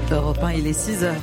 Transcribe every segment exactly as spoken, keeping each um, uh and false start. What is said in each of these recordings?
Europe un, il est six heures.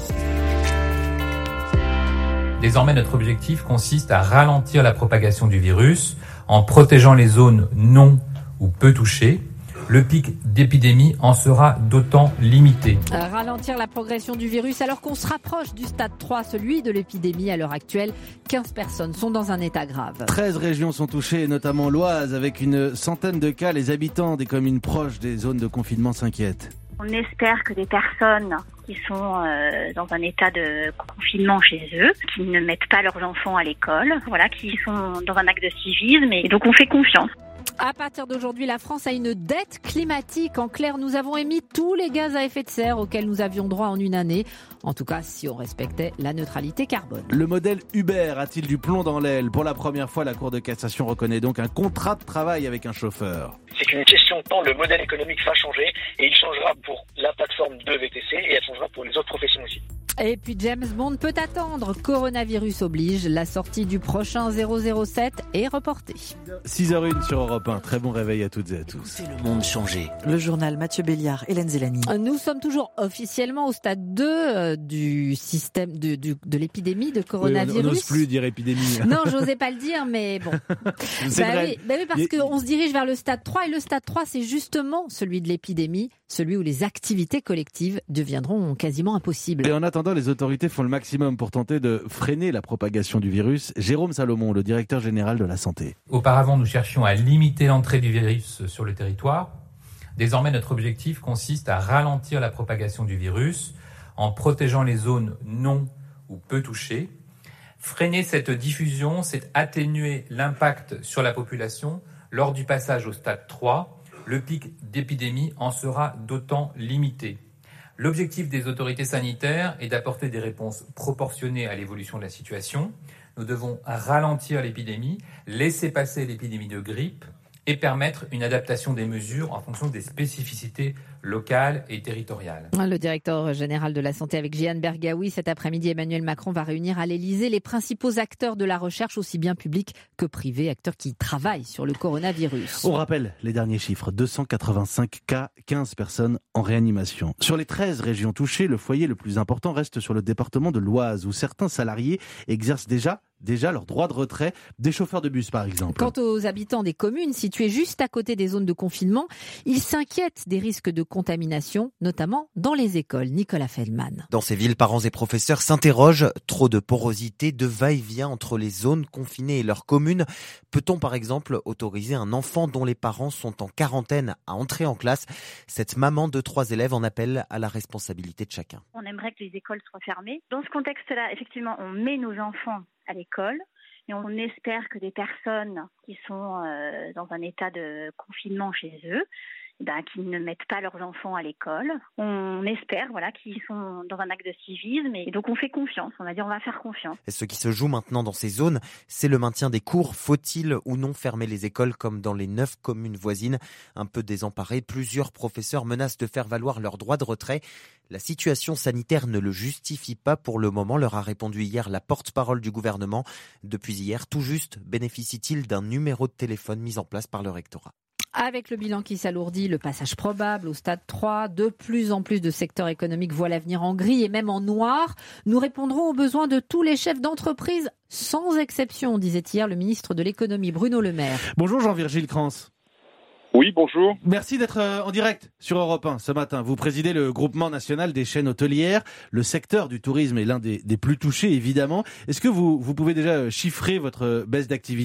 Désormais, notre objectif consiste à ralentir la propagation du virus en protégeant les zones non ou peu touchées. Le pic d'épidémie en sera d'autant limité. Ralentir la progression du virus alors qu'on se rapproche du stade trois, celui de l'épidémie. À l'heure actuelle, quinze personnes sont dans un état grave. treize régions sont touchées, notamment l'Oise, avec une centaine de cas. Les habitants des communes proches des zones de confinement s'inquiètent. On espère que des personnes qui sont euh, dans un état de confinement chez eux, qui ne mettent pas leurs enfants à l'école, voilà, qui sont dans un acte de civisme, et donc on fait confiance. À partir d'aujourd'hui, la France a une dette climatique. En clair, nous avons émis tous les gaz à effet de serre auxquels nous avions droit en une année. En tout cas, si on respectait la neutralité carbone. Le modèle Uber a-t-il du plomb dans l'aile ? Pour la première fois, la Cour de cassation reconnaît donc un contrat de travail avec un chauffeur. C'est qu'une question de temps, le modèle économique va changer et il changera pour la plateforme de V T C et elle changera pour les autres professions aussi. Et puis James Bond peut attendre. Coronavirus oblige. La sortie du prochain zéro zéro sept est reportée. six heures une sur Europe un. Très bon réveil à toutes et à tous. C'est le monde changé. Le journal Mathieu Béliard, Hélène Zélani. Nous sommes toujours officiellement au stade deux du système de, de, de l'épidémie de coronavirus. Oui, on n'ose plus dire épidémie. Non, j'osais pas le dire, mais bon. C'est bah, vrai. oui, bah oui, parce Il... qu'on se dirige vers le stade trois et le stade trois, c'est justement celui de l'épidémie, celui où les activités collectives deviendront quasiment impossibles. Et en attendant, les autorités font le maximum pour tenter de freiner la propagation du virus. Jérôme Salomon, le directeur général de la santé. Auparavant, nous cherchions à limiter l'entrée du virus sur le territoire. Désormais, notre objectif consiste à ralentir la propagation du virus en protégeant les zones non ou peu touchées. Freiner cette diffusion, c'est atténuer l'impact sur la population lors du passage au stade trois. Le pic d'épidémie en sera d'autant limité. L'objectif des autorités sanitaires est d'apporter des réponses proportionnées à l'évolution de la situation. Nous devons ralentir l'épidémie, laisser passer l'épidémie de grippe et permettre une adaptation des mesures en fonction des spécificités locales et territoriales. Le directeur général de la santé avec Jeanne Bergaoui, cet après-midi, Emmanuel Macron va réunir à l'Elysée les principaux acteurs de la recherche, aussi bien publics que privés, acteurs qui travaillent sur le coronavirus. On rappelle les derniers chiffres, deux cent quatre-vingt-cinq cas, quinze personnes en réanimation. Sur les treize régions touchées, le foyer le plus important reste sur le département de l'Oise, où certains salariés exercent déjà déjà leur droit de retrait, des chauffeurs de bus par exemple. Quant aux habitants des communes situées juste à côté des zones de confinement, ils s'inquiètent des risques de contamination, notamment dans les écoles. Nicolas Feldman. Dans ces villes, parents et professeurs s'interrogent. Trop de porosité, de va-et-vient entre les zones confinées et leurs communes. Peut-on par exemple autoriser un enfant dont les parents sont en quarantaine à entrer en classe ? Cette maman de trois élèves en appelle à la responsabilité de chacun. On aimerait que les écoles soient fermées. Dans ce contexte-là, effectivement, on met nos enfants à l'école et on espère que des personnes qui sont euh, dans un état de confinement chez eux, ben, qui ne mettent pas leurs enfants à l'école, on espère voilà, qu'ils sont dans un acte de civisme et donc on fait confiance, on va dire on va faire confiance. Et ce qui se joue maintenant dans ces zones, c'est le maintien des cours. Faut-il ou non fermer les écoles comme dans les neuf communes voisines ? Un peu désemparés, plusieurs professeurs menacent de faire valoir leur droit de retrait. La situation sanitaire ne le justifie pas pour le moment, leur a répondu hier la porte-parole du gouvernement. Depuis hier, tout juste bénéficie-t-il d'un numéro de téléphone mis en place par le rectorat. Avec le bilan qui s'alourdit, le passage probable au stade trois, de plus en plus de secteurs économiques voient l'avenir en gris et même en noir. Nous répondrons aux besoins de tous les chefs d'entreprise, sans exception, disait hier le ministre de l'économie Bruno Le Maire. Bonjour Jean-Virgile Crans. Oui, bonjour. Merci d'être en direct sur Europe un ce matin. Vous présidez le groupement national des chaînes hôtelières. Le secteur du tourisme est l'un des, des plus touchés, évidemment. Est-ce que vous, vous pouvez déjà chiffrer votre baisse d'activité ?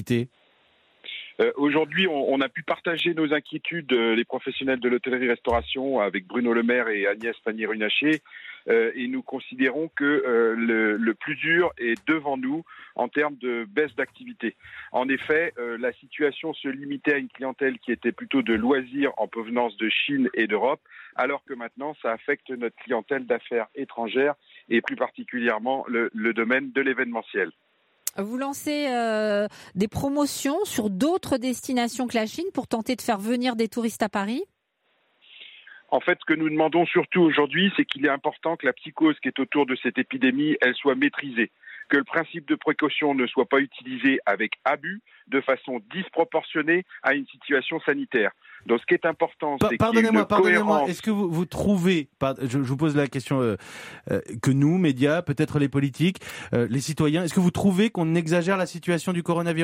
Euh, aujourd'hui, on, on a pu partager nos inquiétudes, euh, les professionnels de l'hôtellerie-restauration, avec Bruno Le Maire et Agnès Pannier-Runacher. Euh, et nous considérons que euh, le, le plus dur est devant nous en termes de baisse d'activité. En effet, euh, la situation se limitait à une clientèle qui était plutôt de loisirs en provenance de Chine et d'Europe, alors que maintenant, ça affecte notre clientèle d'affaires étrangères et plus particulièrement le, le domaine de l'événementiel. Vous lancez euh, des promotions sur d'autres destinations que la Chine pour tenter de faire venir des touristes à Paris ? En fait, ce que nous demandons surtout aujourd'hui, c'est qu'il est important que la psychose qui est autour de cette épidémie, elle soit maîtrisée. que le principe de précaution ne soit pas utilisé avec abus, de façon disproportionnée à une situation sanitaire. Donc ce qui est important, pa- c'est pardonnez-moi, qu'il y ait une pardonnez-moi. cohérence. Est-ce que vous, vous trouvez, par- je, je vous pose la question euh, euh, que nous, médias, peut-être les politiques, euh, les citoyens, est-ce que vous trouvez qu'on exagère la situation du coronavirus ?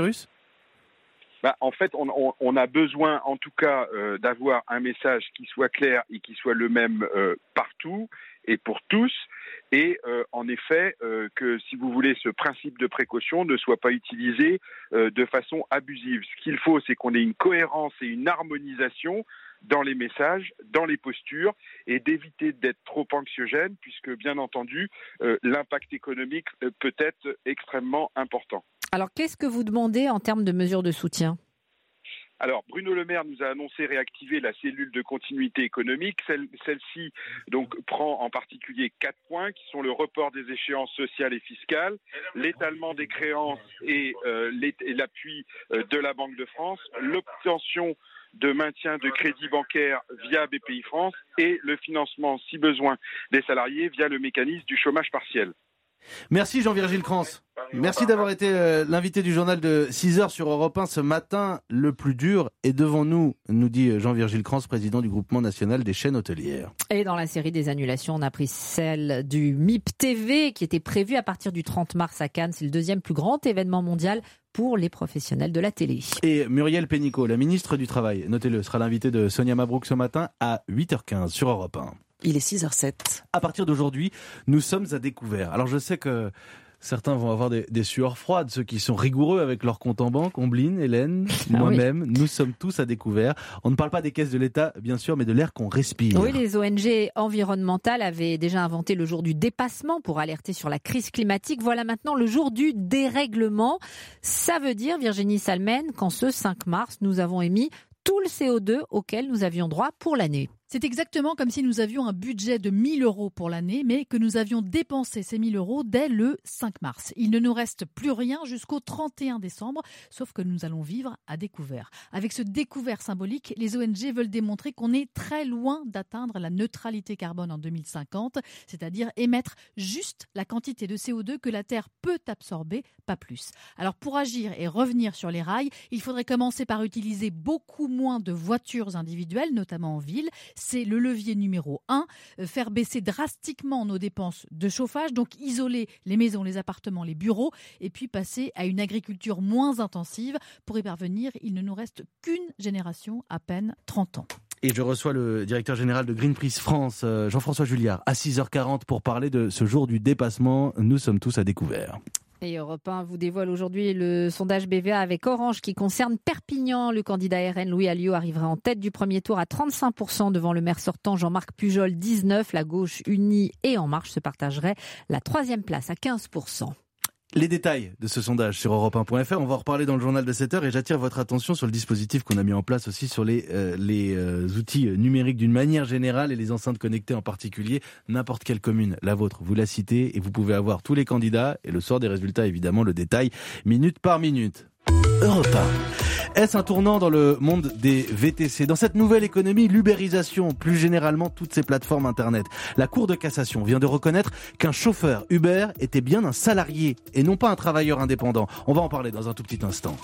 Bah, en fait, on, on, on a besoin, en tout cas, euh, d'avoir un message qui soit clair et qui soit le même euh, partout et pour tous. Et euh, en effet, euh, que si vous voulez, ce principe de précaution ne soit pas utilisé euh, de façon abusive. Ce qu'il faut, c'est qu'on ait une cohérence et une harmonisation dans les messages, dans les postures, et d'éviter d'être trop anxiogène, puisque bien entendu, euh, l'impact économique euh, peut être extrêmement important. Alors, qu'est-ce que vous demandez en termes de mesures de soutien ? Alors, Bruno Le Maire nous a annoncé réactiver la cellule de continuité économique. Celle, celle-ci donc prend en particulier quatre points qui sont le report des échéances sociales et fiscales, l'étalement des créances et, euh, et l'appui euh, de la Banque de France, l'obtention de maintien de crédit bancaire via B P I France et le financement, si besoin, des salariés via le mécanisme du chômage partiel. Merci Jean-Virgile Crans. Merci d'avoir été euh, l'invité du journal de six heures sur Europe un ce matin. Le plus dur est devant nous, nous dit Jean-Virgile Crans, président du groupement national des chaînes hôtelières. Et dans la série des annulations, on a pris celle du M I P T V qui était prévue à partir du trente mars à Cannes. C'est le deuxième plus grand événement mondial pour les professionnels de la télé. Et Muriel Pénicaud, la ministre du Travail, notez-le, sera l'invitée de Sonia Mabrouk ce matin à huit heures quinze sur Europe un. Il est six heures sept. À partir d'aujourd'hui, nous sommes à découvert. Alors je sais que certains vont avoir des, des sueurs froides, ceux qui sont rigoureux avec leur compte en banque. Ombline, Hélène, ah moi-même, oui. Nous sommes tous à découvert. On ne parle pas des caisses de l'État, bien sûr, mais de l'air qu'on respire. Oui, les O N G environnementales avaient déjà inventé le jour du dépassement pour alerter sur la crise climatique. Voilà maintenant le jour du dérèglement. Ça veut dire, Virginie Salmen, qu'en ce cinq mars, nous avons émis tout le C O deux auquel nous avions droit pour l'année. C'est exactement comme si nous avions un budget de mille euros pour l'année, mais que nous avions dépensé ces mille euros dès le cinq mars. Il ne nous reste plus rien jusqu'au trente et un décembre, sauf que nous allons vivre à découvert. Avec ce découvert symbolique, les O N G veulent démontrer qu'on est très loin d'atteindre la neutralité carbone en deux mille cinquante, c'est-à-dire émettre juste la quantité de C O deux que la Terre peut absorber, pas plus. Alors pour agir et revenir sur les rails, il faudrait commencer par utiliser beaucoup moins de voitures individuelles, notamment en ville. C'est le levier numéro un, faire baisser drastiquement nos dépenses de chauffage, donc isoler les maisons, les appartements, les bureaux, et puis passer à une agriculture moins intensive. Pour y parvenir, il ne nous reste qu'une génération, à peine trente ans. Et je reçois le directeur général de Greenpeace France, Jean-François Julliard, à six heures quarante pour parler de ce jour du dépassement. Nous sommes tous à découvert. Et Europe un vous dévoile aujourd'hui le sondage B V A avec Orange qui concerne Perpignan. Le candidat R N Louis Alliot arriverait en tête du premier tour à trente-cinq pour cent devant le maire sortant Jean-Marc Pujol, dix-neuf. La gauche unie et En Marche se partageraient la troisième place à quinze pour cent. Les détails de ce sondage sur Europe un point F R, on va en reparler dans le journal de sept heures et j'attire votre attention sur le dispositif qu'on a mis en place aussi sur les, euh, les euh, outils numériques d'une manière générale et les enceintes connectées en particulier. N'importe quelle commune, la vôtre, vous la citez et vous pouvez avoir tous les candidats et le sort des résultats, évidemment, le détail, minute par minute. Europe un. Est-ce un tournant dans le monde des V T C ? Dans cette nouvelle économie, l'ubérisation, plus généralement toutes ces plateformes internet. La Cour de cassation vient de reconnaître qu'un chauffeur Uber était bien un salarié et non pas un travailleur indépendant. On va en parler dans un tout petit instant.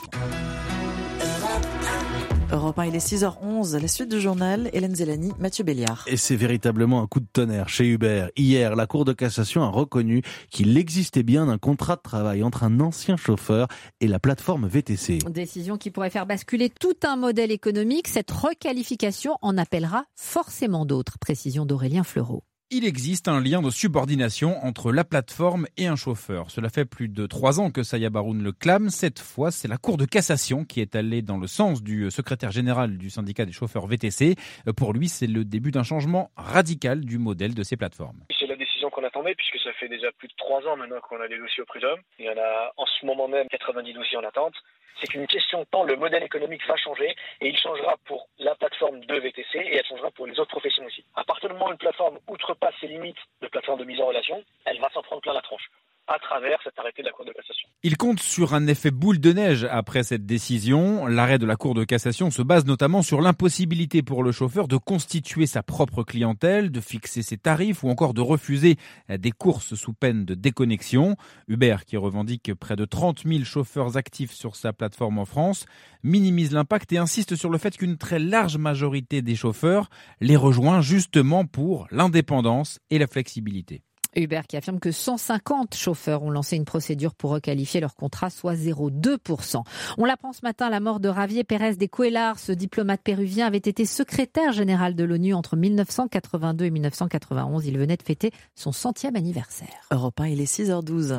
Europe un, il est six heures onze. La suite du journal, Hélène Zélani, Mathieu Béliard. Et c'est véritablement un coup de tonnerre chez Uber. Hier, la Cour de cassation a reconnu qu'il existait bien un contrat de travail entre un ancien chauffeur et la plateforme V T C. Décision qui pourrait faire basculer tout un modèle économique. Cette requalification en appellera forcément d'autres. Précision d'Aurélien Fleureau. Il existe un lien de subordination entre la plateforme et un chauffeur. Cela fait plus de trois ans que Saya Baroun le clame. Cette fois, c'est la Cour de cassation qui est allée dans le sens du secrétaire général du syndicat des chauffeurs V T C. Pour lui, c'est le début d'un changement radical du modèle de ces plateformes. C'est la décision qu'on attendait puisque ça fait déjà plus de trois ans maintenant qu'on a des dossiers au prud'homme. Il y en a en ce moment même quatre-vingt-dix dossiers en attente. C'est qu'une question de temps, le modèle économique va changer et il changera pour la plateforme de V T C et elle changera pour les autres professions aussi. À partir du moment où une plateforme outrepasse ses limites de plateforme de mise en relation, elle va s'en prendre plein la tronche à travers cet arrêté de la Cour de cassation. Il compte sur un effet boule de neige après cette décision. L'arrêt de la Cour de cassation se base notamment sur l'impossibilité pour le chauffeur de constituer sa propre clientèle, de fixer ses tarifs ou encore de refuser des courses sous peine de déconnexion. Uber, qui revendique près de trente mille chauffeurs actifs sur sa plateforme en France, minimise l'impact et insiste sur le fait qu'une très large majorité des chauffeurs les rejoint justement pour l'indépendance et la flexibilité. Uber qui affirme que cent cinquante chauffeurs ont lancé une procédure pour requalifier leur contrat, soit zéro virgule deux pour cent. On l'apprend ce matin, la mort de Javier Pérez de Cuellar, ce diplomate péruvien, avait été secrétaire général de l'ONU entre mille neuf cent quatre-vingt-deux et mille neuf cent quatre-vingt-onze. Il venait de fêter son centième anniversaire. Europe un, il est six heures douze.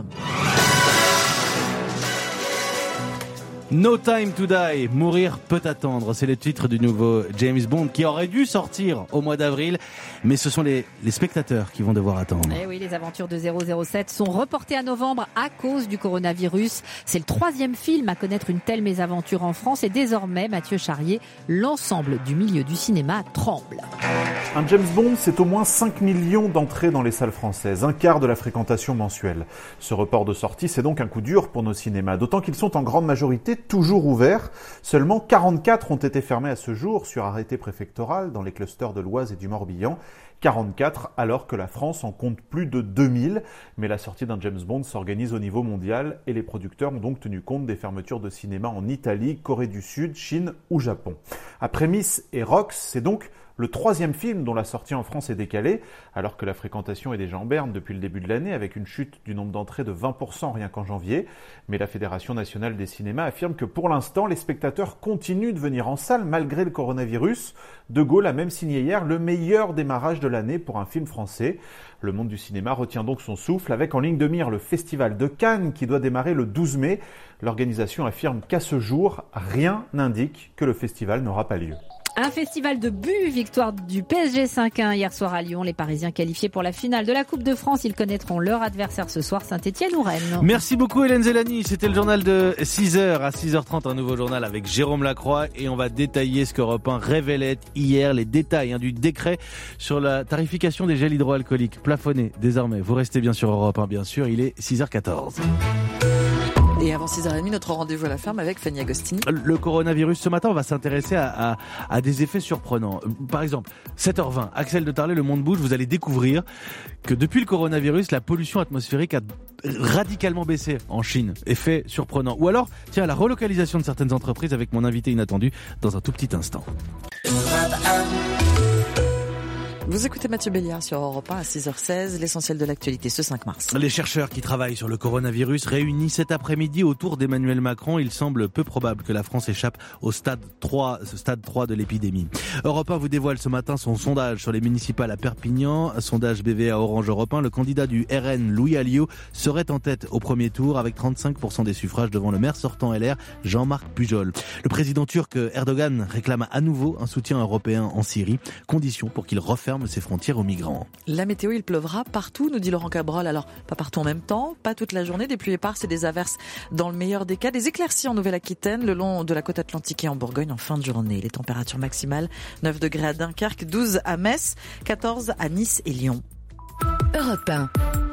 No Time to Die, mourir peut attendre, c'est le titre du nouveau James Bond qui aurait dû sortir au mois d'avril, mais ce sont les, les spectateurs qui vont devoir attendre. Eh oui, les aventures de zéro zéro sept sont reportées à novembre à cause du coronavirus. C'est le troisième film à connaître une telle mésaventure en France et désormais, Mathieu Charrier, l'ensemble du milieu du cinéma tremble. Un James Bond, c'est au moins cinq millions d'entrées dans les salles françaises, un quart de la fréquentation mensuelle. Ce report de sortie, c'est donc un coup dur pour nos cinémas, d'autant qu'ils sont en grande majorité toujours ouverts. Seulement quarante-quatre ont été fermés à ce jour sur arrêté préfectoral dans les clusters de l'Oise et du Morbihan. quarante-quatre alors que la France en compte plus de deux mille. Mais la sortie d'un James Bond s'organise au niveau mondial et les producteurs ont donc tenu compte des fermetures de cinéma en Italie, Corée du Sud, Chine ou Japon. Après Miss et Rox, c'est donc le troisième film dont la sortie en France est décalée, alors que la fréquentation est déjà en berne depuis le début de l'année, avec une chute du nombre d'entrées de vingt pour cent rien qu'en janvier. Mais la Fédération nationale des cinémas affirme que pour l'instant, les spectateurs continuent de venir en salle malgré le coronavirus. De Gaulle a même signé hier le meilleur démarrage de l'année pour un film français. Le monde du cinéma retient donc son souffle, avec en ligne de mire le Festival de Cannes qui doit démarrer le douze mai. L'organisation affirme qu'à ce jour, rien n'indique que le festival n'aura pas lieu. Un festival de buts, victoire du P S G cinq un hier soir à Lyon. Les Parisiens qualifiés pour la finale de la Coupe de France. Ils connaîtront leur adversaire ce soir, Saint-Etienne ou Rennes. Merci beaucoup Hélène Zélani. C'était le journal de six heures. À six heures trente, un nouveau journal avec Jérôme Lacroix. Et on va détailler ce qu'Europe un révélait hier, les détails hein, du décret sur la tarification des gels hydroalcooliques plafonnés désormais. Vous restez bien sur Europe un, bien sûr. Il est six heures quatorze. Et avant six heures trente, notre rendez-vous à la ferme avec Fanny Agostini. Le coronavirus, ce matin, on va s'intéresser à, à, à des effets surprenants. Par exemple, sept heures vingt, Axel de Tarlet, Le Monde Bouge, vous allez découvrir que depuis le coronavirus, la pollution atmosphérique a radicalement baissé en Chine. Effet surprenant. Ou alors, tiens, la relocalisation de certaines entreprises avec mon invité inattendu dans un tout petit instant. Vous écoutez Mathieu Béliard sur Europe un à six heures seize, l'essentiel de l'actualité ce cinq mars. Les chercheurs qui travaillent sur le coronavirus réunis cet après-midi autour d'Emmanuel Macron. Il semble peu probable que la France échappe au stade trois, ce stade trois de l'épidémie. Europe un vous dévoile ce matin son sondage sur les municipales à Perpignan. Sondage B V A Orange Europe un. Le candidat du R N, Louis Alliot, serait en tête au premier tour avec trente-cinq pour cent des suffrages devant le maire sortant L R, Jean-Marc Pujol. Le président turc Erdogan réclame à nouveau un soutien européen en Syrie. Condition pour qu'il referme ses frontières aux migrants. La météo, il pleuvra partout, nous dit Laurent Cabrol. Alors, pas partout en même temps, pas toute la journée, des pluies éparses et des averses dans le meilleur des cas. Des éclaircies en Nouvelle-Aquitaine, le long de la côte atlantique et en Bourgogne en fin de journée. Les températures maximales, neuf degrés à Dunkerque, douze à Metz, quatorze à Nice et Lyon. Europe un.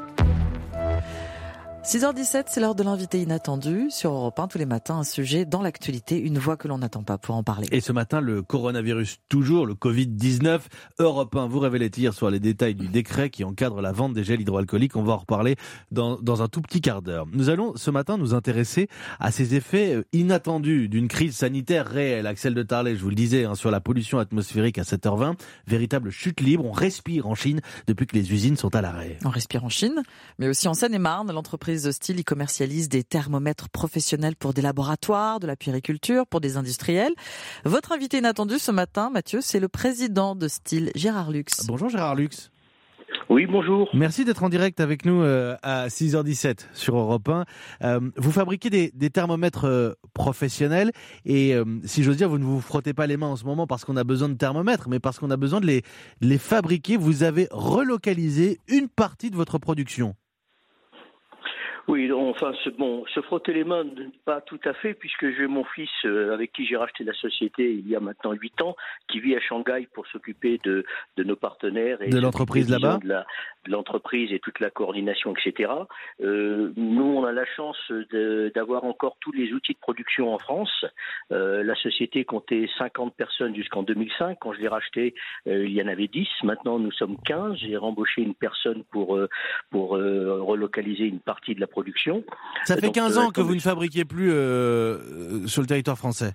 six heures dix-sept, c'est l'heure de l'invité inattendu. Sur Europe un, tous les matins, un sujet dans l'actualité, une voix que l'on n'attend pas pour en parler. Et ce matin, le coronavirus toujours, le covid dix-neuf. Europe un vous révélait hier sur les détails du décret qui encadre la vente des gels hydroalcooliques. On va en reparler dans, dans un tout petit quart d'heure. Nous allons ce matin nous intéresser à ces effets inattendus d'une crise sanitaire réelle. Axel de Tarlet, je vous le disais, hein, sur la pollution atmosphérique à sept heures vingt. Véritable chute libre. On respire en Chine depuis que les usines sont à l'arrêt. On respire en Chine, mais aussi en Seine-et-Marne. L'entreprise de Style, il commercialise des thermomètres professionnels pour des laboratoires, de la puériculture, pour des industriels. Votre invité inattendu ce matin, Mathieu, c'est le président de Style, Gérard Lux. Bonjour Gérard Lux. Oui, bonjour. Merci d'être en direct avec nous euh, à six heures dix-sept sur Europe un. Euh, vous fabriquez des, des thermomètres euh, professionnels et euh, si j'ose dire, vous ne vous frottez pas les mains en ce moment parce qu'on a besoin de thermomètres, mais parce qu'on a besoin de les, de les fabriquer. Vous avez relocalisé une partie de votre production. Oui, enfin, se, bon, se frotter les mains, pas tout à fait, puisque j'ai mon fils euh, avec qui j'ai racheté la société il y a maintenant huit ans, qui vit à Shanghai pour s'occuper de, de nos partenaires. Et de l'entreprise là-bas de la, de l'entreprise et toute la coordination, et cetera. Euh, nous, on a la chance de, d'avoir encore tous les outils de production en France. Euh, la société comptait cinquante personnes jusqu'en deux mille cinq. Quand je l'ai racheté, euh, il y en avait dix. Maintenant, nous sommes quinze. J'ai rembauché une personne pour, euh, pour euh, relocaliser une partie de la production. Ça fait Donc, quinze euh, ans que vous ne fabriquez plus euh, sur le territoire français.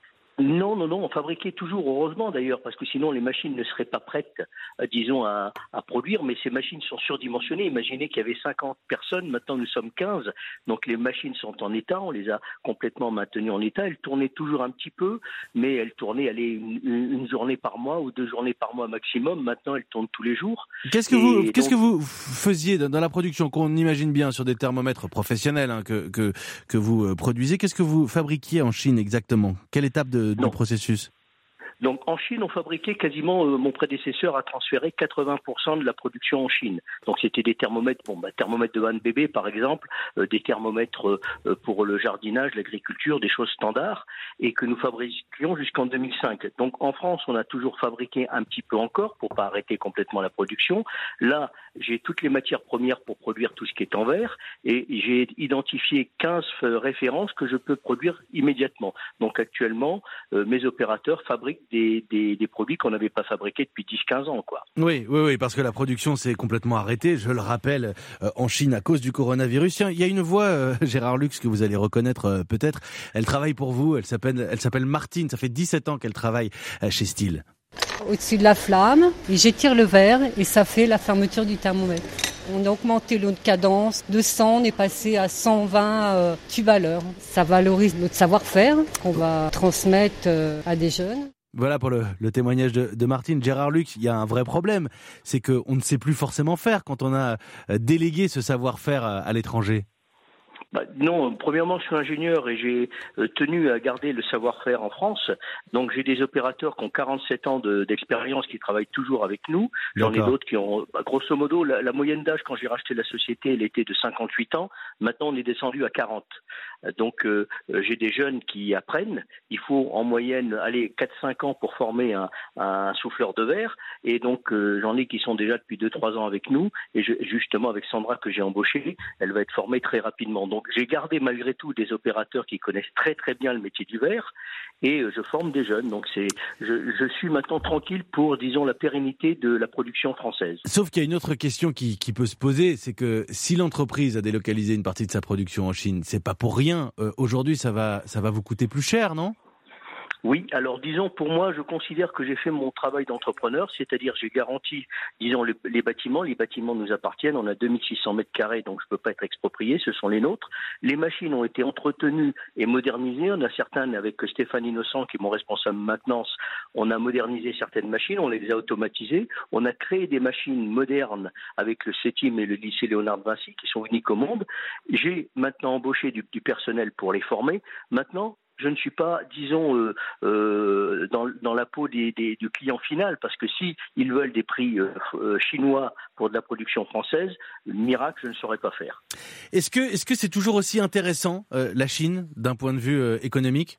Non, non, non, on fabriquait toujours, heureusement d'ailleurs, parce que sinon les machines ne seraient pas prêtes, euh, disons, à, à produire, mais ces machines sont surdimensionnées. Imaginez qu'il y avait cinquante personnes, maintenant nous sommes quinze, donc les machines sont en état, on les a complètement maintenues en état. Elles tournaient toujours un petit peu, mais elles tournaient allez, une, une journée par mois ou deux journées par mois maximum. Maintenant, elles tournent tous les jours. Qu'est-ce que, Et vous, donc, qu'est-ce que vous faisiez dans la production, qu'on imagine bien sur des thermomètres professionnels hein, que, que, que vous produisez? Qu'est-ce que vous fabriquiez en Chine exactement? Quelle étape de, du processus? Donc en Chine, on fabriquait quasiment, euh, mon prédécesseur a transféré quatre-vingts pour cent de la production en Chine. Donc c'était des thermomètres, bon, bah, thermomètres de vanne bébé par exemple, euh, des thermomètres euh, pour le jardinage, l'agriculture, des choses standards, et que nous fabriquions jusqu'en deux mille cinq. Donc en France, on a toujours fabriqué un petit peu encore pour pas arrêter complètement la production. Là, j'ai toutes les matières premières pour produire tout ce qui est en verre, et j'ai identifié quinze références que je peux produire immédiatement. Donc actuellement, euh, mes opérateurs fabriquent Des, des, des produits qu'on n'avait pas fabriqués depuis dix quinze ans, quoi. Oui, oui, oui, parce que la production s'est complètement arrêtée, je le rappelle, euh, en Chine à cause du coronavirus. Tiens, il y a une voix, euh, Gérard Lux, que vous allez reconnaître euh, peut-être. Elle travaille pour vous, elle s'appelle, elle s'appelle Martine, ça fait dix-sept ans qu'elle travaille euh, chez Stihl. Au-dessus de la flamme, et j'étire le verre et ça fait la fermeture du thermomètre. On a augmenté notre cadence de cent, on est passé à cent vingt euh, tubes à l'heure. Ça valorise notre savoir-faire qu'on va transmettre euh, à des jeunes. Voilà pour le, le témoignage de, de Martine. Gérard Lux, il y a un vrai problème, c'est qu'on ne sait plus forcément faire quand on a délégué ce savoir-faire à, à l'étranger. Bah, non, premièrement, je suis ingénieur et j'ai euh, tenu à garder le savoir-faire en France. Donc, j'ai des opérateurs qui ont quarante-sept ans de, d'expérience qui travaillent toujours avec nous. J'en D'accord. ai d'autres qui ont, bah, grosso modo, la, la moyenne d'âge quand j'ai racheté la société, elle était de cinquante-huit ans. Maintenant, on est descendu à quarante. Donc, euh, j'ai des jeunes qui apprennent. Il faut en moyenne, aller quatre à cinq ans pour former un, un souffleur de verre. Et donc, euh, j'en ai qui sont déjà depuis deux à trois ans avec nous. Et je, justement, avec Sandra que j'ai embauchée, elle va être formée très rapidement. Donc, j'ai gardé malgré tout des opérateurs qui connaissent très très bien le métier du verre. Et euh, je forme des jeunes. Donc, c'est, je, je suis maintenant tranquille pour, disons, la pérennité de la production française. Sauf qu'il y a une autre question qui, qui peut se poser, c'est que si l'entreprise a délocalisé une partie de sa production en Chine, c'est pas pour rien. Euh, aujourd'hui, ça va, ça va vous coûter plus cher, non ? Oui, alors disons, pour moi, je considère que j'ai fait mon travail d'entrepreneur, c'est-à-dire j'ai garanti, disons, les, les bâtiments. Les bâtiments nous appartiennent, on a deux mille six cents mètres carrés, donc je ne peux pas être exproprié, ce sont les nôtres. Les machines ont été entretenues et modernisées. On a certains, avec Stéphane Innocent, qui est mon responsable maintenance, on a modernisé certaines machines, on les a automatisées. On a créé des machines modernes avec le CETIM et le lycée Léonard de Vinci, qui sont uniques au monde. J'ai maintenant embauché du, du personnel pour les former. Maintenant, je ne suis pas, disons, euh, euh, dans, dans la peau des, des, du client final, parce que si ils veulent des prix euh, euh, chinois pour de la production française, miracle, je ne saurais pas faire. Est-ce que, est-ce que c'est toujours aussi intéressant, euh, la Chine, d'un point de vue euh, économique,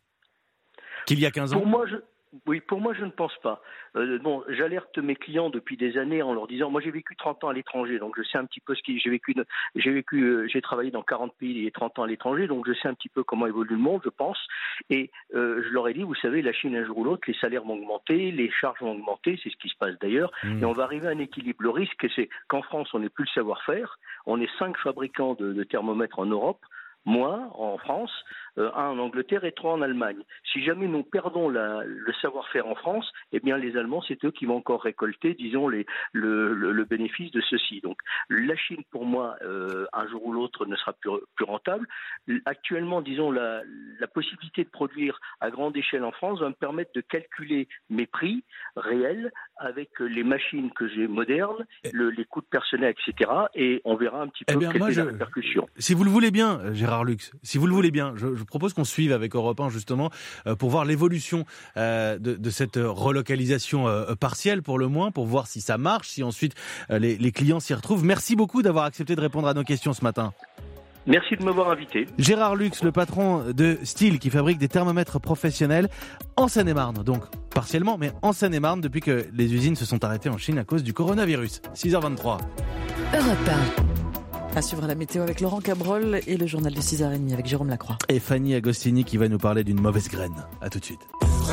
qu'il y a quinze ans ? Pour moi, je... Oui, pour moi, je ne pense pas. Euh, bon, j'alerte mes clients depuis des années en leur disant, moi j'ai vécu trente ans à l'étranger, donc je sais un petit peu ce qui, j'ai vécu, j'ai vécu, euh, j'ai travaillé dans quarante pays et trente ans à l'étranger, donc je sais un petit peu comment évolue le monde, je pense. Et euh, je leur ai dit, vous savez, la Chine un jour ou l'autre, les salaires vont augmenter, les charges vont augmenter, c'est ce qui se passe d'ailleurs, mmh. et on va arriver à un équilibre. Le risque, c'est qu'en France, on n'ait plus le savoir-faire. On est cinq fabricants de, de thermomètres en Europe. Moi, en France, euh, un en Angleterre et trois en Allemagne. Si jamais nous perdons la, le savoir-faire en France, eh bien les Allemands, c'est eux qui vont encore récolter, disons, les, le, le, le bénéfice de ceci. Donc la Chine, pour moi, euh, un jour ou l'autre, ne sera plus, plus rentable. Actuellement, disons, la, la possibilité de produire à grande échelle en France va me permettre de calculer mes prix réels avec les machines que j'ai modernes, le, les coûts de personnel, et cetera. Et on verra un petit peu eh bien, quelle moi, est je... la répercussion. Si vous le voulez bien, Gérard Lux, si vous le voulez bien, je, je propose qu'on suive avec Europe un justement euh, pour voir l'évolution euh, de, de cette relocalisation euh, partielle pour le moins, pour voir si ça marche, si ensuite euh, les, les clients s'y retrouvent. Merci beaucoup d'avoir accepté de répondre à nos questions ce matin. Merci de m'avoir invité. Gérard Lux, le patron de Stihl, qui fabrique des thermomètres professionnels en Seine-et-Marne. Donc, partiellement, mais en Seine-et-Marne, depuis que les usines se sont arrêtées en Chine à cause du coronavirus. six heures vingt-trois. Europe un. À suivre la météo avec Laurent Cabrol et le journal de six heures trente avec Jérôme Lacroix. Et Fanny Agostini qui va nous parler d'une mauvaise graine. À tout de suite.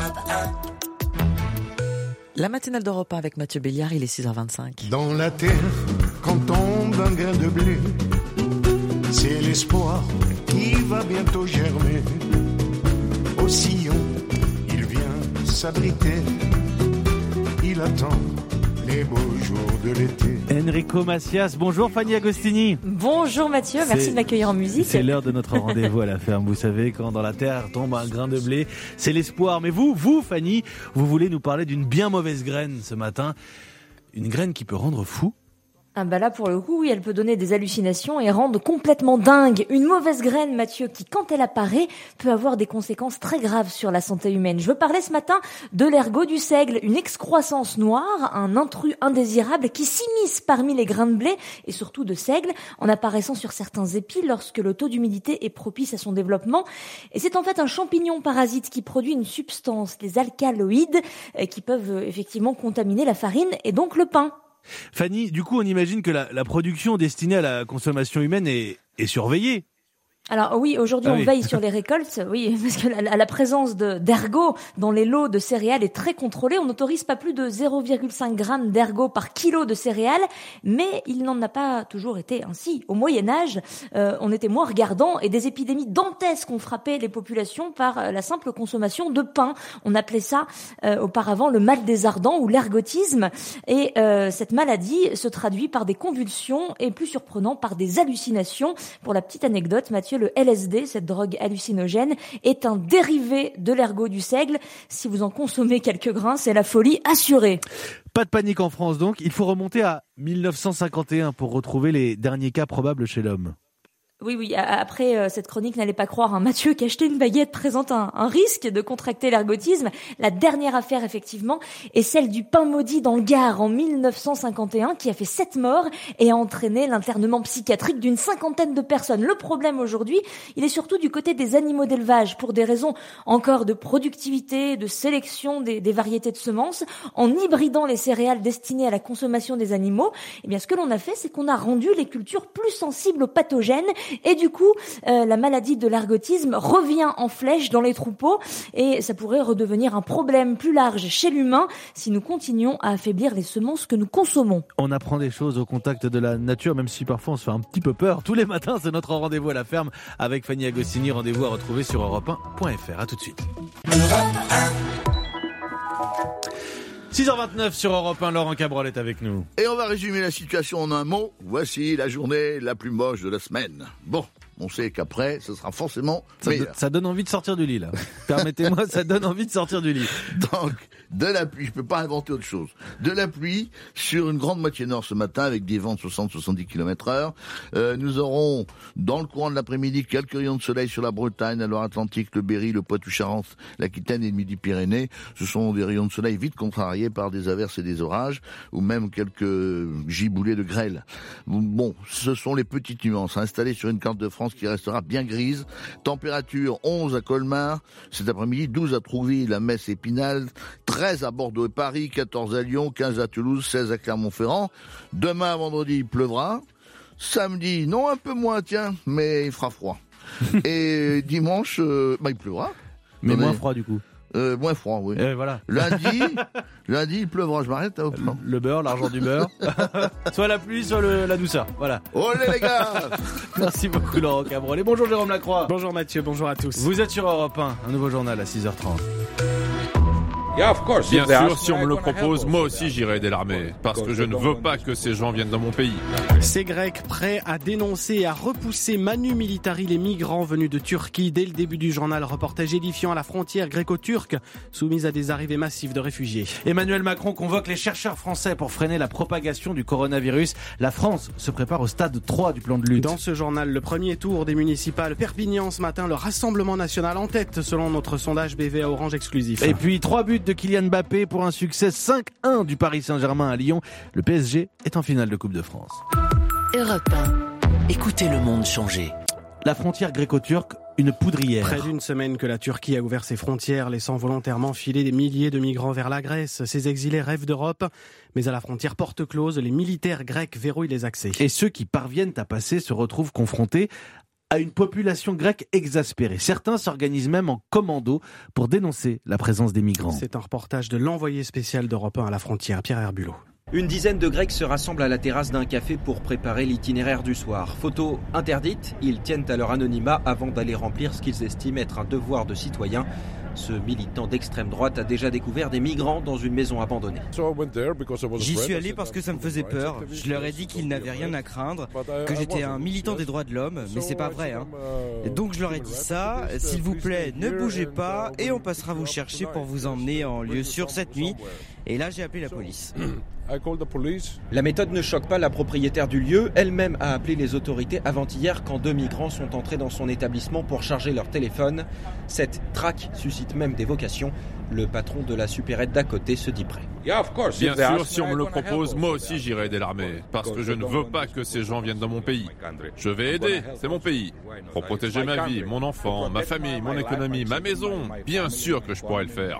La matinale d'Europe un avec Mathieu Béliard, il est six heures vingt-cinq. Dans la terre, quand tombe un grain de blé, c'est l'espoir qui va bientôt germer. Au sillon, il vient s'abriter, il attend les beaux jours de l'été. Enrico Macias, bonjour Fanny Agostini. Bonjour Mathieu, merci c'est, de m'accueillir en musique. C'est l'heure de notre rendez-vous à la ferme. Vous savez, quand dans la terre tombe un grain de blé, c'est l'espoir. Mais vous, vous Fanny, vous voulez nous parler d'une bien mauvaise graine ce matin. Une graine qui peut rendre fou. Ah bah là pour le coup, oui, elle peut donner des hallucinations et rendre complètement dingue. Une mauvaise graine, Mathieu, qui quand elle apparaît, peut avoir des conséquences très graves sur la santé humaine. Je veux parler ce matin de l'ergot du seigle, une excroissance noire, un intrus indésirable qui s'immisce parmi les grains de blé et surtout de seigle en apparaissant sur certains épis lorsque le taux d'humidité est propice à son développement. Et c'est en fait un champignon parasite qui produit une substance, les alcaloïdes, qui peuvent effectivement contaminer la farine et donc le pain. Fanny, du coup, on imagine que la, la production destinée à la consommation humaine est, est surveillée. Alors oui, aujourd'hui ah on oui. veille sur les récoltes, oui, parce que la, la présence de, d'ergot dans les lots de céréales est très contrôlée. On n'autorise pas plus de zéro virgule cinq grammes d'ergot par kilo de céréales, mais il n'en a pas toujours été ainsi. Au Moyen-Âge, euh, on était moins regardants et des épidémies dantesques ont frappé les populations par la simple consommation de pain. On appelait ça euh, auparavant le mal des ardents ou l'ergotisme. Et euh, cette maladie se traduit par des convulsions et plus surprenant par des hallucinations. Pour la petite anecdote, Mathieu, le L S D, cette drogue hallucinogène, est un dérivé de l'ergot du seigle. Si vous en consommez quelques grains, c'est la folie assurée. Pas de panique en France donc, il faut remonter à dix-neuf cent cinquante et un pour retrouver les derniers cas probables chez l'homme. Oui, oui. Après, euh, cette chronique, n'allez pas croire, hein, Mathieu, qu'acheter une baguette présente un, un risque de contracter l'ergotisme. La dernière affaire, effectivement, est celle du pain maudit dans le Gard en dix-neuf cent cinquante et un, qui a fait sept morts et a entraîné l'internement psychiatrique d'une cinquantaine de personnes. Le problème aujourd'hui, il est surtout du côté des animaux d'élevage, pour des raisons encore de productivité, de sélection des, des variétés de semences. En hybridant les céréales destinées à la consommation des animaux, eh bien, ce que l'on a fait, c'est qu'on a rendu les cultures plus sensibles aux pathogènes. Et du coup, euh, la maladie de l'ergotisme revient en flèche dans les troupeaux et ça pourrait redevenir un problème plus large chez l'humain si nous continuons à affaiblir les semences que nous consommons. On apprend des choses au contact de la nature, même si parfois on se fait un petit peu peur. Tous les matins, c'est notre rendez-vous à la ferme avec Fanny Agostini. Rendez-vous à retrouver sur europe un point f r. À tout de suite. six heures vingt-neuf sur Europe un, Laurent Cabrol est avec nous. Et on va résumer la situation en un mot. Voici la journée la plus moche de la semaine. Bon, on sait qu'après, ce sera forcément ça, meilleur. do- ça donne envie de sortir du lit, là. Permettez-moi, ça donne envie de sortir du lit. Donc, de la pluie, je peux pas inventer autre chose. De la pluie sur une grande moitié nord ce matin avec des vents de soixante à soixante-dix kilomètres heure. Euh, nous aurons, dans le courant de l'après-midi, quelques rayons de soleil sur la Bretagne, la Loire-Atlantique, le Berry, le Poitou-Charentes, l'Aquitaine et le Midi-Pyrénées. Ce sont des rayons de soleil vite contrariés par des averses et des orages, ou même quelques giboulées de grêle. Bon, ce sont les petites nuances installées sur une carte de France qui restera bien grise. Température onze à Colmar, cet après-midi douze à Trouville, à Metz et Épinal, treize à Bordeaux et Paris, quatorze à Lyon, quinze à Toulouse, seize à Clermont-Ferrand. Demain, vendredi, il pleuvra. Samedi, non, un peu moins, tiens, mais il fera froid. Et dimanche, euh, bah, il pleuvra. Mais Attendez. moins froid, du coup. Euh, moins froid, oui. Et voilà. Lundi, lundi, il pleuvra. Je m'arrête à Hoplan. Le beurre, l'argent du beurre. Soit la pluie, soit le, la douceur. Voilà. Olé les gars. Merci beaucoup Laurent Cabrol. Et bonjour Jérôme Lacroix. Bonjour Mathieu, bonjour à tous. Vous êtes sur Europe un, un nouveau journal à six heures trente. Bien sûr, si on me le propose, moi aussi j'irai aider l'armée, parce que je ne veux pas que ces gens viennent dans mon pays. Ces Grecs prêts à dénoncer et à repousser Manu Militari les migrants venus de Turquie. Dès le début du journal, reportage édifiant à la frontière gréco-turque, soumise à des arrivées massives de réfugiés. Emmanuel Macron convoque les chercheurs français pour freiner la propagation du coronavirus. La France se prépare au stade trois du plan de lutte. Dans ce journal, le premier tour des municipales. Perpignan ce matin, le Rassemblement national en tête selon notre sondage B V A Orange exclusif. Et puis trois buts de Kylian Mbappé pour un succès cinq un du Paris Saint-Germain à Lyon. Le P S G est en finale de Coupe de France. Europe un. Écoutez le monde changer. La frontière gréco-turque une poudrière. Près d'une semaine que la Turquie a ouvert ses frontières, laissant volontairement filer des milliers de migrants vers la Grèce. Ces exilés rêvent d'Europe, mais à la frontière porte close, les militaires grecs verrouillent les accès. Et ceux qui parviennent à passer se retrouvent confrontés à une population grecque exaspérée. Certains s'organisent même en commando pour dénoncer la présence des migrants. C'est un reportage de l'envoyé spécial d'Europe un à la frontière, Pierre Herbulot. Une dizaine de Grecs se rassemblent à la terrasse d'un café pour préparer l'itinéraire du soir. Photo interdite, ils tiennent à leur anonymat avant d'aller remplir ce qu'ils estiment être un devoir de citoyen. Ce militant d'extrême droite a déjà découvert des migrants dans une maison abandonnée. J'y suis allé parce que ça me faisait peur. Je leur ai dit qu'ils n'avaient rien à craindre, que j'étais un militant des droits de l'homme, mais c'est pas vrai. Hein. Et donc je leur ai dit ça, s'il vous plaît, ne bougez pas et on passera vous chercher pour vous emmener en lieu sûr cette nuit. Et là j'ai appelé la police. La méthode ne choque pas la propriétaire du lieu. Elle-même a appelé les autorités avant-hier quand deux migrants sont entrés dans son établissement pour charger leur téléphone. Cette traque suscite même des vocations. Le patron de la supérette d'à côté se dit prêt. Bien sûr, si on me le propose, moi aussi j'irai aider l'armée. Parce que je ne veux pas que ces gens viennent dans mon pays. Je vais aider, c'est mon pays. Pour protéger ma vie, mon enfant, ma famille, mon économie, ma maison. Bien sûr que je pourrais le faire.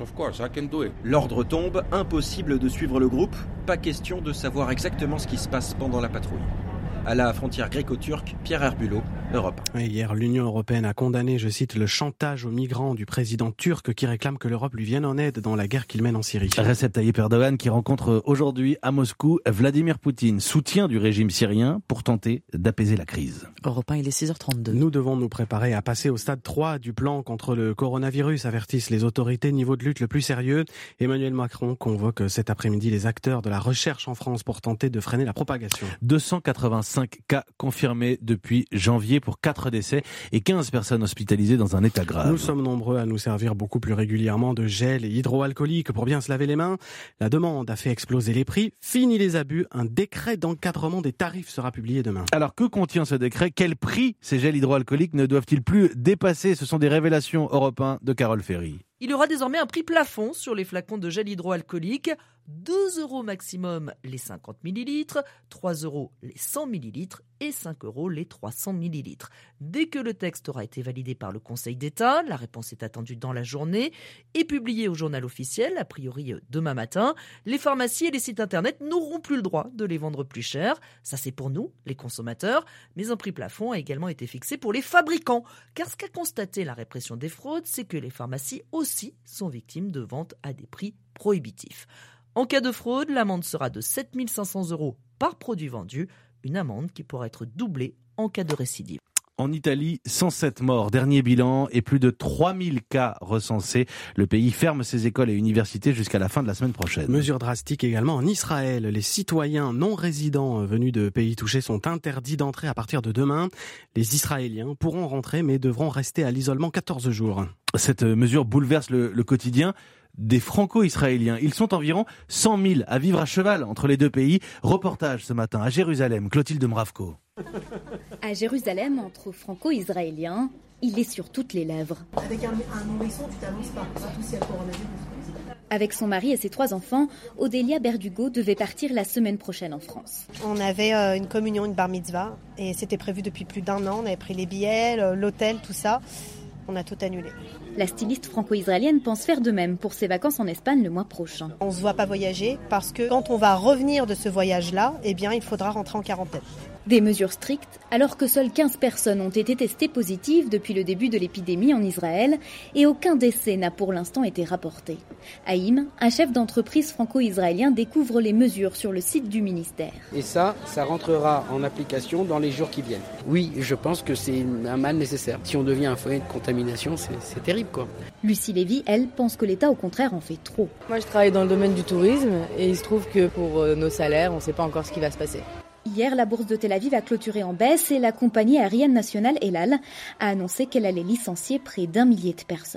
L'ordre tombe, impossible de suivre le groupe. Pas question de savoir exactement ce qui se passe pendant la patrouille. À la frontière gréco-turque, Pierre Herbulot, Europe. Hier, l'Union européenne a condamné, je cite, le chantage aux migrants du président turc qui réclame que l'Europe lui vienne en aide dans la guerre qu'il mène en Syrie. Recep Tayyip Erdogan qui rencontre aujourd'hui à Moscou Vladimir Poutine, soutien du régime syrien pour tenter d'apaiser la crise. Europe un, il est six heures trente-deux. Nous devons nous préparer à passer au stade trois du plan contre le coronavirus, avertissent les autorités, niveau de lutte le plus sérieux. Emmanuel Macron convoque cet après-midi les acteurs de la recherche en France pour tenter de freiner la propagation. deux cent quatre-vingt-cinq cas confirmés depuis janvier pour quatre décès et quinze personnes hospitalisées dans un état grave. Nous sommes nombreux à nous servir beaucoup plus régulièrement de gel et hydroalcoolique pour bien se laver les mains. La demande a fait exploser les prix. Fini les abus. Un décret d'encadrement des tarifs sera publié demain. Alors que contient ce décret ? Quel prix ces gels hydroalcooliques ne doivent-ils plus dépasser ? Ce sont des révélations Europe un de Carole Ferry. Il y aura désormais un prix plafond sur les flacons de gel hydroalcoolique. deux euros maximum les cinquante millilitres, trois euros les cent millilitres et cinq euros les trois cents millilitres. Dès que le texte aura été validé par le Conseil d'État, la réponse est attendue dans la journée et publiée au journal officiel, a priori demain matin, les pharmacies et les sites internet n'auront plus le droit de les vendre plus cher. Ça c'est pour nous, les consommateurs, mais un prix plafond a également été fixé pour les fabricants. Car ce qu'a constaté la répression des fraudes, c'est que les pharmacies aussi sont victimes de ventes à des prix prohibitifs. En cas de fraude, l'amende sera de sept mille cinq cents euros par produit vendu, une amende qui pourra être doublée en cas de récidive. En Italie, cent sept morts, dernier bilan, et plus de trois mille cas recensés. Le pays ferme ses écoles et universités jusqu'à la fin de la semaine prochaine. Mesure drastique également en Israël. Les citoyens non résidents venus de pays touchés sont interdits d'entrer à partir de demain. Les Israéliens pourront rentrer mais devront rester à l'isolement quatorze jours. Cette mesure bouleverse le, le quotidien des franco-israéliens. Ils sont environ cent mille à vivre à cheval entre les deux pays. Reportage ce matin à Jérusalem, Clotilde Mravko. À Jérusalem, entre franco-israéliens, il est sur toutes les lèvres. Avec un, un nourrisson, tu t'annonces pas, surtout si elle coronavirus. Avec son mari et ses trois enfants, Odélia Berdugo devait partir la semaine prochaine en France. On avait euh, une communion, une bar mitzvah, et c'était prévu depuis plus d'un an. On avait pris les billets, l'hôtel, tout ça. On a tout annulé. La styliste franco-israélienne pense faire de même pour ses vacances en Espagne le mois prochain. On ne se voit pas voyager parce que quand on va revenir de ce voyage-là, eh bien, il faudra rentrer en quarantaine. Des mesures strictes, alors que seules quinze personnes ont été testées positives depuis le début de l'épidémie en Israël et aucun décès n'a pour l'instant été rapporté. Haïm, un chef d'entreprise franco-israélien, découvre les mesures sur le site du ministère. Et ça, ça rentrera en application dans les jours qui viennent. Oui, je pense que c'est un mal nécessaire. Si on devient un foyer de contamination, c'est, c'est terrible, quoi. Lucie Lévy, elle, pense que l'État, au contraire, en fait trop. Moi, je travaille dans le domaine du tourisme et il se trouve que pour nos salaires, on ne sait pas encore ce qui va se passer. Hier, la bourse de Tel Aviv a clôturé en baisse et la compagnie aérienne nationale El Al a annoncé qu'elle allait licencier près d'un millier de personnes.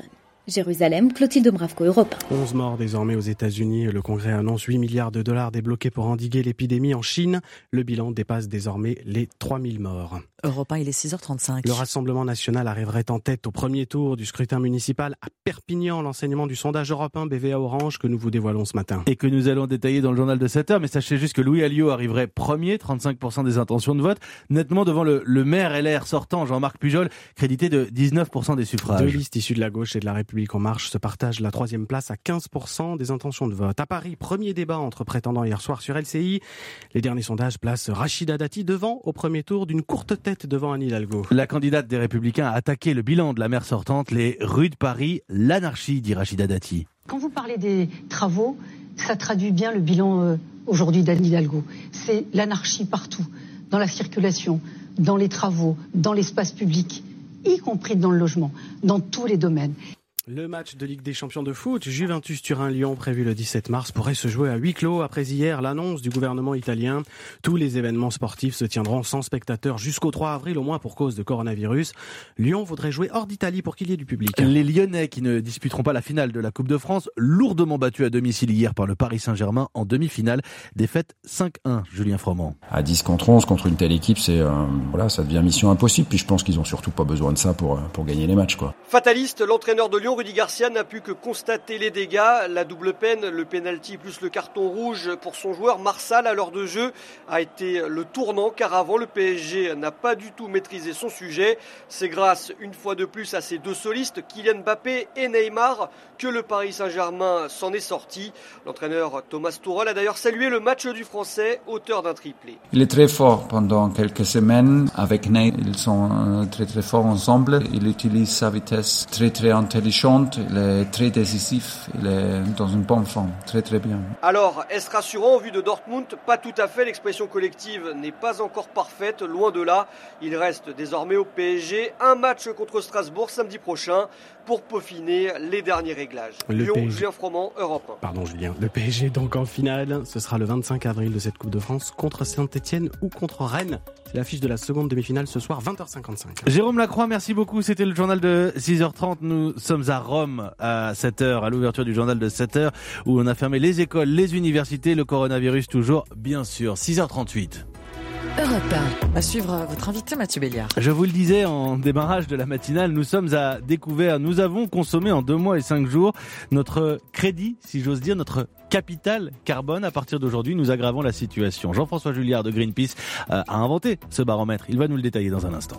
Jérusalem, Clotilde Bravko, Europe un. onze morts désormais aux États-Unis. Le Congrès annonce huit milliards de dollars débloqués pour endiguer l'épidémie en Chine. Le bilan dépasse désormais les trois mille morts. Europe un, il est six heures trente-cinq. Le Rassemblement national arriverait en tête au premier tour du scrutin municipal à Perpignan. L'enseignement du sondage Europe un B V A Orange que nous vous dévoilons ce matin. Et que nous allons détailler dans le journal de sept heures. Mais sachez juste que Louis Alliot arriverait premier, trente-cinq pour cent des intentions de vote, nettement devant le, le maire L R sortant, Jean-Marc Pujol, crédité de dix-neuf pour cent des suffrages. Deux listes issues de la gauche et de la République en marche se partagent la troisième place à quinze pour cent des intentions de vote. À Paris, premier débat entre prétendants hier soir sur L C I. Les derniers sondages placent Rachida Dati devant au premier tour d'une courte tête devant Anne Hidalgo. La candidate des Républicains a attaqué le bilan de la maire sortante, les rues de Paris, l'anarchie, dit Rachida Dati. Quand vous parlez des travaux, ça traduit bien le bilan euh, aujourd'hui d'Anne Hidalgo. C'est l'anarchie partout, dans la circulation, dans les travaux, dans l'espace public, y compris dans le logement, dans tous les domaines. Le match de Ligue des Champions de foot, Juventus-Turin-Lyon, prévu le dix-sept mars, pourrait se jouer à huis clos après hier l'annonce du gouvernement italien. Tous les événements sportifs se tiendront sans spectateurs jusqu'au trois avril, au moins pour cause de coronavirus. Lyon voudrait jouer hors d'Italie pour qu'il y ait du public. Les Lyonnais, qui ne disputeront pas la finale de la Coupe de France, lourdement battus à domicile hier par le Paris Saint-Germain en demi-finale. Défaite cinq un, Julien Froment. À dix contre onze, contre une telle équipe, c'est euh, voilà, ça devient mission impossible. Puis je pense qu'ils ont surtout pas besoin de ça pour, pour gagner les matchs, quoi. Fataliste, l'entraîneur de Lyon, Rudy Garcia, n'a pu que constater les dégâts. La double peine, le pénalty plus le carton rouge pour son joueur Marsal à l'heure de jeu a été le tournant, car avant le P S G n'a pas du tout maîtrisé son sujet. C'est grâce une fois de plus à ses deux solistes, Kylian Mbappé et Neymar, que le Paris Saint-Germain s'en est sorti. L'entraîneur Thomas Tuchel a d'ailleurs salué le match du Français, auteur d'un triplé. Il est très fort pendant quelques semaines. Avec Ney, ils sont très très forts ensemble. Il utilise sa vitesse très très intelligente. Il est très décisif, il est dans une bonne forme, très très bien. Alors, est-ce rassurant au vu de Dortmund? Pas tout à fait, l'expression collective n'est pas encore parfaite, loin de là. Il reste désormais au P S G un match contre Strasbourg samedi prochain pour peaufiner les derniers réglages. Le Lyon, P S G... Julien Froment, Europe un. Pardon Julien, le P S G donc en finale, ce sera le vingt-cinq avril de cette Coupe de France contre Saint-Etienne ou contre Rennes. C'est l'affiche de la seconde demi-finale ce soir, vingt heures cinquante-cinq. Jérôme Lacroix, merci beaucoup. C'était le journal de six heures trente. Nous sommes à Rome à sept heures, à l'ouverture du journal de sept heures, où on a fermé les écoles, les universités, le coronavirus toujours, bien sûr. six heures trente-huit. Europe un. À suivre votre invité Mathieu Béliard. Je vous le disais en démarrage de la matinale, nous sommes à découvert. Nous avons consommé en deux mois et cinq jours notre crédit, si j'ose dire, notre capital carbone. À partir d'aujourd'hui, nous aggravons la situation. Jean-François Julliard de Greenpeace euh, a inventé ce baromètre. Il va nous le détailler dans un instant.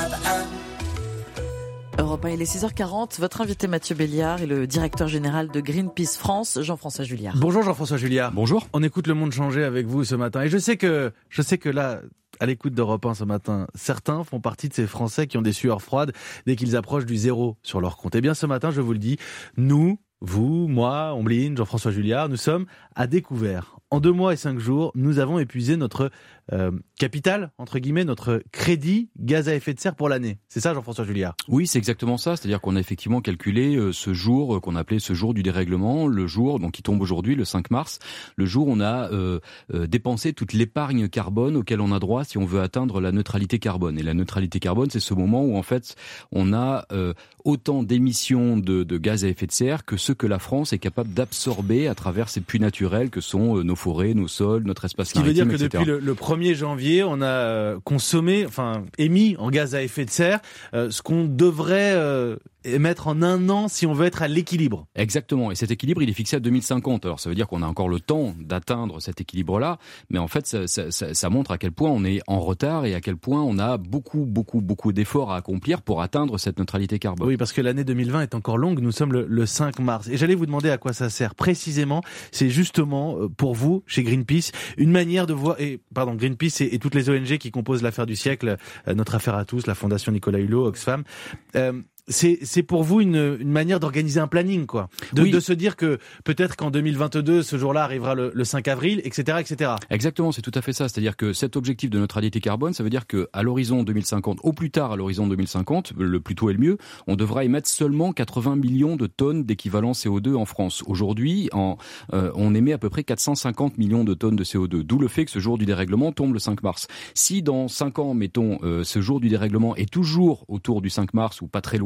Europe un, il est six heures quarante. Votre invité Mathieu Béliard est le directeur général de Greenpeace France, Jean-François Julliard. Bonjour Jean-François Julliard. Bonjour. On écoute le monde changer avec vous ce matin. Et je sais que, je sais que là, à l'écoute d'Europe un ce matin, certains font partie de ces Français qui ont des sueurs froides dès qu'ils approchent du zéro sur leur compte. Eh bien, ce matin, je vous le dis, nous, vous, moi, Ombline, Jean-François Julliard, nous sommes à découvert. En deux mois et cinq jours, nous avons épuisé notre euh, capital, entre guillemets, notre crédit gaz à effet de serre pour l'année. C'est ça, Jean-François Julliard? Oui, c'est exactement ça. C'est-à-dire qu'on a effectivement calculé euh, ce jour euh, qu'on appelait ce jour du dérèglement, le jour donc qui tombe aujourd'hui, le cinq mars, le jour où on a euh, euh, dépensé toute l'épargne carbone auquel on a droit si on veut atteindre la neutralité carbone. Et la neutralité carbone, c'est ce moment où en fait on a euh, autant d'émissions de, de gaz à effet de serre que ce que la France est capable d'absorber à travers ses puits naturels que sont euh, nos forêts, nos sols, notre espace maritime, et cetera. Ce qui veut dire que depuis le, le premier janvier, on a euh, consommé, enfin émis en gaz à effet de serre euh, ce qu'on devrait euh, émettre en un an si on veut être à l'équilibre. Exactement. Et cet équilibre, il est fixé à deux mille cinquante. Alors ça veut dire qu'on a encore le temps d'atteindre cet équilibre-là, mais en fait, ça, ça, ça, ça montre à quel point on est en retard et à quel point on a beaucoup, beaucoup, beaucoup d'efforts à accomplir pour atteindre cette neutralité carbone. Oui, parce que l'année deux mille vingt est encore longue. Nous sommes le, le cinq mars. Et j'allais vous demander à quoi ça sert précisément. C'est justement pour vous, chez Greenpeace, une manière de voir, et pardon, Greenpeace et, et toutes les O N G qui composent l'affaire du siècle, euh, notre affaire à tous, la Fondation Nicolas Hulot, Oxfam, euh, c'est, c'est pour vous une, une manière d'organiser un planning, quoi. De, oui. de se dire que peut-être qu'en deux mille vingt-deux, ce jour-là arrivera le, le cinq avril, et cetera, et cetera. Exactement, c'est tout à fait ça. C'est-à-dire que cet objectif de neutralité carbone, ça veut dire que à l'horizon deux mille cinquante, au plus tard à l'horizon deux mille cinquante, le plus tôt est le mieux, on devra émettre seulement quatre-vingts millions de tonnes d'équivalent C O deux en France. Aujourd'hui, en, euh, on émet à peu près quatre cent cinquante millions de tonnes de C O deux. D'où le fait que ce jour du dérèglement tombe le cinq mars. Si dans cinq ans, mettons, euh, ce jour du dérèglement est toujours autour du cinq mars ou pas très loin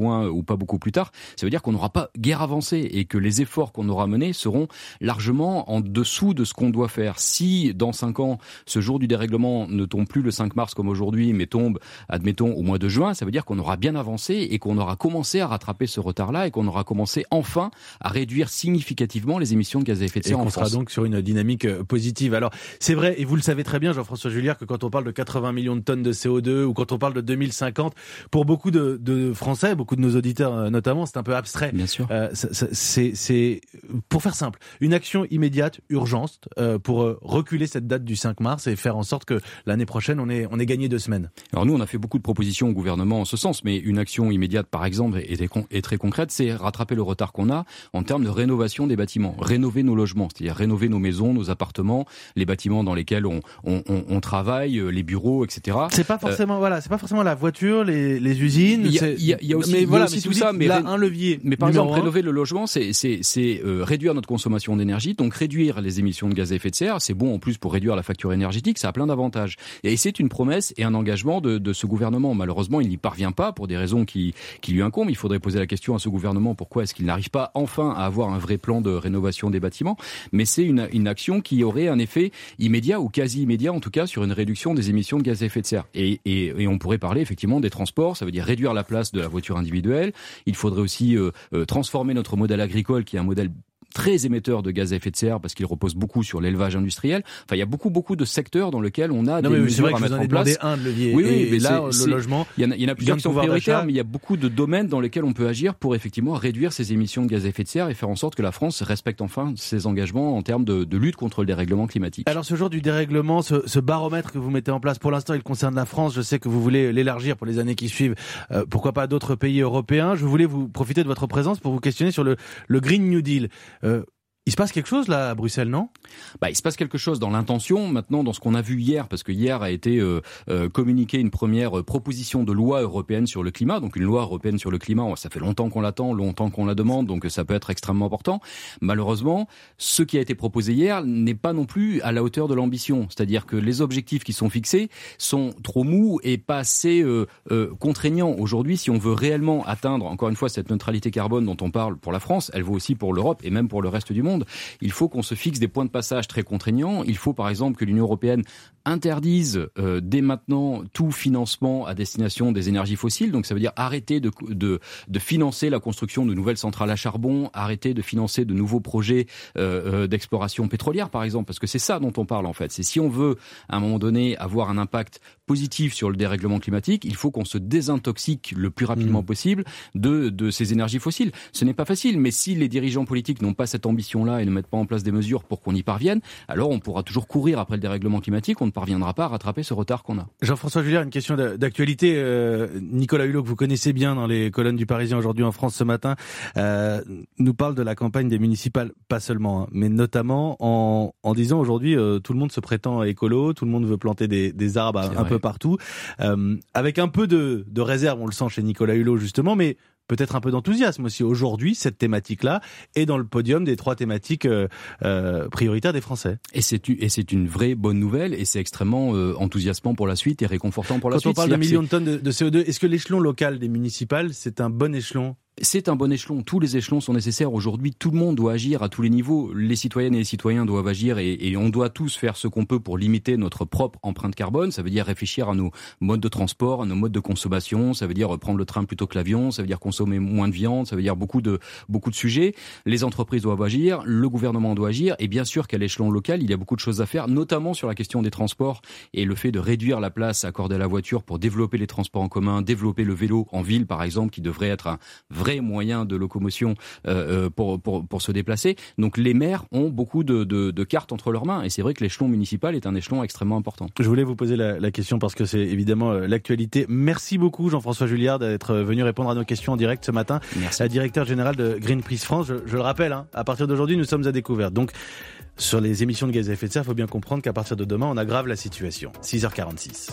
loin ou pas beaucoup plus tard, ça veut dire qu'on n'aura pas guère avancé et que les efforts qu'on aura menés seront largement en dessous de ce qu'on doit faire. Si dans cinq ans, ce jour du dérèglement ne tombe plus le cinq mars comme aujourd'hui, mais tombe, admettons, au mois de juin, ça veut dire qu'on aura bien avancé et qu'on aura commencé à rattraper ce retard-là et qu'on aura commencé enfin à réduire significativement les émissions de gaz à effet de serre en France. Et qu'on sera donc sur une dynamique positive. Alors, c'est vrai, et vous le savez très bien, Jean-François Juillard, que quand on parle de quatre-vingts millions de tonnes de C O deux ou quand on parle de deux mille cinquante, pour beaucoup de, de Français, beaucoup de nos auditeurs notamment, c'est un peu abstrait. Bien sûr. Euh, c'est, c'est, pour faire simple, une action immédiate, urgente, euh, pour reculer cette date du cinq mars et faire en sorte que l'année prochaine, on ait, on ait gagné deux semaines. Alors nous, on a fait beaucoup de propositions au gouvernement en ce sens, mais une action immédiate, par exemple, et, et très concrète, c'est rattraper le retard qu'on a en termes de rénovation des bâtiments, rénover nos logements, c'est-à-dire rénover nos maisons, nos appartements, les bâtiments dans lesquels on, on, on, on travaille, les bureaux, et cetera. C'est pas forcément, euh, voilà, c'est pas forcément la voiture, les, les usines. Il y a, il y a, il y a aussi, mais il y a voilà, aussi mais tout ça, mais là, ré... un levier. Mais par exemple, un. rénover le logement, c'est, c'est, c'est euh, réduire notre consommation d'énergie, donc réduire les émissions de gaz à effet de serre. C'est bon en plus pour réduire la facture énergétique, ça a plein d'avantages. Et c'est une promesse et un engagement de, de ce gouvernement. Malheureusement, il n'y parvient pas pour des raisons qui, qui lui incombent. Il faudrait poser la question à ce gouvernement pourquoi est-ce qu'il n'arrive pas enfin à avoir un vrai plan de rénovation des bâtiments. Mais c'est une, une action qui aurait un effet immédiat ou quasi immédiat, en tout cas, sur une réduction des émissions de gaz à effet de serre. Et, et, et on pourrait parler effectivement des transports. Ça veut dire réduire la place de la voiture individuelle. Il faudrait aussi euh, euh, transformer notre modèle agricole, qui est un modèle très émetteur de gaz à effet de serre parce qu'il repose beaucoup sur l'élevage industriel. Enfin, il y a beaucoup, beaucoup de secteurs dans lesquels on a non, des mais mesures c'est vrai à que mettre vous en en place. Un de levier. Oui, oui, et, mais et là, c'est, le logement. Il y en a, il y en a plusieurs qui sont prioritaires, mais il y a beaucoup de domaines dans lesquels on peut agir pour effectivement réduire ces émissions de gaz à effet de serre et faire en sorte que la France respecte enfin ses engagements en termes de, de lutte contre le dérèglement climatique. Alors, ce jour du dérèglement, ce, ce baromètre que vous mettez en place, pour l'instant, il concerne la France. Je sais que vous voulez l'élargir pour les années qui suivent. Euh, pourquoi pas d'autres pays européens? Je voulais vous profiter de votre présence pour vous questionner sur le, le Green New Deal. Euh, Il se passe quelque chose là à Bruxelles, non ? Bah, il se passe quelque chose dans l'intention, maintenant dans ce qu'on a vu hier, parce que hier a été euh, euh, communiquée une première proposition de loi européenne sur le climat, donc une loi européenne sur le climat, ça fait longtemps qu'on l'attend, longtemps qu'on la demande, donc ça peut être extrêmement important. Malheureusement, ce qui a été proposé hier n'est pas non plus à la hauteur de l'ambition, c'est-à-dire que les objectifs qui sont fixés sont trop mous et pas assez euh, euh, contraignants. Aujourd'hui, si on veut réellement atteindre, encore une fois, cette neutralité carbone dont on parle pour la France, elle vaut aussi pour l'Europe et même pour le reste du monde. Il faut qu'on se fixe des points de passage très contraignants. Il faut par exemple que l'Union européenne interdise euh, dès maintenant tout financement à destination des énergies fossiles. Donc ça veut dire arrêter de, de, de financer la construction de nouvelles centrales à charbon, arrêter de financer de nouveaux projets euh, d'exploration pétrolière par exemple, parce que c'est ça dont on parle en fait. C'est si on veut à un moment donné avoir un impact positif sur le dérèglement climatique, il faut qu'on se désintoxique le plus rapidement mmh. possible de, de ces énergies fossiles. Ce n'est pas facile, mais si les dirigeants politiques n'ont pas cette ambition-là et ne mettent pas en place des mesures pour qu'on y parvienne, alors on pourra toujours courir après le dérèglement climatique, on ne parviendra pas à rattraper ce retard qu'on a. Jean-François Juillard, une question d'actualité. Euh, Nicolas Hulot, que vous connaissez bien dans les colonnes du Parisien aujourd'hui en France ce matin, euh, nous parle de la campagne des municipales, pas seulement, hein, mais notamment en, en disant aujourd'hui euh, tout le monde se prétend écolo, tout le monde veut planter des, des arbres un peu partout, euh, avec un peu de, de réserve, on le sent chez Nicolas Hulot justement, mais peut-être un peu d'enthousiasme aussi. Aujourd'hui, cette thématique-là est dans le podium des trois thématiques euh, euh, prioritaires des Français. Et c'est, et c'est une vraie bonne nouvelle et c'est extrêmement euh, enthousiasmant pour la suite et réconfortant pour la Quand suite. Quand on parle de millions de tonnes de, de C O deux, est-ce que l'échelon local des municipales, c'est un bon échelon ? C'est un bon échelon. Tous les échelons sont nécessaires. Aujourd'hui, tout le monde doit agir à tous les niveaux. Les citoyennes et les citoyens doivent agir et, et on doit tous faire ce qu'on peut pour limiter notre propre empreinte carbone. Ça veut dire réfléchir à nos modes de transport, à nos modes de consommation. Ça veut dire prendre le train plutôt que l'avion. Ça veut dire consommer moins de viande. Ça veut dire beaucoup de, beaucoup de sujets. Les entreprises doivent agir. Le gouvernement doit agir. Et bien sûr qu'à l'échelon local, il y a beaucoup de choses à faire, notamment sur la question des transports et le fait de réduire la place accordée à la voiture pour développer les transports en commun, développer le vélo en ville, par exemple, qui devrait être un vrai moyen de locomotion euh, pour, pour, pour se déplacer. Donc les maires ont beaucoup de, de, de cartes entre leurs mains et c'est vrai que l'échelon municipal est un échelon extrêmement important. Je voulais vous poser la, la question parce que c'est évidemment l'actualité. Merci beaucoup Jean-François Juillard d'être venu répondre à nos questions en direct ce matin. Merci. La directeur générale de Greenpeace France. Je, je le rappelle, hein, à partir d'aujourd'hui, nous sommes à découvert. Donc sur les émissions de gaz à effet de serre, il faut bien comprendre qu'à partir de demain, on aggrave la situation. six heures quarante-six.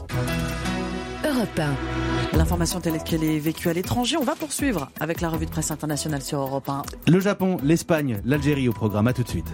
Europe un. L'information telle qu'elle est vécue à l'étranger, on va poursuivre avec la revue de presse internationale sur Europe un. Le Japon, l'Espagne, l'Algérie au programme. À tout de suite.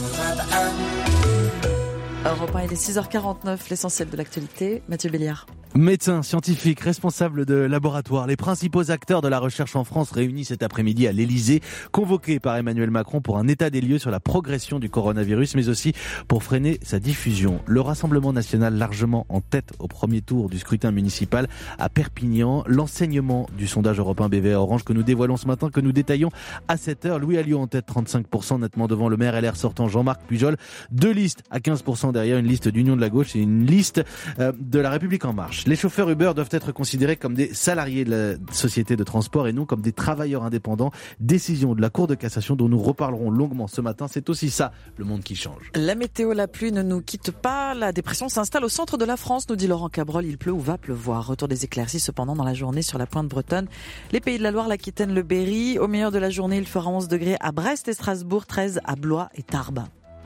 Europe un, il est six heures quarante-neuf, l'essentiel de l'actualité. Mathieu Béliard. Médecins, scientifiques, responsables de laboratoires, les principaux acteurs de la recherche en France réunis cet après-midi à l'Elysée, convoqués par Emmanuel Macron pour un état des lieux sur la progression du coronavirus, mais aussi pour freiner sa diffusion. Le Rassemblement national largement en tête au premier tour du scrutin municipal à Perpignan. L'enseignement du sondage européen B V A Orange que nous dévoilons ce matin, que nous détaillons à sept heures. Louis Alliot en tête, trente-cinq pour cent, nettement devant le maire L R sortant Jean-Marc Pujol. Deux listes à quinze pour cent derrière, une liste d'Union de la gauche et une liste euh, de la République en marche. Les chauffeurs Uber doivent être considérés comme des salariés de la société de transport et non comme des travailleurs indépendants. Décision de la Cour de cassation dont nous reparlerons longuement ce matin. C'est aussi ça, le monde qui change. La météo, la pluie ne nous quitte pas. La dépression s'installe au centre de la France, nous dit Laurent Cabrol. Il pleut ou va pleuvoir. Retour des éclaircies cependant dans la journée sur la pointe bretonne. Les Pays de la Loire, l'Aquitaine, le Berry. Au meilleur de la journée, il fera onze degrés à Brest et Strasbourg, treize à Blois et Tarbes.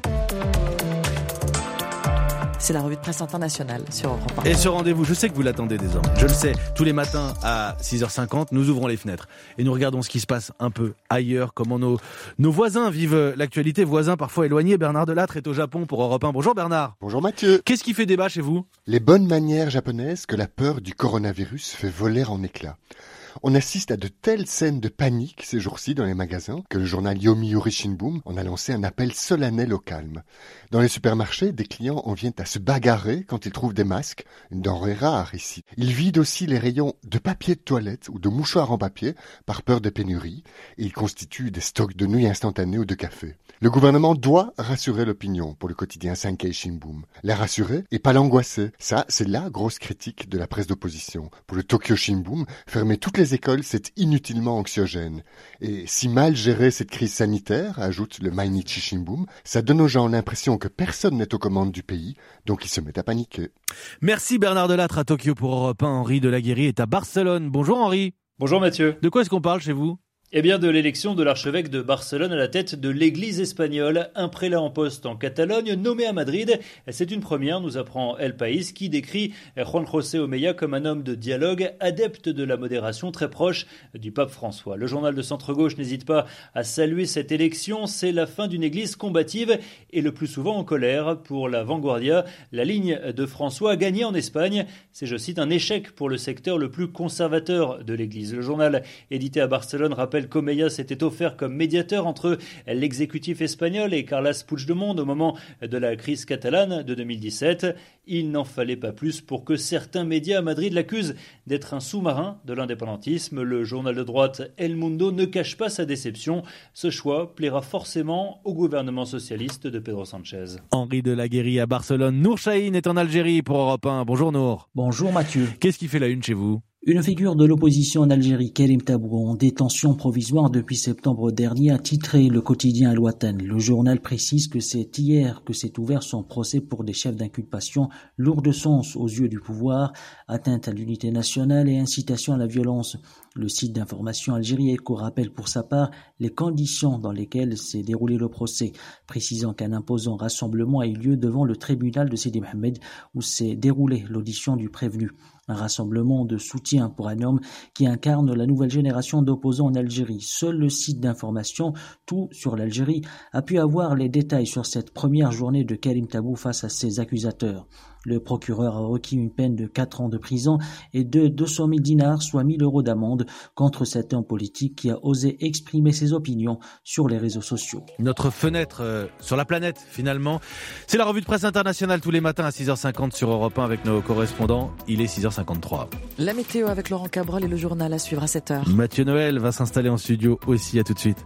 C'est la revue de presse internationale sur Europe un. Et ce rendez-vous, je sais que vous l'attendez désormais. Je le sais, tous les matins à six heures cinquante, nous ouvrons les fenêtres et nous regardons ce qui se passe un peu ailleurs, comment nos, nos voisins vivent l'actualité, voisins parfois éloignés. Bernard Delattre est au Japon pour Europe un. Bonjour Bernard. Bonjour Mathieu. Qu'est-ce qui fait débat chez vous ? Les bonnes manières japonaises que la peur du coronavirus fait voler en éclats. On assiste à de telles scènes de panique ces jours-ci dans les magasins que le journal Yomiuri Shimbun en a lancé un appel solennel au calme. Dans les supermarchés, des clients en viennent à se bagarrer quand ils trouvent des masques, une denrée rare ici. Ils vident aussi les rayons de papier de toilette ou de mouchoirs en papier par peur de pénurie et ils constituent des stocks de nouilles instantanées ou de café. Le gouvernement doit rassurer l'opinion pour le quotidien Sankei Shimbun. La rassurer et pas l'angoisser. Ça, c'est la grosse critique de la presse d'opposition. Pour le Tokyo Shimbun, fermer toutes les écoles, c'est inutilement anxiogène. Et si mal gérer cette crise sanitaire, ajoute le Mainichi Shimbun, ça donne aux gens l'impression que personne n'est aux commandes du pays, donc ils se mettent à paniquer. Merci Bernard Delattre à Tokyo pour Europe un. Henri Delaguérie est à Barcelone. Bonjour Henri. Bonjour Mathieu. De quoi est-ce qu'on parle chez vous ? Eh bien, de l'élection de l'archevêque de Barcelone à la tête de l'église espagnole, un prélat en poste en Catalogne, nommé à Madrid. C'est une première, nous apprend El País, qui décrit Juan José Omeya comme un homme de dialogue, adepte de la modération, très proche du pape François. Le journal de centre-gauche n'hésite pas à saluer cette élection. C'est la fin d'une église combative et le plus souvent en colère. Pour la Vanguardia, la ligne de François a gagné en Espagne. C'est, je cite, un échec pour le secteur le plus conservateur de l'église. Le journal édité à Barcelone rappelle qu'Omeya s'était offert comme médiateur entre l'exécutif espagnol et Carles Puigdemont au moment de la crise catalane de deux mille dix-sept. Il n'en fallait pas plus pour que certains médias à Madrid l'accusent d'être un sous-marin de l'indépendantisme. Le journal de droite El Mundo ne cache pas sa déception. Ce choix plaira forcément au gouvernement socialiste de Pedro Sánchez. Henri Delaguérie à Barcelone. Nour Chahine est en Algérie pour Europe un. Bonjour Nour. Bonjour Mathieu. Qu'est-ce qui fait la une chez vous ? Une figure de l'opposition en Algérie, Karim Tabou, en détention provisoire depuis septembre dernier, a titré le quotidien Al Watan. Le journal précise que c'est hier que s'est ouvert son procès pour des chefs d'inculpation lourds de sens aux yeux du pouvoir, atteinte à l'unité nationale et incitation à la violence. Le site d'information Algérie Echo rappelle pour sa part les conditions dans lesquelles s'est déroulé le procès, précisant qu'un imposant rassemblement a eu lieu devant le tribunal de Sidi Mohamed où s'est déroulée l'audition du prévenu. Un rassemblement de soutien pour un homme qui incarne la nouvelle génération d'opposants en Algérie. Seul le site d'information Tout sur l'Algérie a pu avoir les détails sur cette première journée de Karim Tabou face à ses accusateurs. Le procureur a requis une peine de quatre ans de prison et de deux cent mille dinars, soit mille euros d'amende, contre cet homme politique qui a osé exprimer ses opinions sur les réseaux sociaux. Notre fenêtre euh, sur la planète, finalement. C'est la revue de presse internationale tous les matins à six heures cinquante sur Europe un avec nos correspondants. Il est six heures cinquante-trois. La météo avec Laurent Cabrol et le journal à suivre à sept heures. Mathieu Noël va s'installer en studio aussi. À tout de suite.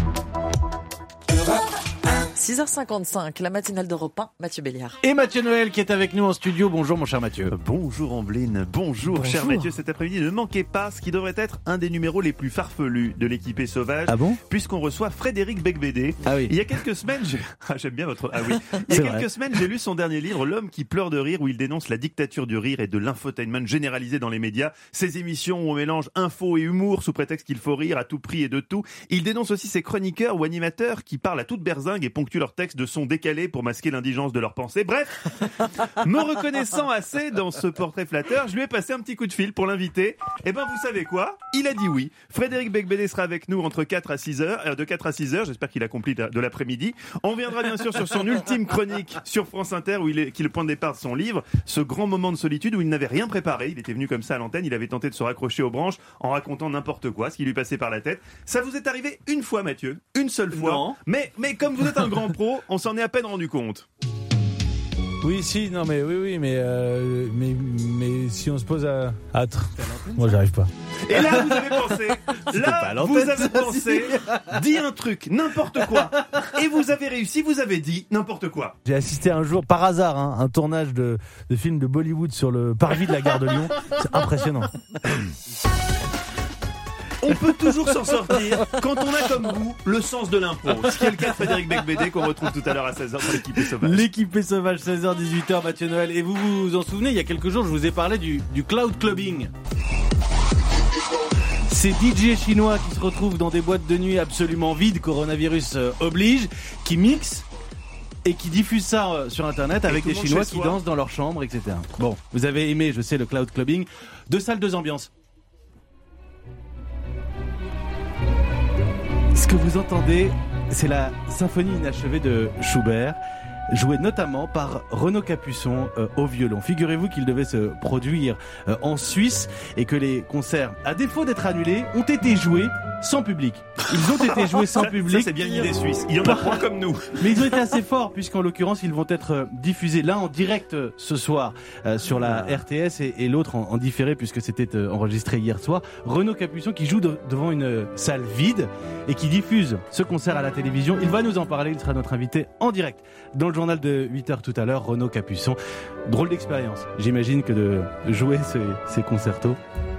six heures cinquante-cinq, la matinale d'Europe un, Mathieu Béliard. Et Mathieu Noël qui est avec nous en studio. Bonjour mon cher Mathieu. Bonjour Ambline, bonjour, bonjour. Cher Mathieu. Cet après-midi, ne manquez pas ce qui devrait être un des numéros les plus farfelus de l'équipée sauvage. Ah bon ? Puisqu'on reçoit Frédéric Becbédé. Ah oui. Il y a quelques semaines, j'ai... Ah, j'aime bien votre... Ah oui. Il y a quelques vrai. semaines, j'ai lu son dernier livre, L'homme qui pleure de rire, où il dénonce la dictature du rire et de l'infotainment généralisé dans les médias. Ces émissions où on mélange info et humour sous prétexte qu'il faut rire à tout prix et de tout. Il dénonce aussi ces chroniqueurs ou animateurs qui parlent à toute berzingue et ponctuent convaincu leurs textes de sons décalés pour masquer l'indigence de leurs pensées. Bref, me reconnaissant assez dans ce portrait flatteur, je lui ai passé un petit coup de fil pour l'inviter. Et ben vous savez quoi ? Il a dit oui. Frédéric Becbédé sera avec nous entre quatre à six heures, euh, de quatre à six heures, j'espère qu'il accomplit de l'après-midi. On viendra bien sûr sur son ultime chronique sur France Inter, où il est, qui est le point de départ de son livre, ce grand moment de solitude où il n'avait rien préparé. Il était venu comme ça à l'antenne, il avait tenté de se raccrocher aux branches en racontant n'importe quoi, ce qui lui passait par la tête. Ça vous est arrivé une fois, Mathieu, une seule fois. Non. Mais, mais comme vous êtes un grand pro, on s'en est à peine rendu compte. Oui, si, non, mais oui, oui, mais, euh, mais, mais si on se pose à. à tr- Moi, j'arrive pas. Et là, vous avez pensé, là, vous avez pensé, dit un truc, n'importe quoi. Et vous avez réussi, vous avez dit n'importe quoi. J'ai assisté un jour, par hasard, hein, un tournage de, de film de Bollywood sur le parvis de la gare de Lyon. C'est impressionnant. On peut toujours s'en sortir quand on a comme vous le sens de l'impro. Ce qui est le cas de Frédéric Becbédé qu'on retrouve tout à l'heure à seize heures dans l'équipée sauvage. L'équipée sauvage, seize heures dix-huit heures, Mathieu Noël. Et vous vous en souvenez, il y a quelques jours, je vous ai parlé du, du cloud clubbing. Ces D J chinois qui se retrouvent dans des boîtes de nuit absolument vides, coronavirus euh, oblige, qui mixent et qui diffusent ça euh, sur Internet avec des Chinois qui dansent dans leur chambre, et cetera. Bon, vous avez aimé, je sais, le cloud clubbing. Deux salles, deux ambiances. Ce que vous entendez, c'est la symphonie inachevée de Schubert, jouée notamment par Renaud Capuçon euh, au violon. Figurez-vous qu'il devait se produire euh, en Suisse et que les concerts, à défaut d'être annulés, ont été joués sans public. Ils ont été joués sans ça, public. Ça, c'est bien l'idée suisse. Il y en a point comme nous. Mais ils ont été assez forts puisqu'en l'occurrence, ils vont être euh, diffusés l'un en direct euh, ce soir euh, sur la R T S et, et l'autre en, en différé puisque c'était euh, enregistré hier soir. Renaud Capuçon qui joue de, devant une euh, salle vide et qui diffuse ce concert à la télévision. Il va nous en parler. Il sera notre invité en direct dans le journal de huit heures tout à l'heure. Renaud Capuçon. Drôle d'expérience. J'imagine que de jouer ces, ces concertos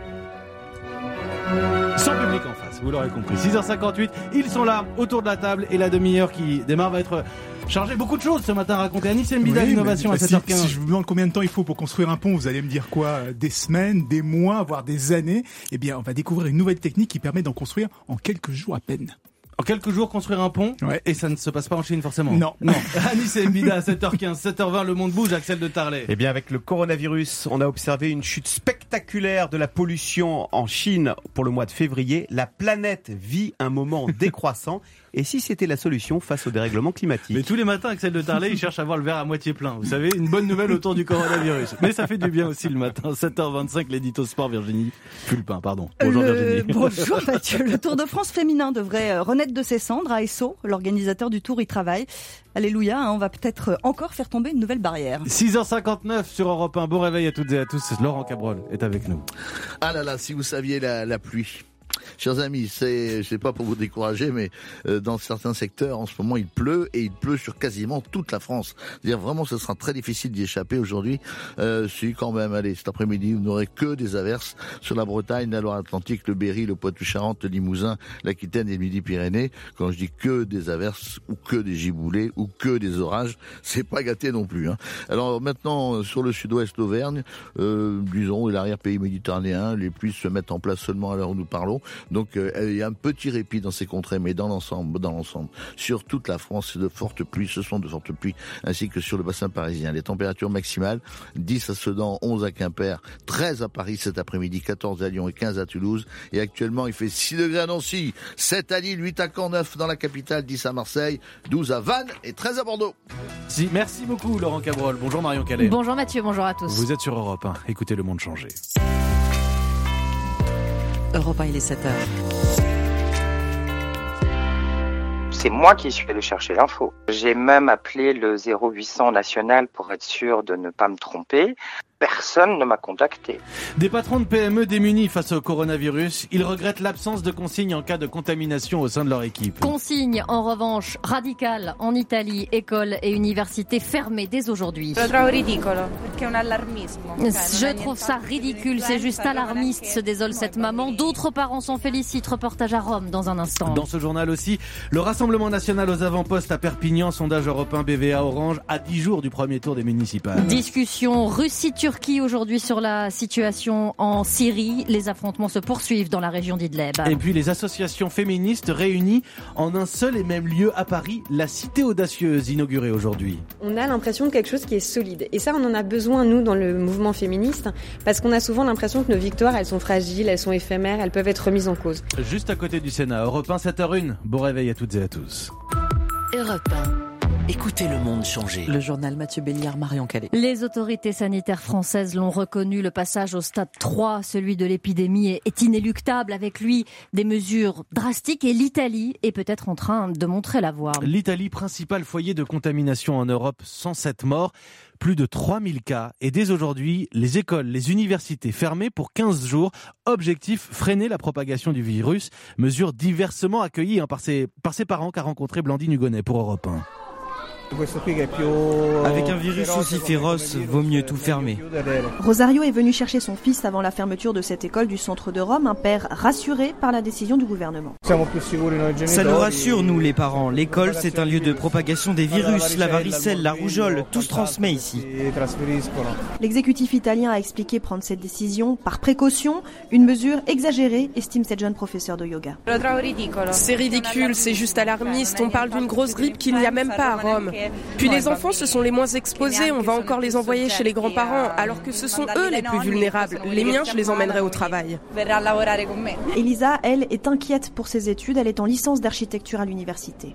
sans public en face, vous l'aurez compris. six heures cinquante-huit, ils sont là, autour de la table, et la demi-heure qui démarre va être chargée. Beaucoup de choses ce matin à raconter. Anis Mbida, oui, l'innovation à si, sept heures quinze. Si je vous demande combien de temps il faut pour construire un pont, vous allez me dire quoi ? Des semaines, des mois, voire des années ? Eh bien, on va découvrir une nouvelle technique qui permet d'en construire en quelques jours à peine. En quelques jours, construire un pont, ouais. Et ça ne se passe pas en Chine forcément. Non. Non. Anis Mbida à sept heures quinze, sept heures vingt, le monde bouge, Axel de Tarlet. Eh bien, avec le coronavirus, on a observé une chute spectaculaire de la pollution en Chine pour le mois de février. La planète vit un moment décroissant. Et si c'était la solution face au dérèglement climatique ? Mais tous les matins, Axel de Tarlet, il cherche à voir le verre à moitié plein. Vous savez, une bonne nouvelle autour du coronavirus. Mais ça fait du bien aussi le matin. sept heures vingt-cinq, l'édito sport, Virginie Fulpin, pardon. Bonjour le... Virginie. Bonjour Mathieu. Le Tour de France féminin devrait renaître de ses cendres. A S O, l'organisateur du Tour, y travaille. Alléluia, hein, on va peut-être encore faire tomber une nouvelle barrière. six heures cinquante-neuf sur Europe un. Bon réveil à toutes et à tous. Laurent Cabrol est avec nous. Ah là là, si vous saviez la, la pluie. Chers amis, c'est, c'est pas pour vous décourager, mais euh, dans certains secteurs, en ce moment, il pleut et il pleut sur quasiment toute la France. C'est-à-dire vraiment, ce sera très difficile d'y échapper aujourd'hui. Euh, si quand même, allez, cet après-midi, vous n'aurez que des averses sur la Bretagne, la Loire-Atlantique, le Berry, le Poitou-Charentes, le Limousin, l'Aquitaine et le Midi-Pyrénées. Quand je dis que des averses ou que des giboulées ou que des orages, c'est pas gâté non plus. Hein. Alors maintenant, sur le sud-ouest d'Auvergne, euh, disons, et l'arrière-pays méditerranéen, les pluies se mettent en place seulement à l'heure où nous parlons. Donc euh, il y a un petit répit dans ces contrées, mais dans l'ensemble, dans l'ensemble, sur toute la France, c'est de fortes pluies, ce sont de fortes pluies, ainsi que sur le bassin parisien. Les températures maximales, dix à Sedan, onze à Quimper, treize à Paris cet après-midi, quatorze à Lyon et quinze à Toulouse. Et actuellement, il fait six degrés à Nancy, sept à Lille, huit à Caen, neuf dans la capitale, dix à Marseille, douze à Vannes et treize à Bordeaux. Si, merci beaucoup Laurent Cabrol. Bonjour Marion Calais. Bonjour Mathieu, bonjour à tous. Vous êtes sur Europe un. Écoutez le monde changer. Europe un, il est sept heures. C'est moi qui suis allé chercher l'info. J'ai même appelé le zéro huit cents national pour être sûr de ne pas me tromper. Personne ne m'a contacté. Des patrons de P M E démunis face au coronavirus, ils regrettent l'absence de consignes en cas de contamination au sein de leur équipe. Consignes, en revanche, radicales en Italie, écoles et universités fermées dès aujourd'hui. Je trouve ça ridicule, c'est juste alarmiste, se désole cette maman. D'autres parents s'en félicitent. Reportage à Rome dans un instant. Dans ce journal aussi, le Rassemblement national aux avant-postes à Perpignan, sondage européen B V A Orange, à dix jours du premier tour des municipales. Discussion Russie-Turquie Turquie aujourd'hui sur la situation en Syrie. Les affrontements se poursuivent dans la région d'Idlib. Et puis les associations féministes réunies en un seul et même lieu à Paris, la Cité Audacieuse, inaugurée aujourd'hui. On a l'impression de quelque chose qui est solide. Et ça, on en a besoin, nous, dans le mouvement féministe, parce qu'on a souvent l'impression que nos victoires, elles sont fragiles, elles sont éphémères, elles peuvent être remises en cause. Juste à côté du Sénat, Europe un, sept heures zéro un. Bon réveil à toutes et à tous. Europe un. Écoutez le monde changer. Le journal Mathieu Béliard, Marion Calais. Les autorités sanitaires françaises l'ont reconnu. Le passage au stade trois, celui de l'épidémie, est inéluctable. Avec lui, des mesures drastiques. Et l'Italie est peut-être en train de montrer la voie. L'Italie, principal foyer de contamination en Europe, cent sept morts. Plus de trois mille cas. Et dès aujourd'hui, les écoles, les universités fermées pour quinze jours. Objectif, freiner la propagation du virus. Mesure diversement accueillie hein, par, ses, par ses parents qu'a rencontré Blandine Hugonnet pour Europe un. Avec un virus aussi féroce, vaut mieux tout fermer. Rosario est venu chercher son fils avant la fermeture de cette école du centre de Rome, un père rassuré par la décision du gouvernement. Ça nous rassure, nous les parents. L'école, c'est un lieu de propagation des virus, la varicelle, la rougeole, tout se transmet ici. L'exécutif italien a expliqué prendre cette décision par précaution, une mesure exagérée, estime cette jeune professeure de yoga. C'est ridicule, c'est juste alarmiste, on parle d'une grosse grippe qu'il n'y a même pas à Rome. Puis les enfants, ce sont les moins exposés, on va encore les envoyer chez les grands-parents, alors que ce sont eux les plus vulnérables. Les miens, je les emmènerai au travail. Elisa, elle, est inquiète pour ses études, elle est en licence d'architecture à l'université.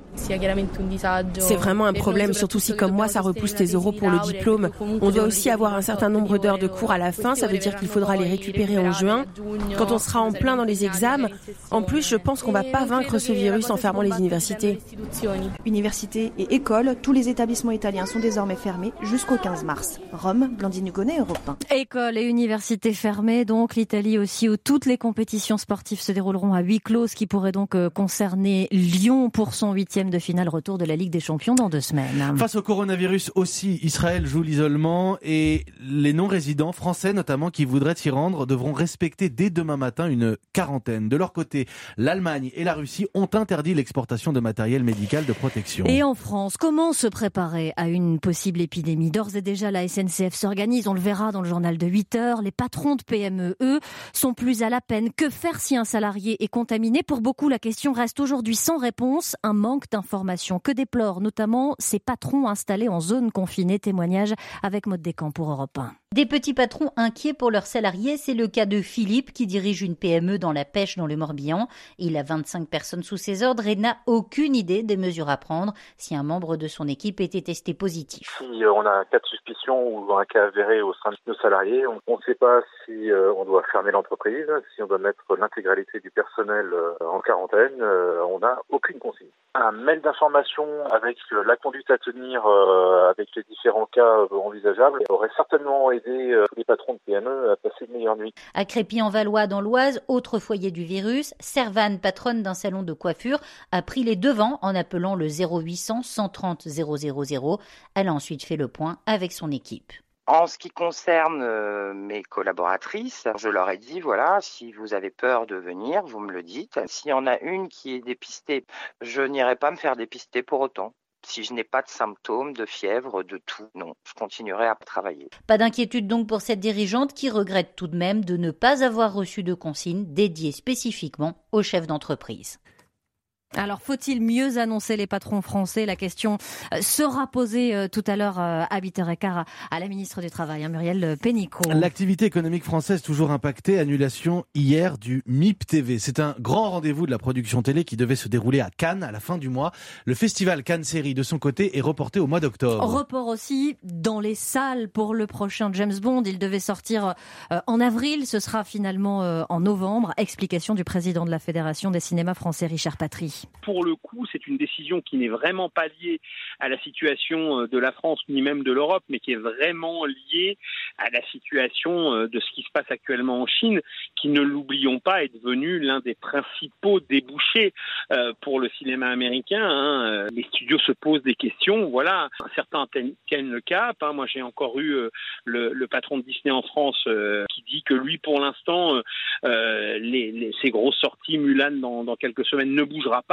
C'est vraiment un problème, surtout si comme moi, ça repousse tes euros pour le diplôme. On doit aussi avoir un certain nombre d'heures de cours à la fin, ça veut dire qu'il faudra les récupérer en juin, quand on sera en plein dans les examens. En plus, je pense qu'on va pas vaincre ce virus en fermant les universités. Universités et écoles, tous les établissements italiens sont désormais fermés jusqu'au quinze mars. Rome, Blandine Hugonnet, Europe un. Écoles et universités fermées, donc l'Italie aussi, où toutes les compétitions sportives se dérouleront à huis clos, ce qui pourrait donc concerner Lyon pour son huitième de finale retour de la Ligue des Champions dans deux semaines. Face au coronavirus aussi, Israël joue l'isolement et les non-résidents français notamment qui voudraient s'y rendre devront respecter dès demain matin une quarantaine. De leur côté, l'Allemagne et la Russie ont interdit l'exportation de matériel médical de protection. Et en France, comment se préparer à une possible épidémie? D'ores et déjà, la S N C F s'organise, on le verra dans le journal de huit heures. Les patrons de P M E, eux, sont plus à la peine. Que faire si un salarié est contaminé? Pour beaucoup, la question reste aujourd'hui sans réponse. Un manque d'informations que déplorent notamment ces patrons installés en zone confinée. Témoignage avec Maud Descamps pour Europe un. Des petits patrons inquiets pour leurs salariés, c'est le cas de Philippe qui dirige une P M E dans la pêche dans le Morbihan. Il a vingt-cinq personnes sous ses ordres et n'a aucune idée des mesures à prendre si un membre de son équipe était testé positif. Si on a un cas de suspicion ou un cas avéré au sein de nos salariés, on ne sait pas si on doit fermer l'entreprise, si on doit mettre l'intégralité du personnel en quarantaine, on n'a aucune consigne. Un mail d'information avec la conduite à tenir avec les différents cas envisageables aurait certainement aidé les patrons de P M E à passer une meilleure nuit. À Crépy-en-Valois dans l'Oise, autre foyer du virus, Servane, patronne d'un salon de coiffure, a pris les devants en appelant le zéro huit cents cent trente zéro zéro zéro. Elle a ensuite fait le point avec son équipe. En ce qui concerne euh, mes collaboratrices, je leur ai dit, voilà, si vous avez peur de venir, vous me le dites. S'il y en a une qui est dépistée, je n'irai pas me faire dépister pour autant. Si je n'ai pas de symptômes, de fièvre, de tout, non, je continuerai à travailler. Pas d'inquiétude donc pour cette dirigeante qui regrette tout de même de ne pas avoir reçu de consignes dédiées spécifiquement aux chefs d'entreprise. Alors, faut-il mieux annoncer les patrons français? La question sera posée tout à l'heure à huit heures quinze à la ministre du Travail, Muriel Pénicaud. L'activité économique française toujours impactée. Annulation hier du M I P T V. C'est un grand rendez-vous de la production télé qui devait se dérouler à Cannes à la fin du mois. Le festival Cannes Série, de son côté, est reporté au mois d'octobre. Report aussi dans les salles pour le prochain James Bond. Il devait sortir en avril. Ce sera finalement en novembre. Explication du président de la Fédération des cinémas français, Richard Patry. Pour le coup, c'est une décision qui n'est vraiment pas liée à la situation de la France ni même de l'Europe, mais qui est vraiment liée à la situation de ce qui se passe actuellement en Chine, qui, ne l'oublions pas, est devenu l'un des principaux débouchés pour le cinéma américain. Hein. Les studios se posent des questions. Voilà, certains tiennent le cap. Hein. Moi, j'ai encore eu le, le patron de Disney en France qui dit que lui, pour l'instant, les, les, ses grosses sorties Mulan dans, dans quelques semaines ne bougera pas.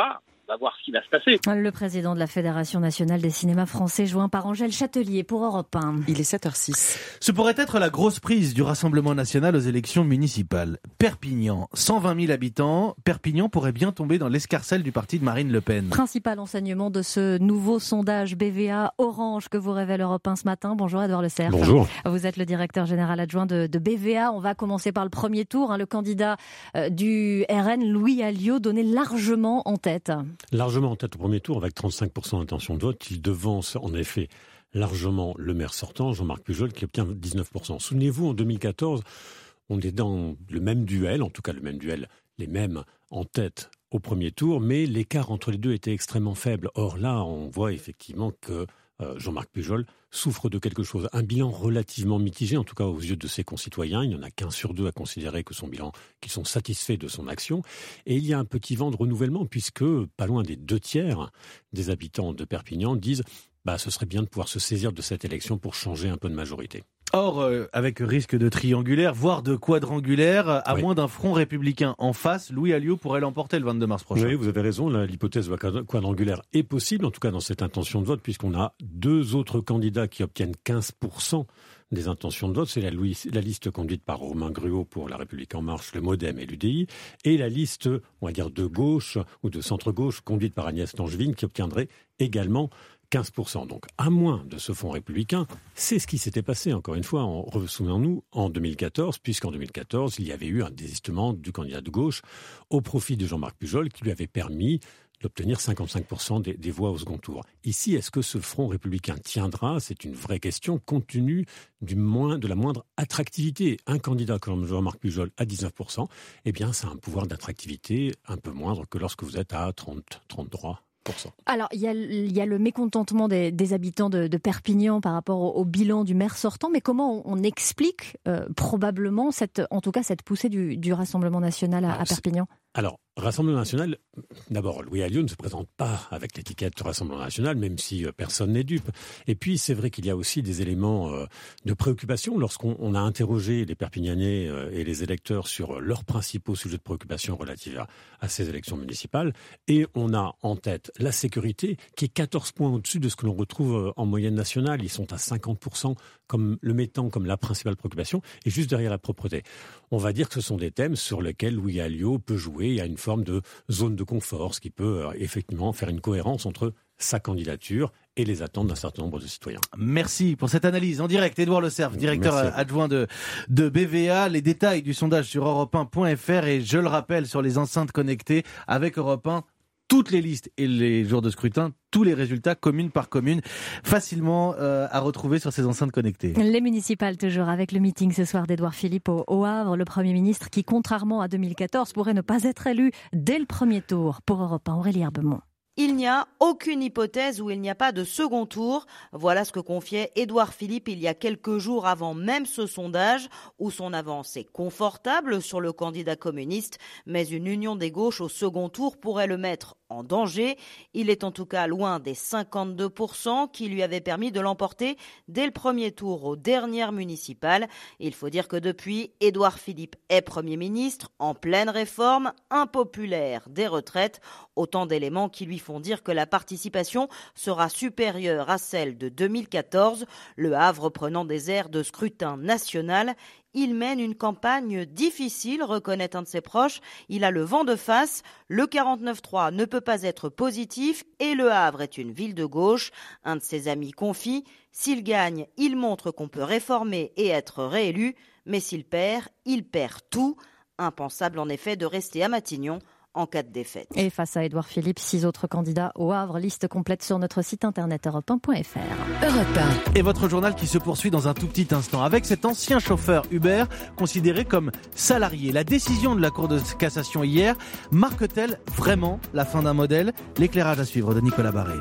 va voir ce qui va se passer. Le président de la Fédération nationale des cinémas français, joint par Angèle Châtelier pour Europe un. Il est sept heures six. Ce pourrait être la grosse prise du Rassemblement national aux élections municipales. Perpignan, cent vingt mille habitants. Perpignan pourrait bien tomber dans l'escarcelle du parti de Marine Le Pen. Principal enseignement de ce nouveau sondage B V A Orange que vous révèle Europe un ce matin. Bonjour Edouard Le Cerf. Bonjour. Vous êtes le directeur général adjoint de, de B V A. On va commencer par le premier tour. Hein, le candidat euh, du R N, Louis Alliot, donné largement en tête. Largement en tête au premier tour, avec trente-cinq pour cent d'intention de vote. Il devance en effet largement le maire sortant, Jean-Marc Pujol, qui obtient dix-neuf pour cent. Souvenez-vous, en deux mille quatorze, on est dans le même duel, en tout cas le même duel, les mêmes en tête au premier tour, mais l'écart entre les deux était extrêmement faible. Or là, on voit effectivement que euh, Jean-Marc Pujol souffre de quelque chose. Un bilan relativement mitigé, en tout cas aux yeux de ses concitoyens. Il n'y en a qu'un sur deux à considérer que son bilan, qu'ils sont satisfaits de son action. Et il y a un petit vent de renouvellement, puisque pas loin des deux tiers des habitants de Perpignan disent bah, ce serait bien de pouvoir se saisir de cette élection pour changer un peu de majorité. Or, euh, avec risque de triangulaire, voire de quadrangulaire, à oui. moins d'un front républicain en face, Louis Alliot pourrait l'emporter le vingt-deux mars prochain. Oui, vous avez raison, là, l'hypothèse quadrangulaire est possible, en tout cas dans cette intention de vote, puisqu'on a deux autres candidats qui obtiennent quinze pour cent des intentions de vote. C'est la, la liste conduite par Romain Gruot pour La République En Marche, le MoDem et l'U D I, et la liste, on va dire, de gauche ou de centre-gauche conduite par Agnès Langevin, qui obtiendrait également quinze pour cent. Donc, à moins de ce front républicain, c'est ce qui s'était passé, encore une fois, en, souvenons-nous, en deux mille quatorze, puisqu'en deux mille quatorze, il y avait eu un désistement du candidat de gauche au profit de Jean-Marc Pujol, qui lui avait permis d'obtenir cinquante-cinq pour cent des, des voix au second tour. Ici, est-ce que ce front républicain tiendra ? C'est une vraie question, compte tenu du moins, de la moindre attractivité. Un candidat comme Jean-Marc Pujol à dix-neuf pour cent, eh bien, ça a un pouvoir d'attractivité un peu moindre que lorsque vous êtes à trente, trente-trois. Alors, il y a, il y a le mécontentement des, des habitants de, de Perpignan par rapport au, au bilan du maire sortant, mais comment on, on explique euh, probablement, cette, en tout cas, cette poussée du, du Rassemblement national à, à Perpignan ? Alors, Rassemblement national, d'abord, Louis Alliot ne se présente pas avec l'étiquette Rassemblement national, même si euh, personne n'est dupe. Et puis, c'est vrai qu'il y a aussi des éléments euh, de préoccupation. Lorsqu'on on a interrogé les Perpignanais euh, et les électeurs sur euh, leurs principaux sujets de préoccupation relatifs à, à ces élections municipales, et on a en tête la sécurité, qui est quatorze points au-dessus de ce que l'on retrouve euh, en moyenne nationale. Ils sont à cinquante pour cent, comme le mettant comme la principale préoccupation, et juste derrière la propreté. On va dire que ce sont des thèmes sur lesquels Louis Alliot peut jouer. Il y a une forme de zone de confort, ce qui peut euh, effectivement faire une cohérence entre sa candidature et les attentes d'un certain nombre de citoyens. Merci pour cette analyse en direct. Édouard Le Cerf, directeur Merci. adjoint de, de B V A. Les détails du sondage sur europe un point f r et je le rappelle sur les enceintes connectées avec Europe un. Toutes les listes et les jours de scrutin, tous les résultats commune par commune, facilement euh, à retrouver sur ces enceintes connectées. Les municipales toujours avec le meeting ce soir d'Édouard Philippe au, au Havre, le Premier ministre qui, contrairement à deux mille quatorze, pourrait ne pas être élu dès le premier tour. Pour Europe un, Aurélie Herbemont. Il n'y a aucune hypothèse où il n'y a pas de second tour. Voilà ce que confiait Édouard Philippe il y a quelques jours avant même ce sondage, où son avance est confortable sur le candidat communiste, mais une union des gauches au second tour pourrait le mettre en danger. Il est en tout cas loin des cinquante-deux pour cent qui lui avaient permis de l'emporter dès le premier tour aux dernières municipales. Il faut dire que depuis, Édouard Philippe est Premier ministre, en pleine réforme, impopulaire des retraites. Autant d'éléments qui lui font dire que la participation sera supérieure à celle de deux mille quatorze, le Havre prenant des airs de scrutin national. Il mène une campagne difficile, reconnaît un de ses proches. Il a le vent de face. Le quarante-neuf trois ne peut pas être positif et Le Havre est une ville de gauche. Un de ses amis confie, s'il gagne, il montre qu'on peut réformer et être réélu. Mais s'il perd, il perd tout. Impensable en effet de rester à Matignon en cas de défaite. Et face à Édouard Philippe, six autres candidats au Havre. Liste complète sur notre site internet europe un point f r. Europe un. Et votre journal qui se poursuit dans un tout petit instant avec cet ancien chauffeur Uber considéré comme salarié. La décision de la Cour de cassation hier marque-t-elle vraiment la fin d'un modèle ? L'éclairage à suivre de Nicolas Barré.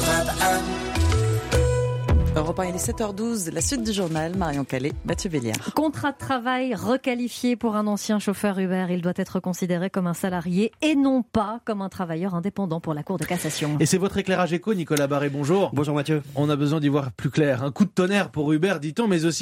Europe un, il est sept heures douze, la suite du journal, Marion Calais, Mathieu Béliard. Contrat de travail requalifié pour un ancien chauffeur Uber. Il doit être considéré comme un salarié et non pas comme un travailleur indépendant pour la Cour de cassation. Et c'est votre éclairage éco, Nicolas Barré, bonjour. Bonjour Mathieu. On a besoin d'y voir plus clair. Un coup de tonnerre pour Uber, dit-on, mais aussi pour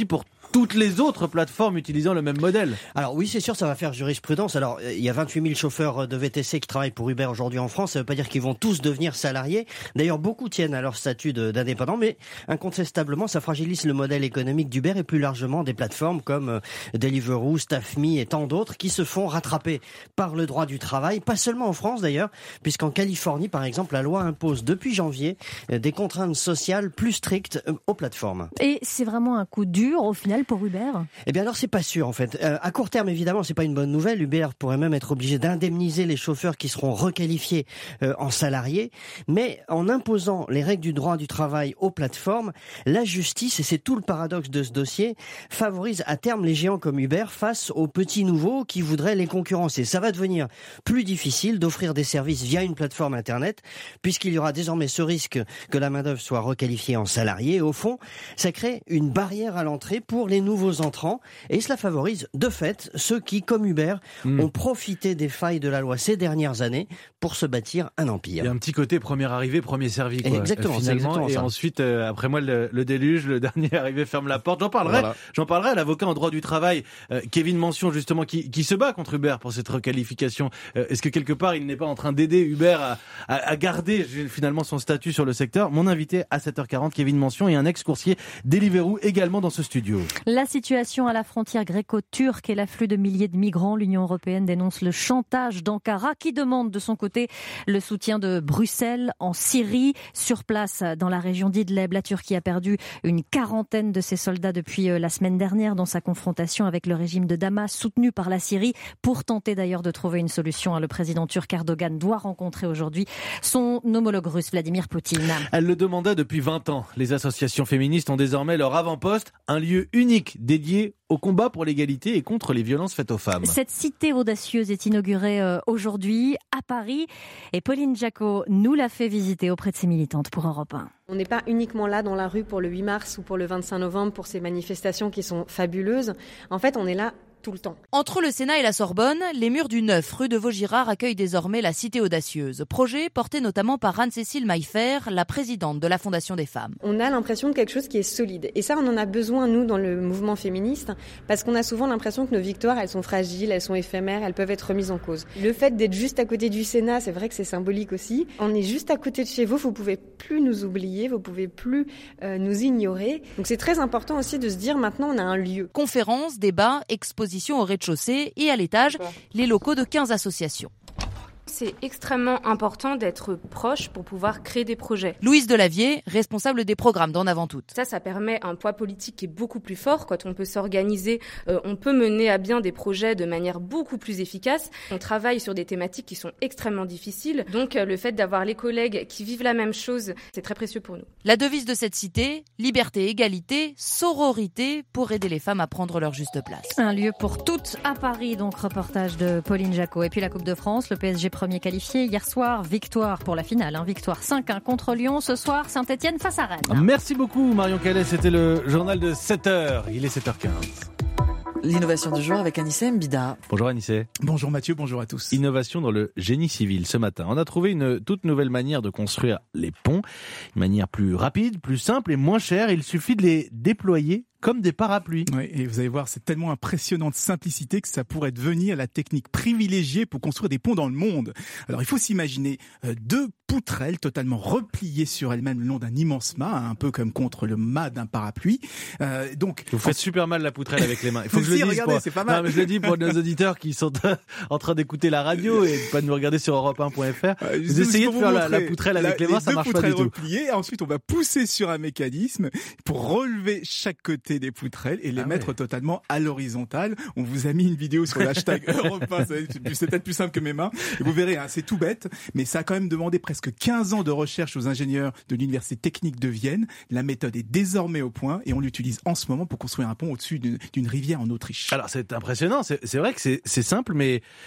toutes les autres plateformes utilisant le même modèle. Alors oui, c'est sûr, ça va faire jurisprudence. Alors il y a vingt-huit mille chauffeurs de V T C qui travaillent pour Uber aujourd'hui en France. Ça ne veut pas dire qu'ils vont tous devenir salariés. D'ailleurs, beaucoup tiennent à leur statut de, d'indépendant, mais incontestablement, ça fragilise le modèle économique d'Uber et plus largement des plateformes comme Deliveroo, StaffMe et tant d'autres qui se font rattraper par le droit du travail, pas seulement en France d'ailleurs, puisqu'en Californie, par exemple, la loi impose depuis janvier des contraintes sociales plus strictes aux plateformes. Et c'est vraiment un coup dur au final pour Uber ? Eh bien alors c'est pas sûr en fait. Euh, à court terme évidemment c'est pas une bonne nouvelle. Uber pourrait même être obligé d'indemniser les chauffeurs qui seront requalifiés euh, en salariés. Mais en imposant les règles du droit du travail aux plateformes, la justice, et c'est tout le paradoxe de ce dossier, favorise à terme les géants comme Uber face aux petits nouveaux qui voudraient les concurrencer. Ça va devenir plus difficile d'offrir des services via une plateforme internet puisqu'il y aura désormais ce risque que la main-d'œuvre soit requalifiée en salarié. Et au fond, ça crée une barrière à l'entrée pour les nouveaux entrants et cela favorise de fait ceux qui, comme Uber, mmh. ont profité des failles de la loi ces dernières années pour se bâtir un empire. Il y a un petit côté premier arrivé, premier servi, quoi. Exactement, finalement. c'est exactement et ça. ensuite, euh, après moi, le, le déluge, le dernier arrivé ferme la porte. J'en parlerai. Voilà. J'en parlerai à l'avocat en droit du travail, euh, Kevin Mention, justement, qui, qui se bat contre Uber pour cette requalification. Euh, est-ce que quelque part, il n'est pas en train d'aider Uber à, à, à garder finalement son statut sur le secteur? Mon invité à sept heures quarante, Kevin Mention, et un ex-coursier Deliveroo également dans ce studio. La situation à la frontière gréco-turque et l'afflux de milliers de migrants, l'Union européenne dénonce le chantage d'Ankara qui demande de son côté le soutien de Bruxelles en Syrie. Sur place, dans la région d'Idleb, la Turquie a perdu une quarantaine de ses soldats depuis la semaine dernière dans sa confrontation avec le régime de Damas, soutenu par la Syrie. Pour tenter d'ailleurs de trouver une solution, le président turc Erdogan doit rencontrer aujourd'hui son homologue russe Vladimir Poutine. Elle le demandait depuis vingt ans. Les associations féministes ont désormais leur avant-poste, un lieu unique dédié au combat pour l'égalité et contre les violences faites aux femmes. Cette cité audacieuse est inaugurée aujourd'hui à Paris et Pauline Jacot nous l'a fait visiter auprès de ses militantes pour Europe un. On n'est pas uniquement là dans la rue pour le huit mars ou pour le vingt-cinq novembre pour ces manifestations qui sont fabuleuses. En fait, on est là tout le temps. Entre le Sénat et la Sorbonne, les murs du neuf rue de Vaugirard accueillent désormais la Cité Audacieuse. Projet porté notamment par Anne-Cécile Maillefer, la présidente de la Fondation des femmes. On a l'impression de quelque chose qui est solide. Et ça, on en a besoin, nous, dans le mouvement féministe, parce qu'on a souvent l'impression que nos victoires, elles sont fragiles, elles sont éphémères, elles peuvent être remises en cause. Le fait d'être juste à côté du Sénat, c'est vrai que c'est symbolique aussi. On est juste à côté de chez vous, vous pouvez plus nous oublier, vous pouvez plus euh, nous ignorer. Donc c'est très important aussi de se dire, maintenant, on a un lieu. Conférences, débats, expositions au rez-de-chaussée et à l'étage, les locaux de quinze associations. C'est extrêmement important d'être proche pour pouvoir créer des projets. Louise Delavier, responsable des programmes d'En Avant Toutes. Ça, ça permet un poids politique qui est beaucoup plus fort. Quand on peut s'organiser, euh, on peut mener à bien des projets de manière beaucoup plus efficace. On travaille sur des thématiques qui sont extrêmement difficiles. Donc, euh, le fait d'avoir les collègues qui vivent la même chose, c'est très précieux pour nous. La devise de cette cité, liberté, égalité, sororité, pour aider les femmes à prendre leur juste place. Un lieu pour toutes à Paris, donc reportage de Pauline Jacot. Et puis la Coupe de France, le P S G premier qualifié hier soir, victoire pour la finale, hein, victoire cinq un contre Lyon. Ce soir, Saint-Etienne face à Rennes. Merci beaucoup Marion Calais, c'était le journal de sept heures, il est sept heures quinze. L'innovation du jour avec Anissé Mbida. Bonjour Anissé. Bonjour Mathieu, bonjour à tous. Innovation dans le génie civil ce matin. On a trouvé une toute nouvelle manière de construire les ponts, une manière plus rapide, plus simple et moins chère. Il suffit de les déployer comme des parapluies. Oui, et vous allez voir, c'est tellement impressionnant de simplicité que ça pourrait devenir la technique privilégiée pour construire des ponts dans le monde. Alors, il faut s'imaginer euh, deux poutrelles totalement repliées sur elles-mêmes le long d'un immense mât, hein, un peu comme contre le mât d'un parapluie. Euh, donc, vous faites super mal la poutrelle avec les mains. Il faut que je si, le dise. Regardez, pour... c'est pas mal. Non, mais je le dis pour nos auditeurs qui sont en train d'écouter la radio et pas de nous regarder sur europe un point f r. Euh, vous essayez de faire la, la poutrelle avec la, les mains, ça marche pas du tout. Repliées, et ensuite, on va pousser sur un mécanisme pour relever chaque côté des poutrelles et les ah mettre ouais. totalement à l'horizontale. On vous a mis une vidéo sur l'hashtag Europe un, c'est peut-être plus simple que mes mains. Et vous verrez, hein, c'est tout bête, mais ça a quand même demandé presque quinze ans de recherche aux ingénieurs de l'Université technique de Vienne. La méthode est désormais au point et on l'utilise en ce moment pour construire un pont au-dessus d'une, d'une rivière en Autriche. Alors c'est impressionnant, c'est, c'est vrai que c'est, c'est simple, mais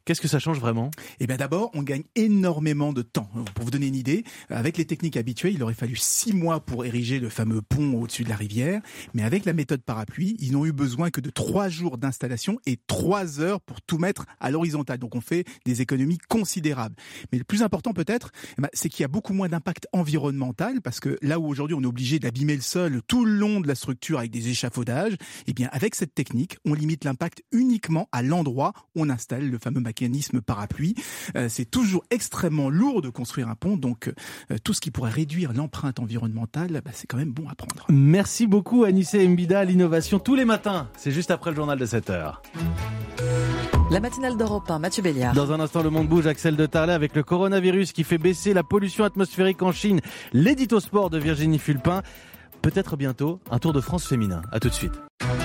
Qu'est-ce que ça change vraiment ? Eh bien d'abord, on gagne énormément de temps. Pour vous donner une idée, avec les techniques habituelles, il aurait fallu six mois pour ériger le fameux pont au-dessus de la rivière. Mais avec la méthode parapluie, ils n'ont eu besoin que de trois jours d'installation et trois heures pour tout mettre à l'horizontale. Donc on fait des économies considérables. Mais le plus important peut-être, eh ben, c'est qu'il y a beaucoup moins d'impact environnemental, parce que là où aujourd'hui on est obligé d'abîmer le sol tout le long de la structure avec des échafaudages, eh bien avec cette technique, on limite l'impact uniquement à l'endroit où on installe le fameux mécanisme parapluie. Euh, c'est toujours extrêmement lourd de construire un pont, donc euh, tout ce qui pourrait réduire l'empreinte environnementale, bah, c'est quand même bon à prendre. Merci beaucoup Anissé Mbida, l'innovation tous les matins. C'est juste après le journal de sept heures. La matinale d'Europe un, Mathieu Béliard. Dans un instant, le monde bouge, Axel de Tarlet avec le coronavirus qui fait baisser la pollution atmosphérique en Chine. L'édito sport de Virginie Fulpin. Peut-être bientôt un Tour de France féminin. À tout de suite.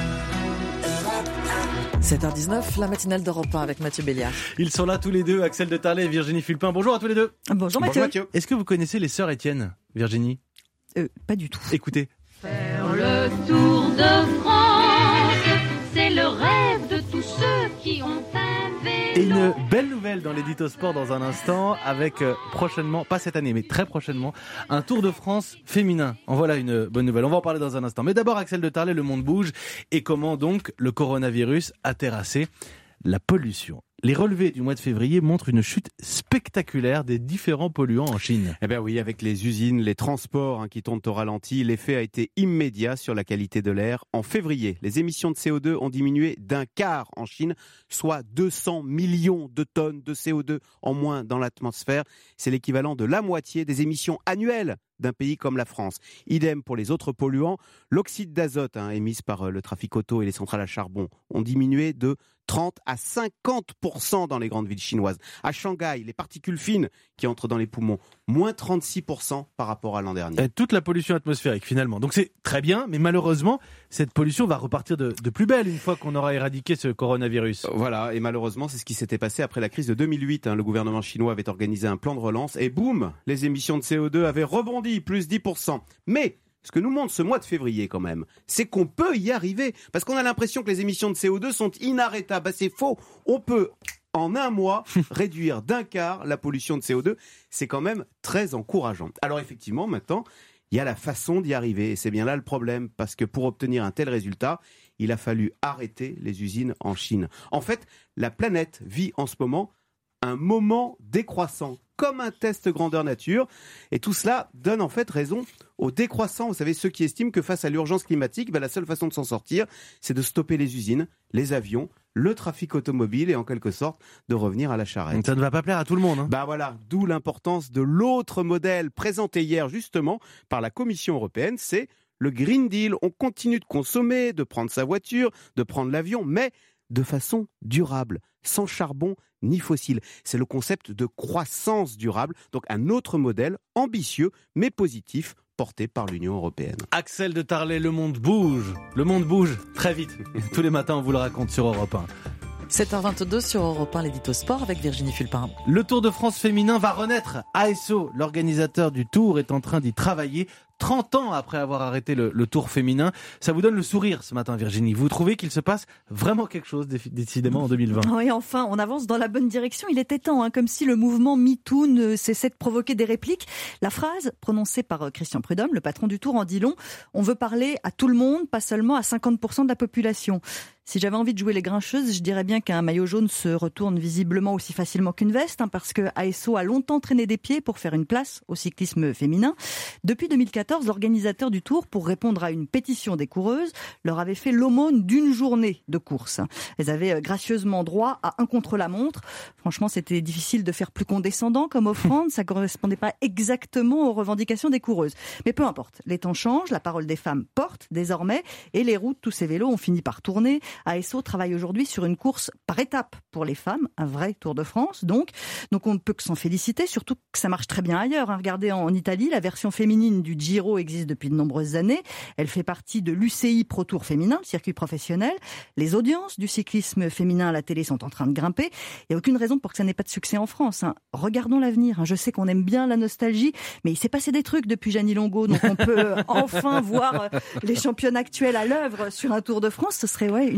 sept heures dix-neuf, la matinale d'Europe un avec Mathieu Béliard. Ils sont là tous les deux, Axel de Tarlet et Virginie Fulpin. Bonjour à tous les deux. Bonjour Mathieu. Bonjour Mathieu. Est-ce que vous connaissez les sœurs Étienne, Virginie ? euh, Pas du tout. Écoutez. Faire le Tour de France, c'est le rêve de tous ceux qui ont un vélo. Et une belle nouvelle dans l'édito sport dans un instant, avec euh, prochainement, pas cette année, mais très prochainement, un Tour de France féminin. En voilà une bonne nouvelle. On va en parler dans un instant. Mais d'abord, Axel de Tarlet, le monde bouge. Et comment donc le coronavirus a terrassé la pollution ? Les relevés du mois de février montrent une chute spectaculaire des différents polluants en Chine. Eh bien oui, avec les usines, les transports hein, qui tournent au ralenti, l'effet a été immédiat sur la qualité de l'air. En février, les émissions de C O deux ont diminué d'un quart en Chine, soit deux cents millions de tonnes de C O deux en moins dans l'atmosphère. C'est l'équivalent de la moitié des émissions annuelles d'un pays comme la France. Idem pour les autres polluants. L'oxyde d'azote hein, émis par le trafic auto et les centrales à charbon ont diminué de trente à cinquante pour cent dans les grandes villes chinoises. À Shanghai, les particules fines qui entrent dans les poumons, moins trente-six pour cent par rapport à l'an dernier. Et toute la pollution atmosphérique finalement. Donc c'est très bien, mais malheureusement, cette pollution va repartir de, de plus belle une fois qu'on aura éradiqué ce coronavirus. Voilà, et malheureusement, c'est ce qui s'était passé après la crise de deux mille huit. Hein. Le gouvernement chinois avait organisé un plan de relance et boum, les émissions de C O deux avaient rebondi, plus dix pour cent. Mais ce que nous montre ce mois de février quand même, c'est qu'on peut y arriver. Parce qu'on a l'impression que les émissions de C O deux sont inarrêtables. Bah, c'est faux. On peut, en un mois, réduire d'un quart la pollution de C O deux. C'est quand même très encourageant. Alors effectivement, maintenant, il y a la façon d'y arriver. Et c'est bien là le problème. Parce que pour obtenir un tel résultat, il a fallu arrêter les usines en Chine. En fait, la planète vit en ce moment un moment décroissant, comme un test grandeur nature. Et tout cela donne en fait raison aux décroissants. Vous savez, ceux qui estiment que face à l'urgence climatique, ben, la seule façon de s'en sortir, c'est de stopper les usines, les avions, le trafic automobile et en quelque sorte de revenir à la charrette. Donc ça ne va pas plaire à tout le monde. Hein. Bah voilà, d'où l'importance de l'autre modèle présenté hier justement par la Commission européenne, c'est le Green Deal. On continue de consommer, de prendre sa voiture, de prendre l'avion, mais de façon durable, sans charbon ni fossile. C'est le concept de croissance durable, donc un autre modèle ambitieux mais positif porté par l'Union européenne. Axel de Tarlet, le monde bouge. Le monde bouge très vite. Tous les matins, on vous le raconte sur Europe un. sept heures vingt-deux sur Europe un, l'édito sport avec Virginie Fulpin. Le Tour de France féminin va renaître. A S O, l'organisateur du Tour, est en train d'y travailler. trente ans après avoir arrêté le, le Tour féminin. Ça vous donne le sourire ce matin, Virginie. Vous trouvez qu'il se passe vraiment quelque chose, décidément, en deux mille vingt? Oui, enfin, on avance dans la bonne direction. Il était temps, hein, comme si le mouvement MeToo ne cessait de provoquer des répliques. La phrase prononcée par Christian Prudhomme, le patron du Tour, en dit long. On veut parler à tout le monde, pas seulement à cinquante pour cent de la population. Si j'avais envie de jouer les grincheuses, je dirais bien qu'un maillot jaune se retourne visiblement aussi facilement qu'une veste, hein, parce que A S O a longtemps traîné des pieds pour faire une place au cyclisme féminin. Depuis deux mille quatorze, l'organisateur du Tour, pour répondre à une pétition des coureuses, leur avait fait l'aumône d'une journée de course. Elles avaient gracieusement droit à un contre-la-montre. Franchement, c'était difficile de faire plus condescendant comme offrande. Ça correspondait pas exactement aux revendications des coureuses. Mais peu importe. Les temps changent, la parole des femmes porte désormais, et les routes, tous ces vélos ont fini par tourner. A S O travaille aujourd'hui sur une course par étapes pour les femmes, un vrai Tour de France donc. Donc on ne peut que s'en féliciter, surtout que ça marche très bien ailleurs. Regardez en Italie, la version féminine du Giro existe depuis de nombreuses années. Elle fait partie de l'U C I Pro Tour féminin, le circuit professionnel. Les audiences du cyclisme féminin à la télé sont en train de grimper. Il n'y a aucune raison pour que ça n'ait pas de succès en France. Hein. Regardons l'avenir. Hein. Je sais qu'on aime bien la nostalgie, mais il s'est passé des trucs depuis Jeannie Longo, donc on peut enfin voir les championnes actuelles à l'œuvre sur un Tour de France. Ce serait ouais, une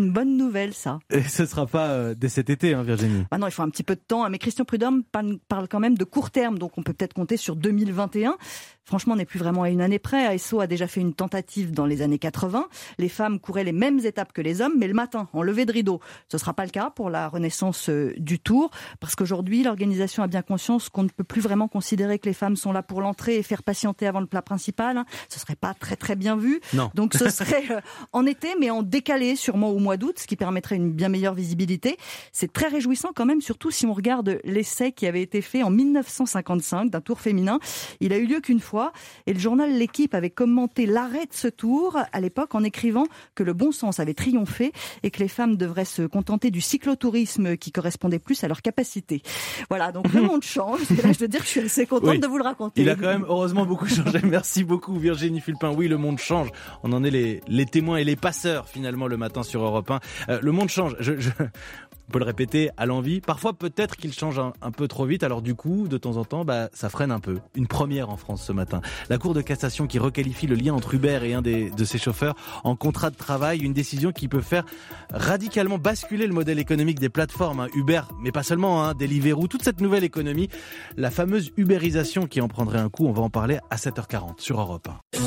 une bonne nouvelle, ça. Et ce ne sera pas euh, dès cet été, hein, Virginie. Ah non, il faut un petit peu de temps, hein, mais Christian Prudhomme parle quand même de court terme, donc on peut peut-être compter sur deux mille vingt et un. Franchement, on n'est plus vraiment à une année près. A S O a déjà fait une tentative dans les années quatre-vingts. Les femmes couraient les mêmes étapes que les hommes, mais le matin, en levée de rideau. Ce ne sera pas le cas pour la renaissance du Tour, parce qu'aujourd'hui, l'organisation a bien conscience qu'on ne peut plus vraiment considérer que les femmes sont là pour l'entrée et faire patienter avant le plat principal. Ce serait pas très très bien vu. Non. Donc ce serait en été, mais en décalé sûrement au mois d'août, ce qui permettrait une bien meilleure visibilité. C'est très réjouissant quand même, surtout si on regarde l'essai qui avait été fait en mille neuf cent cinquante-cinq d'un Tour féminin. Il a eu lieu qu'une fois. Et le journal L'Équipe avait commenté l'arrêt de ce tour à l'époque en écrivant que le bon sens avait triomphé et que les femmes devraient se contenter du cyclotourisme qui correspondait plus à leur capacité. Voilà, donc le monde change. Et là, je dois dire que je suis assez contente oui. de vous le raconter. Il a quand même heureusement beaucoup changé. Merci beaucoup Virginie Fulpin. Oui, le monde change. On en est les, les témoins et les passeurs finalement le matin sur Europe un. Euh, le monde change. Je, je... On peut le répéter à l'envi. Parfois, peut-être qu'il change un, un peu trop vite. Alors du coup, de temps en temps, bah, ça freine un peu. Une première en France ce matin. La Cour de cassation qui requalifie le lien entre Uber et un des, de ses chauffeurs en contrat de travail. Une décision qui peut faire radicalement basculer le modèle économique des plateformes. Hein. Uber, mais pas seulement, hein, Deliveroo, toute cette nouvelle économie. La fameuse ubérisation qui en prendrait un coup. On va en parler à sept heures quarante sur Europe un.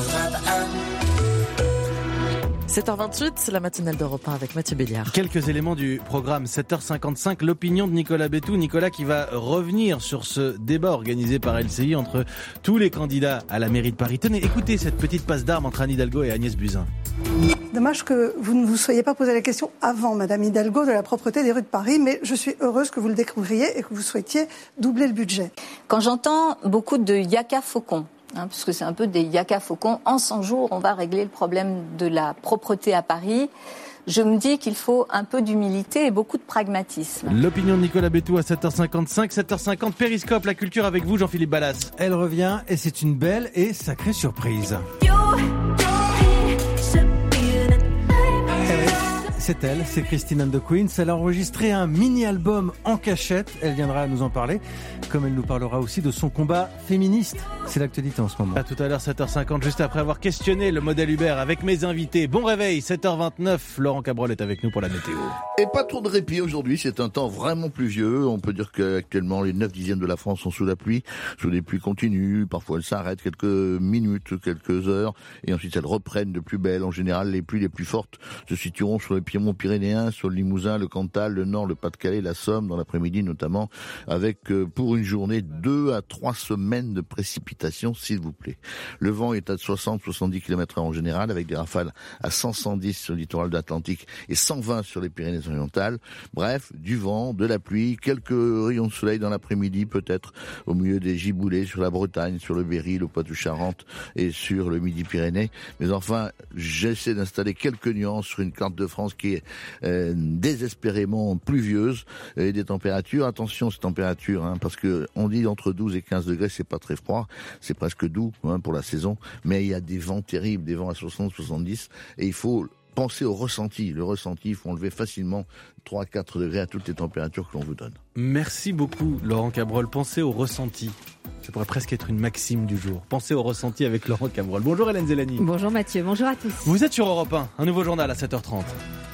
sept heures vingt-huit, c'est la matinale d'Europe un avec Mathieu Béliard. Quelques éléments du programme. sept heures cinquante-cinq, l'opinion de Nicolas Bétou. Nicolas qui va revenir sur ce débat organisé par L C I entre tous les candidats à la mairie de Paris. Tenez, écoutez cette petite passe d'armes entre Anne Hidalgo et Agnès Buzyn. Dommage que vous ne vous soyez pas posé la question avant, Madame Hidalgo, de la propreté des rues de Paris, mais je suis heureuse que vous le découvriez et que vous souhaitiez doubler le budget. Quand j'entends beaucoup de yaka faucons, Hein, parce que c'est un peu des yaka faucons. En cent jours, on va régler le problème de la propreté à Paris. Je me dis qu'il faut un peu d'humilité et beaucoup de pragmatisme. L'opinion de Nicolas Bétou à sept heures cinquante-cinq, sept heures cinquante, Périscope, la culture avec vous, Jean-Philippe Ballas. Elle revient et c'est une belle et sacrée surprise. C'est elle, c'est Christine and the Queens. Elle a enregistré un mini-album en cachette. Elle viendra nous en parler, comme elle nous parlera aussi de son combat féministe. C'est l'actualité en ce moment. À tout à l'heure, sept heures cinquante, juste après avoir questionné le modèle Uber avec mes invités. Bon réveil, sept heures vingt-neuf. Laurent Cabrol est avec nous pour la météo. Et pas trop de répit aujourd'hui. C'est un temps vraiment pluvieux. On peut dire qu'actuellement, les neuf dixièmes de la France sont sous la pluie, sous des pluies continues. Parfois, elles s'arrêtent quelques minutes, quelques heures, et ensuite elles reprennent de plus belle. En général, les pluies les plus fortes se situeront sur les Piémont-Pyrénéen, sur le Limousin, le Cantal, le Nord, le Pas-de-Calais, la Somme, dans l'après-midi notamment, avec euh, pour une journée deux à trois semaines de précipitations, s'il vous plaît. Le vent est à soixante à soixante-dix kilomètres heure en général, avec des rafales à cent à cent dix sur le littoral de l'Atlantique et cent vingt sur les Pyrénées-Orientales. Bref, du vent, de la pluie, quelques rayons de soleil dans l'après-midi, peut-être au milieu des giboulées sur la Bretagne, sur le Berry, le Poitou-Charentes et sur le Midi-Pyrénées. Mais enfin, j'essaie d'installer quelques nuances sur une carte de France qui est euh, désespérément pluvieuse et des températures. Attention ces températures, hein, parce que on dit entre douze et quinze degrés, c'est pas très froid, c'est presque doux hein, pour la saison, mais il y a des vents terribles, des vents à soixante à soixante-dix, et il faut penser au ressenti. Le ressenti, il faut enlever facilement trois à quatre degrés à toutes les températures que l'on vous donne. Merci beaucoup Laurent Cabrol. Pensez au ressenti. Ça pourrait presque être une maxime du jour. Pensez au ressenti avec Laurent Cabrol. Bonjour Hélène Zélani. Bonjour Mathieu, bonjour à tous. Vous êtes sur Europe un, un nouveau journal à sept heures trente.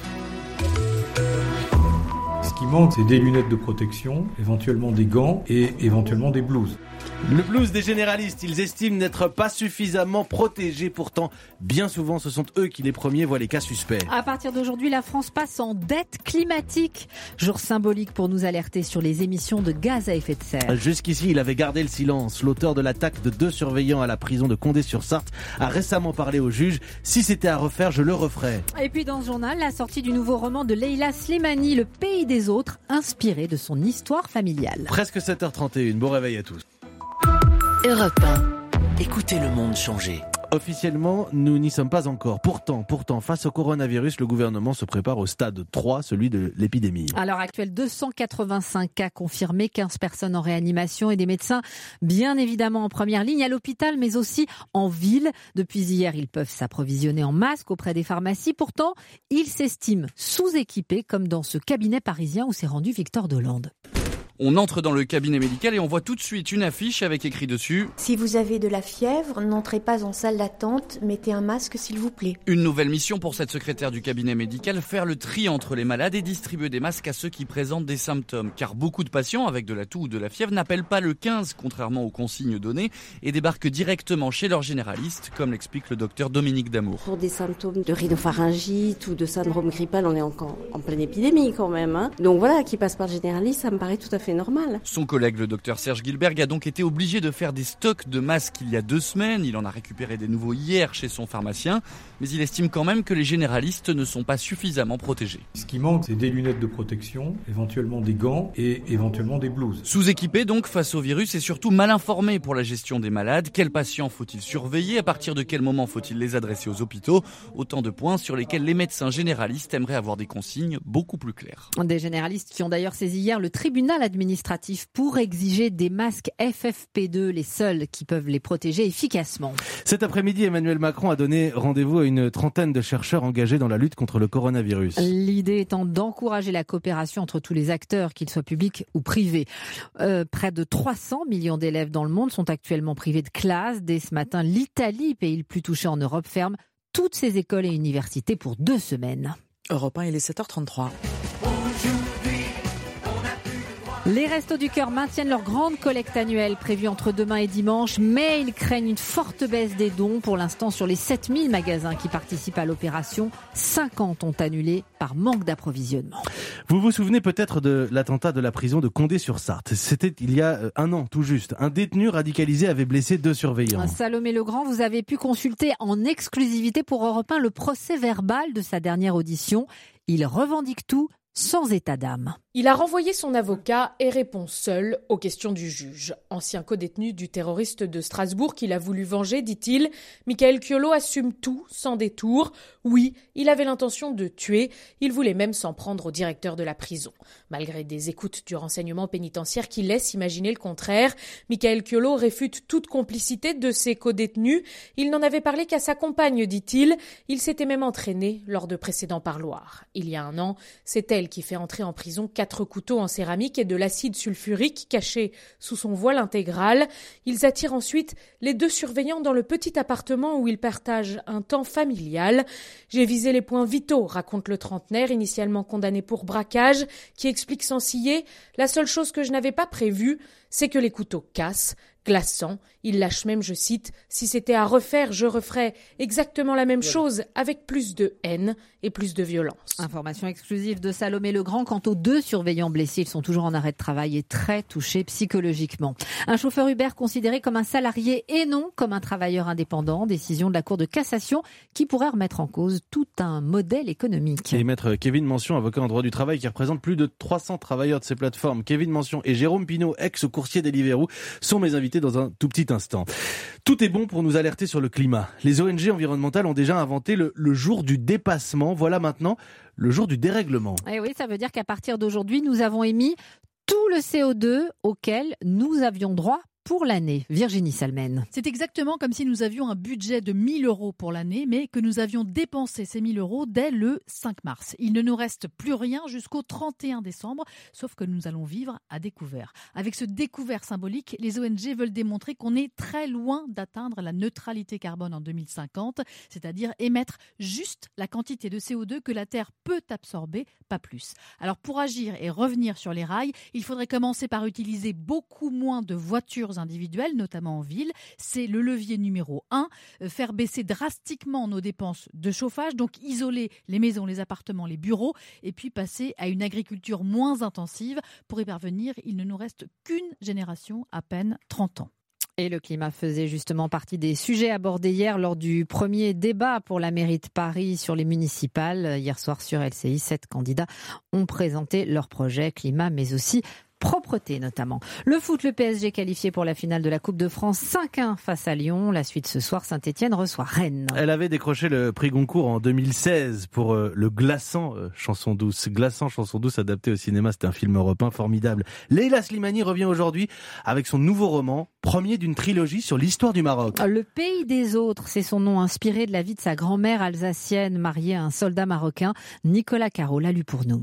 Ce qui manque, c'est des lunettes de protection, éventuellement des gants et éventuellement des blouses. Le blues des généralistes, ils estiment n'être pas suffisamment protégés. Pourtant, bien souvent, ce sont eux qui les premiers voient les cas suspects. À partir d'aujourd'hui, la France passe en dette climatique. Jour symbolique pour nous alerter sur les émissions de gaz à effet de serre. Jusqu'ici, il avait gardé le silence. L'auteur de l'attaque de deux surveillants à la prison de Condé-sur-Sarthe a récemment parlé au juge. Si c'était à refaire, je le referais. Et puis dans ce journal, la sortie du nouveau roman de Leila Slimani, Le pays des autres, inspiré de son histoire familiale. Presque sept heures trente et une. Bon réveil à tous. Europe un. Écoutez le monde changer. Officiellement, nous n'y sommes pas encore. Pourtant, pourtant, face au coronavirus, le gouvernement se prépare au stade trois, celui de l'épidémie. À l'heure actuelle, deux cent quatre-vingt-cinq cas confirmés, quinze personnes en réanimation et des médecins bien évidemment en première ligne à l'hôpital, mais aussi en ville. Depuis hier, ils peuvent s'approvisionner en masques auprès des pharmacies. Pourtant, ils s'estiment sous-équipés, comme dans ce cabinet parisien où s'est rendu Victor Delande. On entre dans le cabinet médical et on voit tout de suite une affiche avec écrit dessus « Si vous avez de la fièvre, n'entrez pas en salle d'attente, mettez un masque s'il vous plaît. » Une nouvelle mission pour cette secrétaire du cabinet médical, faire le tri entre les malades et distribuer des masques à ceux qui présentent des symptômes. Car beaucoup de patients avec de la toux ou de la fièvre n'appellent pas le quinze, contrairement aux consignes données, et débarquent directement chez leur généraliste, comme l'explique le docteur Dominique Damour. Pour des symptômes de rhinopharyngite ou de syndrome grippal, on est encore en pleine épidémie quand même. Hein. Donc voilà, qui passe par le généraliste, ça me paraît tout à fait normal. Son collègue, le docteur Serge Gilberg, a donc été obligé de faire des stocks de masques il y a deux semaines. Il en a récupéré des nouveaux hier chez son pharmacien. Mais il estime quand même que les généralistes ne sont pas suffisamment protégés. Ce qui manque, c'est des lunettes de protection, éventuellement des gants et éventuellement des blouses. Sous-équipés donc face au virus et surtout mal informés pour la gestion des malades. Quels patients faut-il surveiller? À partir de quel moment faut-il les adresser aux hôpitaux? Autant de points sur lesquels les médecins généralistes aimeraient avoir des consignes beaucoup plus claires. Des généralistes qui ont d'ailleurs saisi hier le tribunal administratif pour exiger des masques F F P deux, les seuls qui peuvent les protéger efficacement. Cet après-midi, Emmanuel Macron a donné rendez-vous à une trentaine de chercheurs engagés dans la lutte contre le coronavirus. L'idée étant d'encourager la coopération entre tous les acteurs, qu'ils soient publics ou privés. Euh, près de trois cents millions d'élèves dans le monde sont actuellement privés de classe. Dès ce matin, l'Italie, pays le plus touché en Europe, ferme toutes ses écoles et universités pour deux semaines. Europe un, il est sept heures trente-trois. Les Restos du Cœur maintiennent leur grande collecte annuelle prévue entre demain et dimanche, mais ils craignent une forte baisse des dons. Pour l'instant, sur les sept mille magasins qui participent à l'opération, cinquante ont annulé par manque d'approvisionnement. Vous vous souvenez peut-être de l'attentat de la prison de Condé-sur-Sarthe. C'était il y a un an tout juste. Un détenu radicalisé avait blessé deux surveillants. Salomé Legrand, vous avez pu consulter en exclusivité pour Europe un le procès verbal de sa dernière audition. Il revendique tout sans état d'âme. Il a renvoyé son avocat et répond seul aux questions du juge. Ancien codétenu du terroriste de Strasbourg qu'il a voulu venger, dit-il, Michael Chiolo assume tout sans détour. Oui, il avait l'intention de tuer, il voulait même s'en prendre au directeur de la prison. Malgré des écoutes du renseignement pénitentiaire qui laissent imaginer le contraire, Michael Chiolo réfute toute complicité de ses codétenus. Il n'en avait parlé qu'à sa compagne, dit-il. Il s'était même entraîné lors de précédents parloirs. Il y a un an, c'est elle qui fait entrer en prison quatre couteaux en céramique et de l'acide sulfurique caché sous son voile intégral. Ils attirent ensuite les deux surveillants dans le petit appartement où ils partagent un temps familial. J'ai visé les points vitaux, raconte le trentenaire, initialement condamné pour braquage, qui explique sans ciller « La seule chose que je n'avais pas prévue, c'est que les couteaux cassent. » Glaçant, il lâche même, je cite, « Si c'était à refaire, je referais exactement la même chose avec plus de haine et plus de violence. » Information exclusive de Salomé Legrand. Quant aux deux surveillants blessés, ils sont toujours en arrêt de travail et très touchés psychologiquement. Un chauffeur Uber considéré comme un salarié et non comme un travailleur indépendant. Décision de la Cour de cassation qui pourrait remettre en cause tout un modèle économique. Et maître Kevin Mention, avocat en droit du travail qui représente plus de trois cents travailleurs de ces plateformes. Kevin Mention et Jérôme Pinault, ex-coursier Deliveroo, sont mes invités dans un tout petit instant. Tout est bon pour nous alerter sur le climat. Les O N G environnementales ont déjà inventé le, le jour du dépassement. Voilà maintenant le jour du dérèglement. Et oui, ça veut dire qu'à partir d'aujourd'hui, nous avons émis tout le C O deux auquel nous avions droit pour l'année. Virginie Salmen. C'est exactement comme si nous avions un budget de mille euros pour l'année, mais que nous avions dépensé ces mille euros dès le cinq mars. Il ne nous reste plus rien jusqu'au trente et un décembre, sauf que nous allons vivre à découvert. Avec ce découvert symbolique, les O N G veulent démontrer qu'on est très loin d'atteindre la neutralité carbone en deux mille cinquante, c'est-à-dire émettre juste la quantité de C O deux que la Terre peut absorber, pas plus. Alors pour agir et revenir sur les rails, il faudrait commencer par utiliser beaucoup moins de voitures individuelles, notamment en ville. C'est le levier numéro un. Faire baisser drastiquement nos dépenses de chauffage, donc isoler les maisons, les appartements, les bureaux, et puis passer à une agriculture moins intensive. Pour y parvenir, il ne nous reste qu'une génération, à peine trente ans. Et le climat faisait justement partie des sujets abordés hier lors du premier débat pour la mairie de Paris sur les municipales. Hier soir sur L C I, sept candidats ont présenté leur projet climat, mais aussi propreté notamment. Le foot, le P S G qualifié pour la finale de la Coupe de France, cinq un face à Lyon. La suite ce soir, Saint-Etienne reçoit Rennes. Elle avait décroché le prix Goncourt en deux mille seize pour euh, le glaçant euh, chanson douce. Glaçant chanson douce adapté au cinéma, c'est un film européen formidable. Leila Slimani revient aujourd'hui avec son nouveau roman, premier d'une trilogie sur l'histoire du Maroc. Le pays des autres, c'est son nom, inspiré de la vie de sa grand-mère alsacienne mariée à un soldat marocain. Nicolas Caro l'a lu pour nous.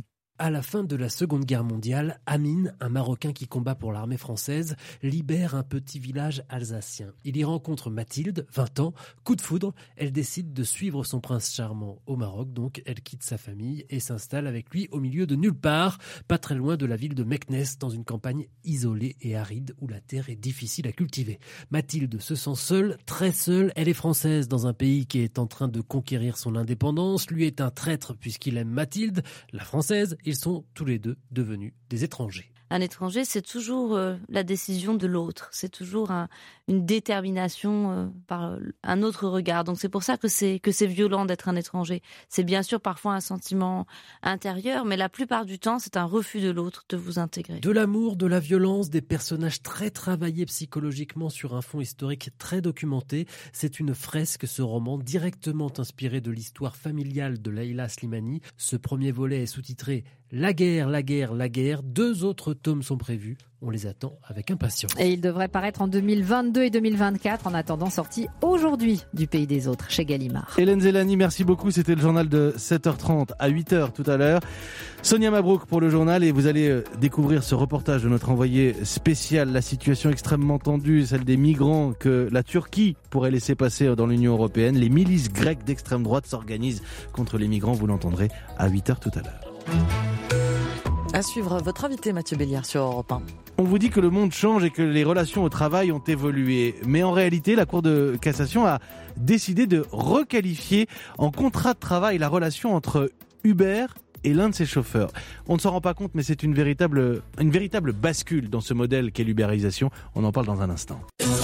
À la fin de la Seconde Guerre mondiale, Amine, un Marocain qui combat pour l'armée française, libère un petit village alsacien. Il y rencontre Mathilde, vingt ans. Coup de foudre, elle décide de suivre son prince charmant au Maroc. Donc, elle quitte sa famille et s'installe avec lui au milieu de nulle part, pas très loin de la ville de Meknès, dans une campagne isolée et aride où la terre est difficile à cultiver. Mathilde se sent seule, très seule. Elle est française dans un pays qui est en train de conquérir son indépendance. Lui est un traître puisqu'il aime Mathilde, la française. Ils sont tous les deux devenus des étrangers. Un étranger, c'est toujours euh, la décision de l'autre. C'est toujours un, une détermination euh, par un autre regard. Donc c'est pour ça que c'est que c'est violent d'être un étranger. C'est bien sûr parfois un sentiment intérieur, mais la plupart du temps, c'est un refus de l'autre de vous intégrer. De l'amour, de la violence, des personnages très travaillés psychologiquement sur un fond historique très documenté. C'est une fresque, ce roman, directement inspiré de l'histoire familiale de Leïla Slimani. Ce premier volet est sous-titré « La guerre, la guerre, la guerre ». Deux autres tomes sont prévus. On les attend avec impatience. Et il devrait paraître en deux mille vingt-deux et deux mille vingt-quatre, en attendant sortie aujourd'hui du Pays des Autres chez Gallimard. Hélène Zellani, merci beaucoup. C'était le journal de sept heures trente à huit heures tout à l'heure. Sonia Mabrouk pour le journal, et vous allez découvrir ce reportage de notre envoyé spécial. La situation extrêmement tendue, celle des migrants que la Turquie pourrait laisser passer dans l'Union européenne. Les milices grecques d'extrême droite s'organisent contre les migrants. Vous l'entendrez à huit heures tout à l'heure. À suivre votre invité Mathieu Béliard sur Europe un. On vous dit que le monde change et que les relations au travail ont évolué. Mais en réalité, la Cour de cassation a décidé de requalifier en contrat de travail la relation entre Uber et l'un de ses chauffeurs. On ne s'en rend pas compte, mais c'est une véritable, une véritable bascule dans ce modèle qu'est l'ubérisation. On en parle dans un instant.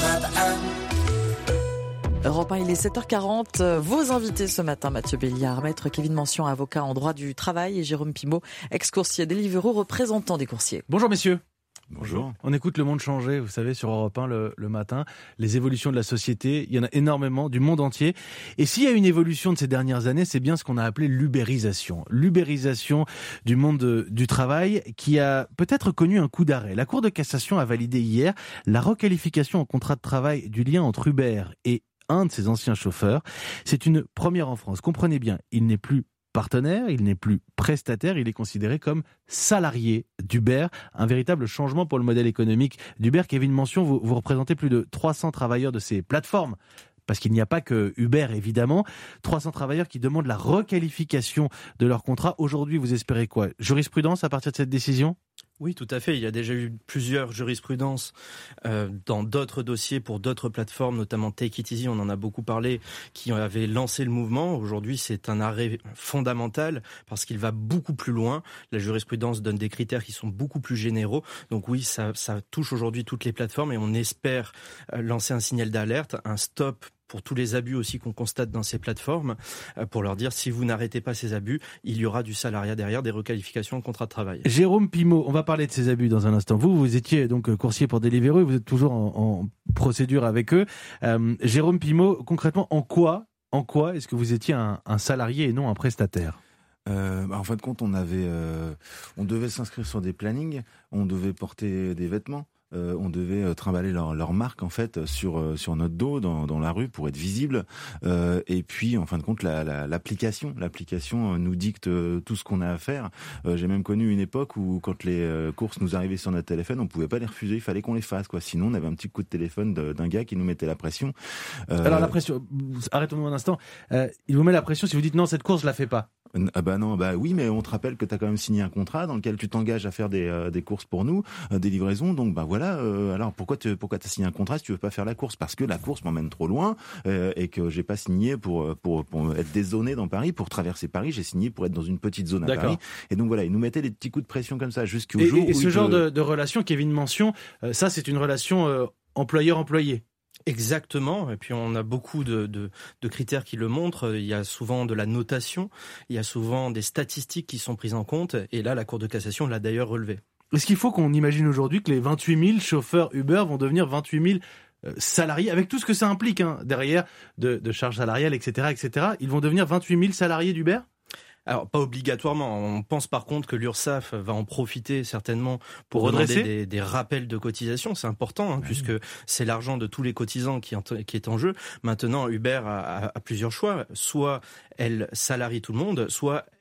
Europe un, il est sept heures quarante. Vos invités ce matin, Mathieu Béliard, maître Kevin Mention, avocat en droit du travail, et Jérôme Pimaud, ex-coursier Deliveroo, représentant des coursiers. Bonjour messieurs. Bonjour. On écoute Le Monde changer, vous savez, sur Europe un le, le matin. Les évolutions de la société, il y en a énormément, du monde entier. Et s'il y a une évolution de ces dernières années, c'est bien ce qu'on a appelé l'ubérisation. L'ubérisation du monde de, du travail qui a peut-être connu un coup d'arrêt. La Cour de cassation a validé hier la requalification en contrat de travail du lien entre Uber et un de ses anciens chauffeurs. C'est une première en France. Comprenez bien, il n'est plus partenaire, il n'est plus prestataire, il est considéré comme salarié d'Uber. Un véritable changement pour le modèle économique d'Uber. Kevin Mention, vous, vous représentez plus de trois cents travailleurs de ces plateformes. Parce qu'il n'y a pas que Uber, évidemment. trois cents travailleurs qui demandent la requalification de leur contrat. Aujourd'hui, vous espérez quoi ? Jurisprudence à partir de cette décision ? Oui, tout à fait. Il y a déjà eu plusieurs jurisprudences euh, dans d'autres dossiers pour d'autres plateformes, notamment Take It Easy, on en a beaucoup parlé, qui avaient lancé le mouvement. Aujourd'hui, c'est un arrêt fondamental parce qu'il va beaucoup plus loin. La jurisprudence donne des critères qui sont beaucoup plus généraux. Donc oui, ça, ça touche aujourd'hui toutes les plateformes et on espère lancer un signal d'alerte, un stop pour tous les abus aussi qu'on constate dans ces plateformes, pour leur dire si vous n'arrêtez pas ces abus, il y aura du salariat derrière, des requalifications en contrat de travail. Jérôme Pimaud, on va parler de ces abus dans un instant. Vous, vous étiez donc coursier pour Deliveroo, vous êtes toujours en, en procédure avec eux. Euh, Jérôme Pimaud, concrètement, en quoi, en quoi est-ce que vous étiez un, un salarié et non un prestataire ? Euh, bah en fin de compte, on avait, euh, on devait s'inscrire sur des plannings, on devait porter des vêtements. Euh, on devait euh, trimballer leur, leur marque en fait sur euh, sur notre dos dans, dans la rue pour être visible. Euh, et puis en fin de compte, la, la, l'application, l'application euh, nous dicte euh, tout ce qu'on a à faire. Euh, j'ai même connu une époque où quand les euh, courses nous arrivaient sur notre téléphone, on pouvait pas les refuser, il fallait qu'on les fasse quoi. Sinon, on avait un petit coup de téléphone de, d'un gars qui nous mettait la pression. Euh... Alors la pression, arrêtons-nous un instant. Euh, il vous met la pression si vous dites non, cette course je la fais pas. Ah bah non, bah oui, mais on te rappelle que tu as quand même signé un contrat dans lequel tu t'engages à faire des, euh, des courses pour nous, euh, des livraisons. Donc bah voilà. Euh, alors pourquoi tu pourquoi t'as signé un contrat si tu veux pas faire la course ? Parce que la course m'emmène trop loin euh, et que j'ai pas signé pour pour pour être dézoné dans Paris, pour traverser Paris. J'ai signé pour être dans une petite zone à D'accord. Paris. Et donc voilà, ils nous mettaient des petits coups de pression comme ça jusqu'au et, jour. Et, et où ce genre te... de, de relation, Kevin Mention, euh, ça c'est une relation euh, employeur-employé. Exactement, et puis on a beaucoup de, de, de critères qui le montrent. Il y a souvent de la notation, il y a souvent des statistiques qui sont prises en compte, et là la Cour de cassation l'a d'ailleurs relevé. Est-ce qu'il faut qu'on imagine aujourd'hui que les vingt-huit mille chauffeurs Uber vont devenir vingt-huit mille euh, salariés, avec tout ce que ça implique hein, derrière, de, de charges salariales, et cetera, et cetera. Ils vont devenir vingt-huit mille salariés d'Uber ? Alors, pas obligatoirement. On pense par contre que l'URSSAF va en profiter certainement pour, pour redresser des, des rappels de cotisation. C'est important, hein, oui. puisque c'est l'argent de tous les cotisants qui, qui est en jeu. Maintenant, Uber a, a, a plusieurs choix. Soit elle salarie tout le monde, soit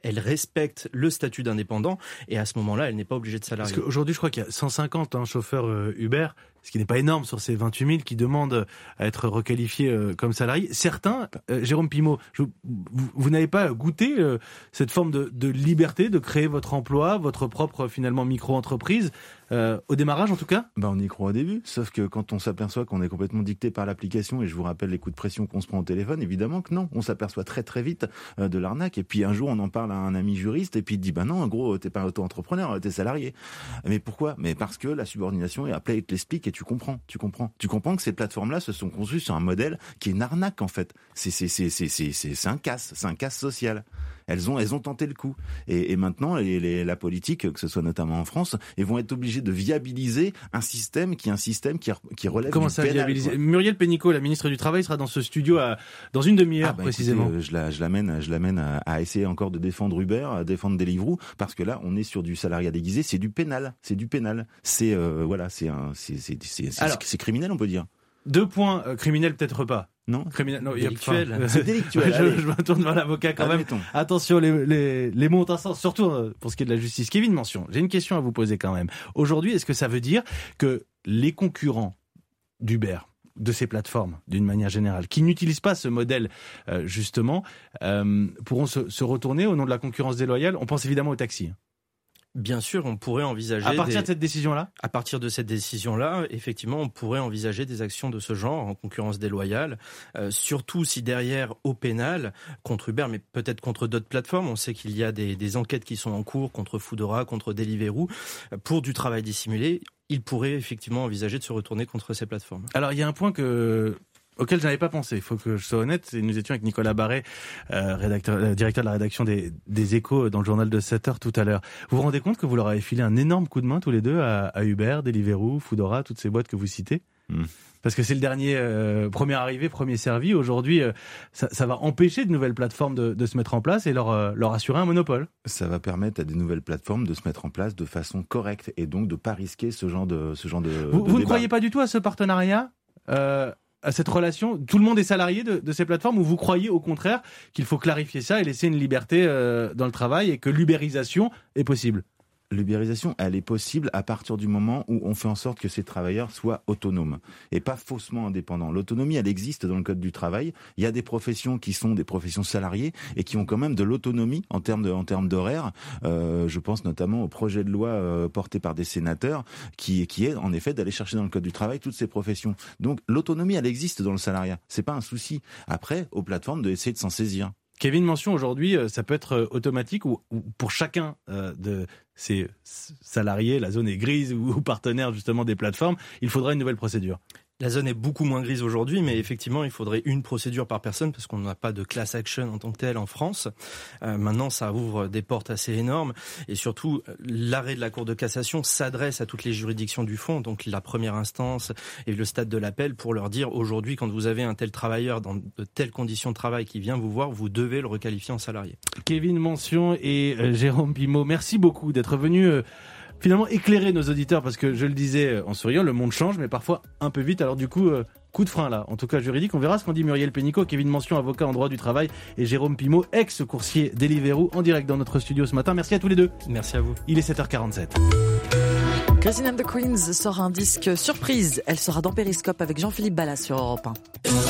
elle respecte le statut d'indépendant et à ce moment-là, elle n'est pas obligée de salarier. Parce qu'aujourd'hui, je crois qu'il y a cent cinquante hein, chauffeurs euh, Uber, ce qui n'est pas énorme sur ces vingt-huit mille qui demandent à être requalifiés euh, comme salariés. Certains, euh, Jérôme Pimaud, je, vous, vous n'avez pas goûté euh, cette forme de, de liberté de créer votre emploi, votre propre finalement micro-entreprise euh, au démarrage en tout cas? Ben, on y croit au début, sauf que quand on s'aperçoit qu'on est complètement dicté par l'application, et je vous rappelle les coups de pression qu'on se prend au téléphone, évidemment que non, on s'aperçoit très très vite euh, de l'arnaque, et puis un jour on en parle à un ami juriste, et puis il dit ben non, en gros t'es pas auto-entrepreneur, t'es salarié. Mais pourquoi? Mais parce que la subordination est appelée, il te l'explique, et tu comprends, tu comprends. Tu comprends que ces plateformes-là se sont conçues sur un modèle qui est une arnaque en fait. C'est, c'est, c'est, c'est, c'est, c'est, c'est un casse, c'est un casse social. Elles ont, elles ont tenté le coup. Et, et maintenant, les, les, la politique, que ce soit notamment en France, ils vont être obligés de viabiliser un système qui est un système qui, qui relève Comment du ça, pénal. Viabiliser quoi. Muriel Pénicaud, la ministre du Travail, sera dans ce studio à, dans une demi-heure ah bah, précisément. Écoutez, je, la, je l'amène, je l'amène à, à essayer encore de défendre Uber, à défendre Deliveroo, parce que là, on est sur du salariat déguisé, c'est du pénal, c'est du pénal. C'est euh, voilà, c'est un, c'est, c'est, c'est, c'est, Alors, c'est criminel, on peut dire. Deux points euh, criminels, peut-être pas. Non, criminel, non, délictuel. Il y a, enfin, c'est délictuel. je, je me tourne vers l'avocat quand Admettons. même. Attention, les, les, les mots ont un sens, surtout pour ce qui est de la justice. Kevin Mention, j'ai une question à vous poser quand même. Aujourd'hui, est-ce que ça veut dire que les concurrents d'Uber, de ces plateformes, d'une manière générale, qui n'utilisent pas ce modèle, euh, justement, euh, pourront se, se retourner au nom de la concurrence déloyale? On pense évidemment au taxi. Bien sûr, on pourrait envisager... À partir des... de cette décision-là À partir de cette décision-là, effectivement, on pourrait envisager des actions de ce genre en concurrence déloyale, euh, surtout si derrière, au pénal, contre Uber, mais peut-être contre d'autres plateformes, on sait qu'il y a des, des enquêtes qui sont en cours contre Foodora, contre Deliveroo, pour du travail dissimulé. Il pourrait effectivement envisager de se retourner contre ces plateformes. Alors, il y a un point que... auquel je n'avais pas pensé. Il faut que je sois honnête. Nous étions avec Nicolas Barret, euh, rédacteur, euh, directeur de la rédaction des, des Échos dans le journal de sept heures tout à l'heure. Vous vous rendez compte que vous leur avez filé un énorme coup de main tous les deux à, à Uber, Deliveroo, Foodora, toutes ces boîtes que vous citez? Mmh. Parce que c'est le dernier, euh, premier arrivé, premier servi. Aujourd'hui, euh, ça, ça va empêcher de nouvelles plateformes de, de se mettre en place et leur, euh, leur assurer un monopole. Ça va permettre à des nouvelles plateformes de se mettre en place de façon correcte et donc de pas risquer ce genre de, ce genre de. Vous, de vous ne croyez pas du tout à ce partenariat, euh, à cette relation? Tout le monde est salarié de, de ces plateformes, ou vous croyez au contraire qu'il faut clarifier ça et laisser une liberté euh, dans le travail et que l'ubérisation est possible? L'ubérisation, elle est possible à partir du moment où on fait en sorte que ces travailleurs soient autonomes et pas faussement indépendants. L'autonomie, elle existe dans le code du travail. Il y a des professions qui sont des professions salariées et qui ont quand même de l'autonomie en termes de, en termes d'horaire. Euh, je pense notamment au projet de loi euh, porté par des sénateurs qui, qui est en effet d'aller chercher dans le code du travail toutes ces professions. Donc l'autonomie, elle existe dans le salariat. C'est pas un souci. Après, aux plateformes de essayer de s'en saisir. Kevin Mention, aujourd'hui, ça peut être automatique ou, ou pour chacun euh, de ces salariés, la zone est grise ou, ou partenaire justement des plateformes, il faudra une nouvelle procédure. La zone est beaucoup moins grise aujourd'hui, mais effectivement, il faudrait une procédure par personne parce qu'on n'a pas de class action en tant que tel en France. Euh, maintenant, ça ouvre des portes assez énormes et surtout, l'arrêt de la Cour de cassation s'adresse à toutes les juridictions du fond, donc la première instance et le stade de l'appel, pour leur dire aujourd'hui, quand vous avez un tel travailleur dans de telles conditions de travail qui vient vous voir, vous devez le requalifier en salarié. Kevin Mention et euh, Jérôme Pimaud, merci beaucoup d'être venus euh, finalement éclairer nos auditeurs, parce que je le disais en souriant, le monde change, mais parfois un peu vite. Alors du coup, euh, coup de frein là, en tout cas juridique. On verra ce qu'en dit Muriel Pénicaud, Kevin Mention, avocat en droit du travail, et Jérôme Pimaud, ex-coursier Deliveroo, en direct dans notre studio ce matin. Merci à tous les deux. Merci à vous. Il est sept heures quarante-sept. Christine and the Queens sort un disque surprise. Elle sera dans Périscope avec Jean-Philippe Ballas sur Europe un.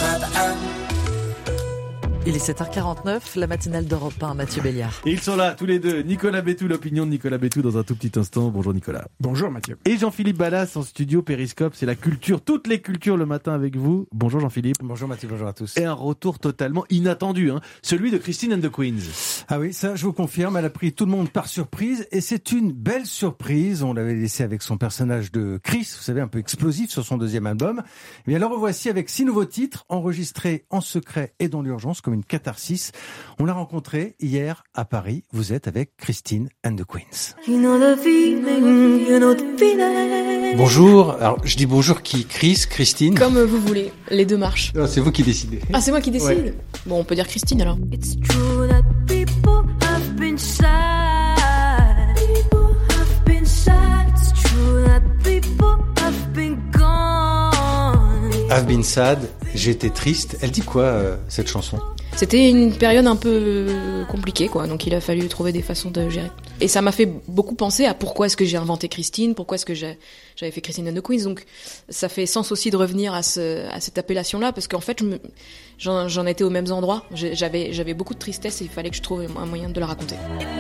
Il est sept heures quarante-neuf, la matinale d'Europe un, Mathieu Béliard. Et ils sont là, tous les deux. Nicolas Bétou, l'opinion de Nicolas Bétou dans un tout petit instant. Bonjour Nicolas. Bonjour Mathieu. Et Jean-Philippe Ballas en studio Périscope, c'est la culture, toutes les cultures le matin avec vous. Bonjour Jean-Philippe. Bonjour Mathieu, bonjour à tous. Et un retour totalement inattendu, hein, celui de Christine and the Queens. Ah oui, ça je vous confirme, elle a pris tout le monde par surprise et c'est une belle surprise. On l'avait laissé avec son personnage de Chris, vous savez, un peu explosif sur son deuxième album. Et bien le revoici avec six nouveaux titres enregistrés en secret et dans l'urgence comme une catharsis. On l'a rencontré hier à Paris. Vous êtes avec Christine and the Queens. You know the feeling, you know the feeling. Bonjour. Alors, je dis bonjour qui? Chris, Christine? Comme vous voulez. Les deux marchent. Non, c'est vous qui décidez. Ah, c'est moi qui décide? Ouais. Bon, on peut dire Christine alors. It's true that people have been sad. People have been sad. It's true that people have been gone. I've been sad. J'étais triste. Elle dit quoi, euh, cette chanson? C'était une période un peu compliquée, quoi. Donc il a fallu trouver des façons de gérer. Et ça m'a fait beaucoup penser à pourquoi est-ce que j'ai inventé Christine, pourquoi est-ce que j'ai, j'avais fait Christine and the Queens. Donc ça fait sens aussi de revenir à, ce, à cette appellation-là, parce qu'en fait, je me, j'en, j'en étais aux mêmes endroits. J'avais, j'avais beaucoup de tristesse et il fallait que je trouve un moyen de la raconter.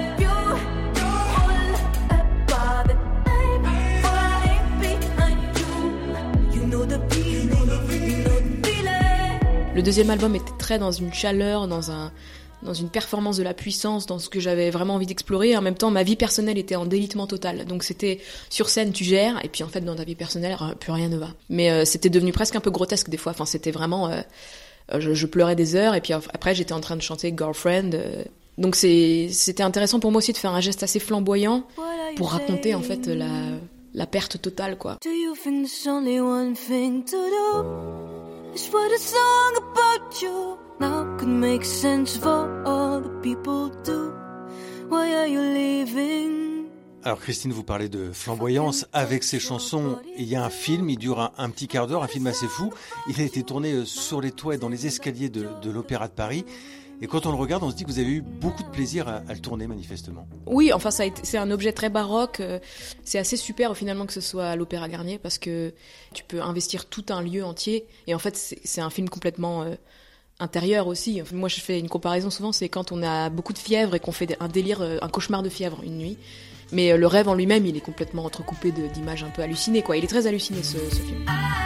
Le deuxième album était très dans une chaleur, dans un, dans une performance de la puissance, dans ce que j'avais vraiment envie d'explorer. En même temps, ma vie personnelle était en délitement total. Donc c'était sur scène, tu gères, et puis en fait, dans ta vie personnelle, plus rien ne va. Mais euh, c'était devenu presque un peu grotesque des fois. Enfin, c'était vraiment, euh, je, je pleurais des heures, et puis après, j'étais en train de chanter Girlfriend. Euh, donc c'est, c'était intéressant pour moi aussi de faire un geste assez flamboyant pour raconter en fait la, la perte totale, quoi. Do you think there's only one thing to do? Just write a song about you. Now could make sense for all the people do. Why are you leaving? Alors Christine, vous parlez de flamboyance avec ces chansons. Il y a un film, il dure un, un petit quart d'heure, un film assez fou. Il a été tourné sur les toits et dans les escaliers de, de l'Opéra de Paris. Et quand on le regarde, on se dit que vous avez eu beaucoup de plaisir à, à le tourner, manifestement. Oui, enfin, ça a été, c'est un objet très baroque. C'est assez super, finalement, que ce soit à l'Opéra Garnier, parce que tu peux investir tout un lieu entier. Et en fait, c'est, c'est un film complètement euh, intérieur aussi. Enfin, moi, je fais une comparaison souvent, c'est quand on a beaucoup de fièvre et qu'on fait un délire, un cauchemar de fièvre une nuit. Mais euh, le rêve en lui-même, il est complètement entrecoupé de, d'images un peu hallucinées, quoi. Il est très halluciné, ce, ce film.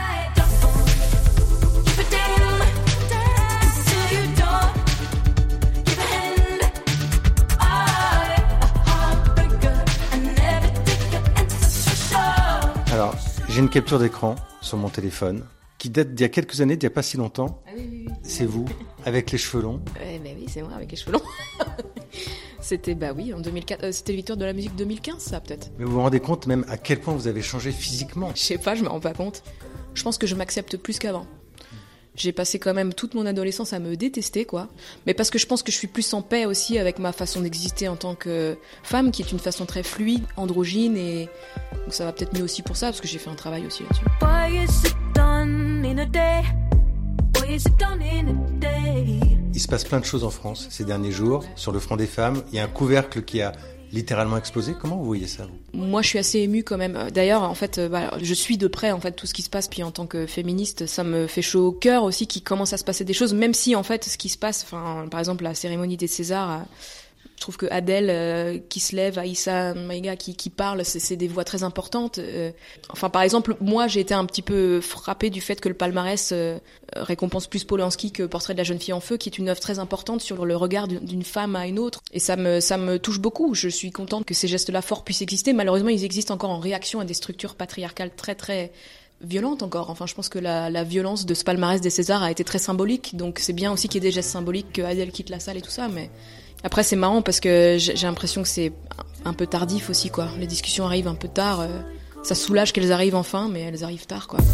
Alors, j'ai une capture d'écran sur mon téléphone qui date d'il y a quelques années, d'il n'y a pas si longtemps. Ah oui, oui, oui. C'est vous, avec les cheveux longs. Ouais, bah oui, c'est moi, avec les cheveux longs. C'était, bah oui, en deux mille quatre, euh, c'était les Victoires de la musique deux mille quinze, ça, peut-être. Mais vous vous rendez compte même à quel point vous avez changé physiquement? Je sais pas, je me rends pas compte. Je pense que je m'accepte plus qu'avant. J'ai passé quand même toute mon adolescence à me détester, quoi. Mais parce que je pense que je suis plus en paix aussi avec ma façon d'exister en tant que femme, qui est une façon très fluide, androgyne, et donc ça va peut-être mieux aussi pour ça, parce que j'ai fait un travail aussi là-dessus. Why is it done in a day? Why is it done in a day? Il se passe plein de choses en France ces derniers jours. Sur le front des femmes, il y a un couvercle qui a littéralement explosé. Comment vous voyez ça, vous? Moi, je suis assez émue quand même. D'ailleurs, en fait, bah, je suis de près en fait tout ce qui se passe. Puis en tant que féministe, ça me fait chaud au cœur aussi qu'il commence à se passer des choses, même si en fait, ce qui se passe, enfin, par exemple, la cérémonie des Césars. Je trouve que Adèle euh, qui se lève, Aïssa Maïga qui, qui parle, c'est, c'est des voix très importantes. Euh, enfin, par exemple, moi, j'ai été un petit peu frappée du fait que le palmarès euh, récompense plus Polanski que Portrait de la jeune fille en feu, qui est une œuvre très importante sur le regard d'une femme à une autre. Et ça me, ça me touche beaucoup. Je suis contente que ces gestes-là forts puissent exister. Malheureusement, ils existent encore en réaction à des structures patriarcales très, très violente encore. Enfin, je pense que la, la violence de ce palmarès des Césars a été très symbolique. Donc, c'est bien aussi qu'il y ait des gestes symboliques, que Adèle quitte la salle et tout ça, mais... Après, c'est marrant parce que j'ai l'impression que c'est un peu tardif aussi, quoi. Les discussions arrivent un peu tard. Euh, ça soulage qu'elles arrivent enfin, mais elles arrivent tard, quoi.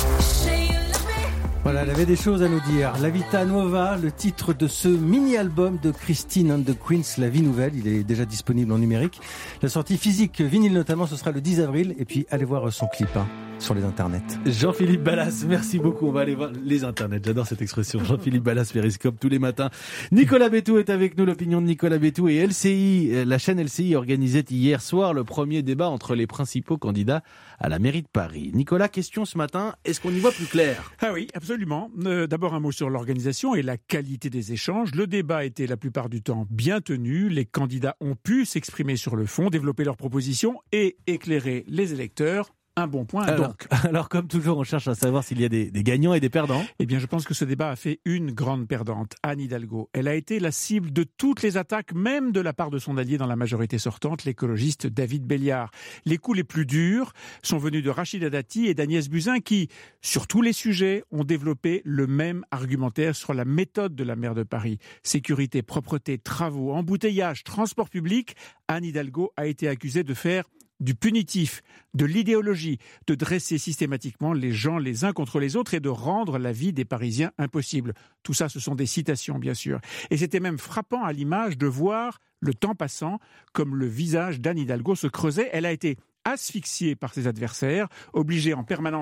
Voilà, elle avait des choses à nous dire. La Vita Nuova, le titre de ce mini-album de Christine and the Queens, La Vie Nouvelle. Il est déjà disponible en numérique. La sortie physique, vinyle notamment, ce sera le dix avril. Et puis, allez voir son clip hein, sur les internets. Jean-Philippe Ballas, merci beaucoup. On va aller voir les internets. J'adore cette expression. Jean-Philippe Ballas, Périscope, tous les matins. Nicolas Bétou est avec nous. L'opinion de Nicolas Bétou et L C I. La chaîne L C I organisait hier soir le premier débat entre les principaux candidats à la mairie de Paris. Nicolas, question ce matin. Est-ce qu'on y voit plus clair? Ah oui, absolument. Euh, d'abord un mot sur l'organisation et la qualité des échanges. Le débat était la plupart du temps bien tenu. Les candidats ont pu s'exprimer sur le fond, développer leurs propositions et éclairer les électeurs. Un bon point, alors, donc. Alors, comme toujours, on cherche à savoir s'il y a des, des gagnants et des perdants. Eh bien, je pense que ce débat a fait une grande perdante, Anne Hidalgo. Elle a été la cible de toutes les attaques, même de la part de son allié dans la majorité sortante, l'écologiste David Béliard. Les coups les plus durs sont venus de Rachida Dati et d'Agnès Buzyn qui, sur tous les sujets, ont développé le même argumentaire sur la méthode de la maire de Paris. Sécurité, propreté, travaux, embouteillage, transport public. Anne Hidalgo a été accusée de faire du punitif, de l'idéologie, de dresser systématiquement les gens les uns contre les autres et de rendre la vie des Parisiens impossible. Tout ça, ce sont des citations, bien sûr. Et c'était même frappant à l'image de voir, le temps passant, comme le visage d'Anne Hidalgo se creusait. Elle a été asphyxiée par ses adversaires, obligée en permanence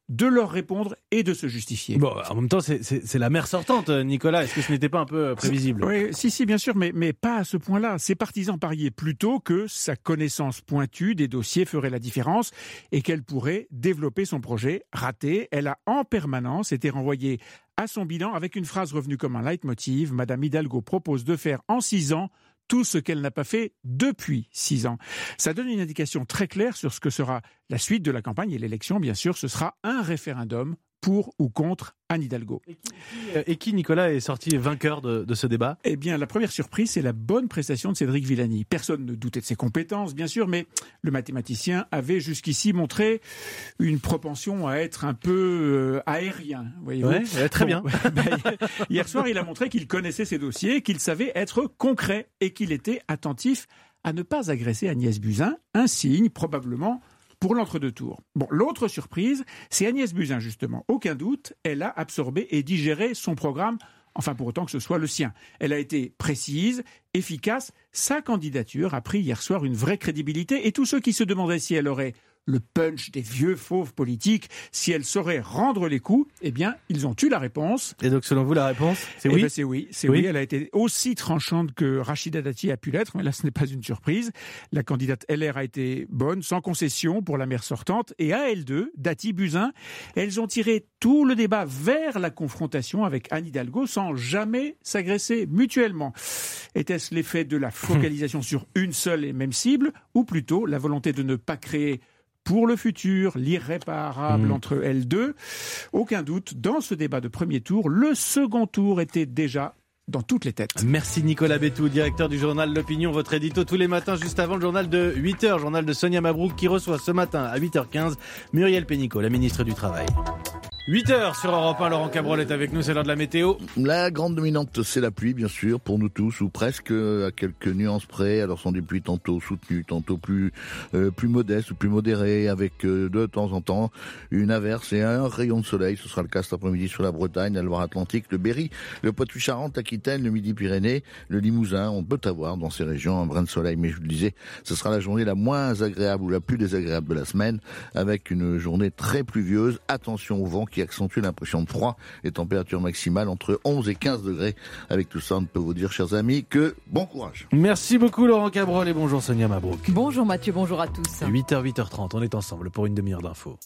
de leur répondre et de se justifier. Bon, en même temps, c'est, c'est, c'est la maire sortante, Nicolas. Est-ce que ce n'était pas un peu prévisible ? Oui, si, si, bien sûr, mais, mais pas à ce point-là. Ses partisans pariaient plutôt que sa connaissance pointue des dossiers ferait la différence et qu'elle pourrait développer son projet. Raté, elle a en permanence été renvoyée à son bilan avec une phrase revenue comme un leitmotiv. Madame Hidalgo propose de faire en six ans tout ce qu'elle n'a pas fait depuis six ans. Ça donne une indication très claire sur ce que sera la suite de la campagne et l'élection, bien sûr. Ce sera un référendum pour ou contre Anne Hidalgo. Et qui, et qui Nicolas, est sorti vainqueur de, de ce débat ? Eh bien, la première surprise, c'est la bonne prestation de Cédric Villani. Personne ne doutait de ses compétences, bien sûr, mais le mathématicien avait jusqu'ici montré une propension à être un peu euh, aérien. Voyez-vous. Ouais, ouais, très bon, bien. Ben, hier soir, il a montré qu'il connaissait ses dossiers, qu'il savait être concret et qu'il était attentif à ne pas agresser Agnès Buzyn, un signe probablement pour l'entre-deux tours. Bon, l'autre surprise, c'est Agnès Buzyn, justement. Aucun doute, elle a absorbé et digéré son programme, enfin pour autant que ce soit le sien. Elle a été précise, efficace. Sa candidature a pris hier soir une vraie crédibilité et tous ceux qui se demandaient si elle aurait le punch des vieux fauves politiques, si elle saurait rendre les coups, eh bien, ils ont eu la réponse. Et donc, selon vous, la réponse, c'est eh oui ben, c'est oui, c'est oui. oui. Elle a été aussi tranchante que Rachida Dati a pu l'être, mais là, ce n'est pas une surprise. La candidate L R a été bonne, sans concession pour la maire sortante. Et à elles deux, Dati, Buzyn, elles ont tiré tout le débat vers la confrontation avec Anne Hidalgo sans jamais s'agresser mutuellement. Était-ce l'effet de la focalisation sur une seule et même cible, ou plutôt la volonté de ne pas créer pour le futur, l'irréparable mmh. entre elles deux? Aucun doute, dans ce débat de premier tour, le second tour était déjà dans toutes les têtes. Merci Nicolas Bétou, directeur du journal L'Opinion, votre édito tous les matins juste avant le journal de huit heures, journal de Sonia Mabrouk qui reçoit ce matin à huit heures quinze Muriel Pénicaud, la ministre du Travail. huit heures sur Europe un, Laurent Cabrol est avec nous, c'est l'heure de la météo. La grande dominante, c'est la pluie, bien sûr, pour nous tous, ou presque, à quelques nuances près. Alors, ce sont des pluies tantôt soutenues, tantôt plus euh, plus modestes ou plus modérées, avec euh, de temps en temps une averse et un rayon de soleil. Ce sera le cas cet après-midi sur la Bretagne, la Loire-Atlantique, le Berry, le Poitou-Charentes, l'Aquitaine, le Midi-Pyrénées, le Limousin. On peut avoir dans ces régions un brin de soleil, mais je vous le disais, ce sera la journée la moins agréable ou la plus désagréable de la semaine, avec une journée très pluvieuse. Attention au vent qui accentue l'impression de froid, les températures maximales entre onze et quinze degrés. Avec tout ça, on peut vous dire, chers amis, que bon courage. Merci beaucoup Laurent Cabrol et bonjour Sonia Mabrouk. Bonjour Mathieu, bonjour à tous. huit heures, huit heures trente, on est ensemble pour une demi-heure d'infos.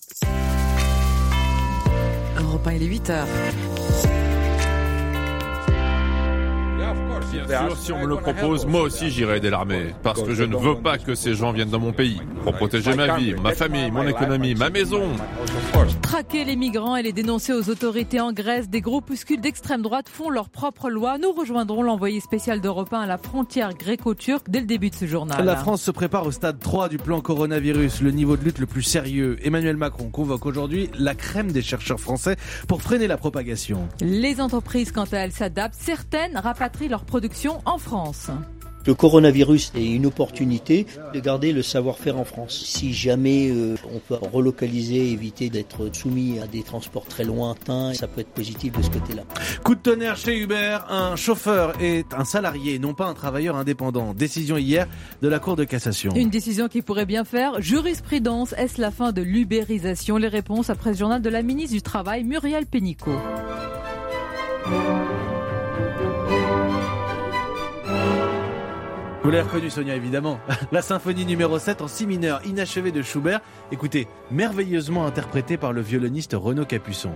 Europe un, il est huit heures. Bien sûr, si on me le propose, moi aussi j'irai aider l'armée. Parce que je ne veux pas que ces gens viennent dans mon pays. Pour protéger ma vie, ma famille, mon économie, ma maison. Traquer les migrants et les dénoncer aux autorités en Grèce, des groupuscules d'extrême droite font leur propre loi. Nous rejoindrons l'envoyé spécial d'Europe un à la frontière gréco-turque dès le début de ce journal. La France se prépare au stade trois du plan coronavirus, le niveau de lutte le plus sérieux. Emmanuel Macron convoque aujourd'hui la crème des chercheurs français pour freiner la propagation. Les entreprises, quant à elles, s'adaptent. Certaines rapatrient leur production en France. Le coronavirus est une opportunité de garder le savoir-faire en France. Si jamais euh, on peut relocaliser, éviter d'être soumis à des transports très lointains, ça peut être positif de ce côté-là. Coup de tonnerre chez Uber, un chauffeur est un salarié, non pas un travailleur indépendant. Décision hier de la Cour de cassation. Une décision qui pourrait bien faire jurisprudence. Est-ce la fin de l'ubérisation? Les réponses après ce journal de la ministre du Travail, Muriel Pénicaud. Vous l'avez reconnu, Sonia, évidemment. La symphonie numéro sept en si mineur inachevée de Schubert. Écoutez, merveilleusement interprétée par le violoniste Renaud Capuçon.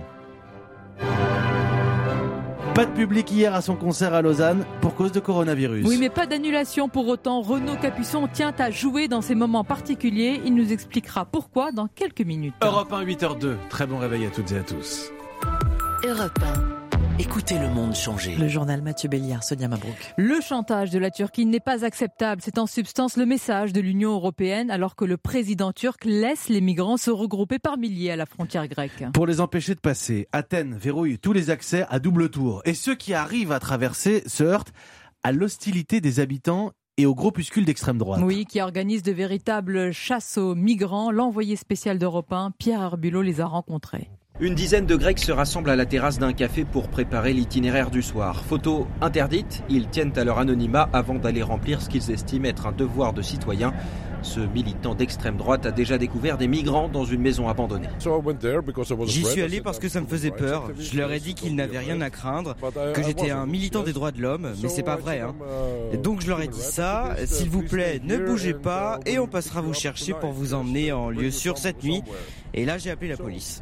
Pas de public hier à son concert à Lausanne pour cause de coronavirus. Oui, mais pas d'annulation pour autant. Renaud Capuçon tient à jouer dans ces moments particuliers. Il nous expliquera pourquoi dans quelques minutes. Europe un, huit heures deux. Très bon réveil à toutes et à tous. Europe un. Écoutez le monde changer. Le journal Mathieu Béliard, Sonia Mabrouk. Le chantage de la Turquie n'est pas acceptable. C'est en substance le message de l'Union européenne alors que le président turc laisse les migrants se regrouper par milliers à la frontière grecque. Pour les empêcher de passer, Athènes verrouille tous les accès à double tour. Et ceux qui arrivent à traverser se heurtent à l'hostilité des habitants et aux groupuscules d'extrême droite. Oui, qui organisent de véritables chasses aux migrants. L'envoyé spécial d'Europe un, Pierre Herbulot, les a rencontrés. Une dizaine de Grecs se rassemblent à la terrasse d'un café pour préparer l'itinéraire du soir. Photo interdite, ils tiennent à leur anonymat avant d'aller remplir ce qu'ils estiment être un devoir de citoyen, Ce militant d'extrême droite a déjà découvert des migrants dans une maison abandonnée. J'y suis allé parce que ça me faisait peur. Je leur ai dit qu'ils n'avaient rien à craindre, que j'étais un militant des droits de l'homme, mais c'est pas vrai. Hein. Et donc je leur ai dit ça, s'il vous plaît, ne bougez pas et on passera vous chercher pour vous emmener en lieu sûr cette nuit. Et là j'ai appelé la police.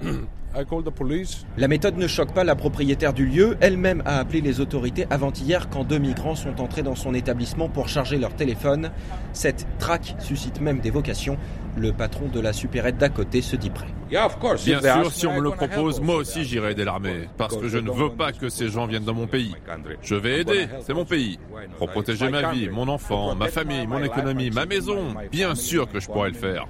La méthode ne choque pas la propriétaire du lieu. Elle-même a appelé les autorités avant-hier quand deux migrants sont entrés dans son établissement pour charger leur téléphone. Cette traque suscite même des vocations. Le patron de la supérette d'à côté se dit prêt. Bien sûr, si on me le propose, moi aussi j'irai aider l'armée. Parce que je ne veux pas que ces gens viennent dans mon pays. Je vais aider, c'est mon pays. Pour protéger ma vie, mon enfant, ma famille, mon économie, ma maison. Bien sûr que je pourrais le faire.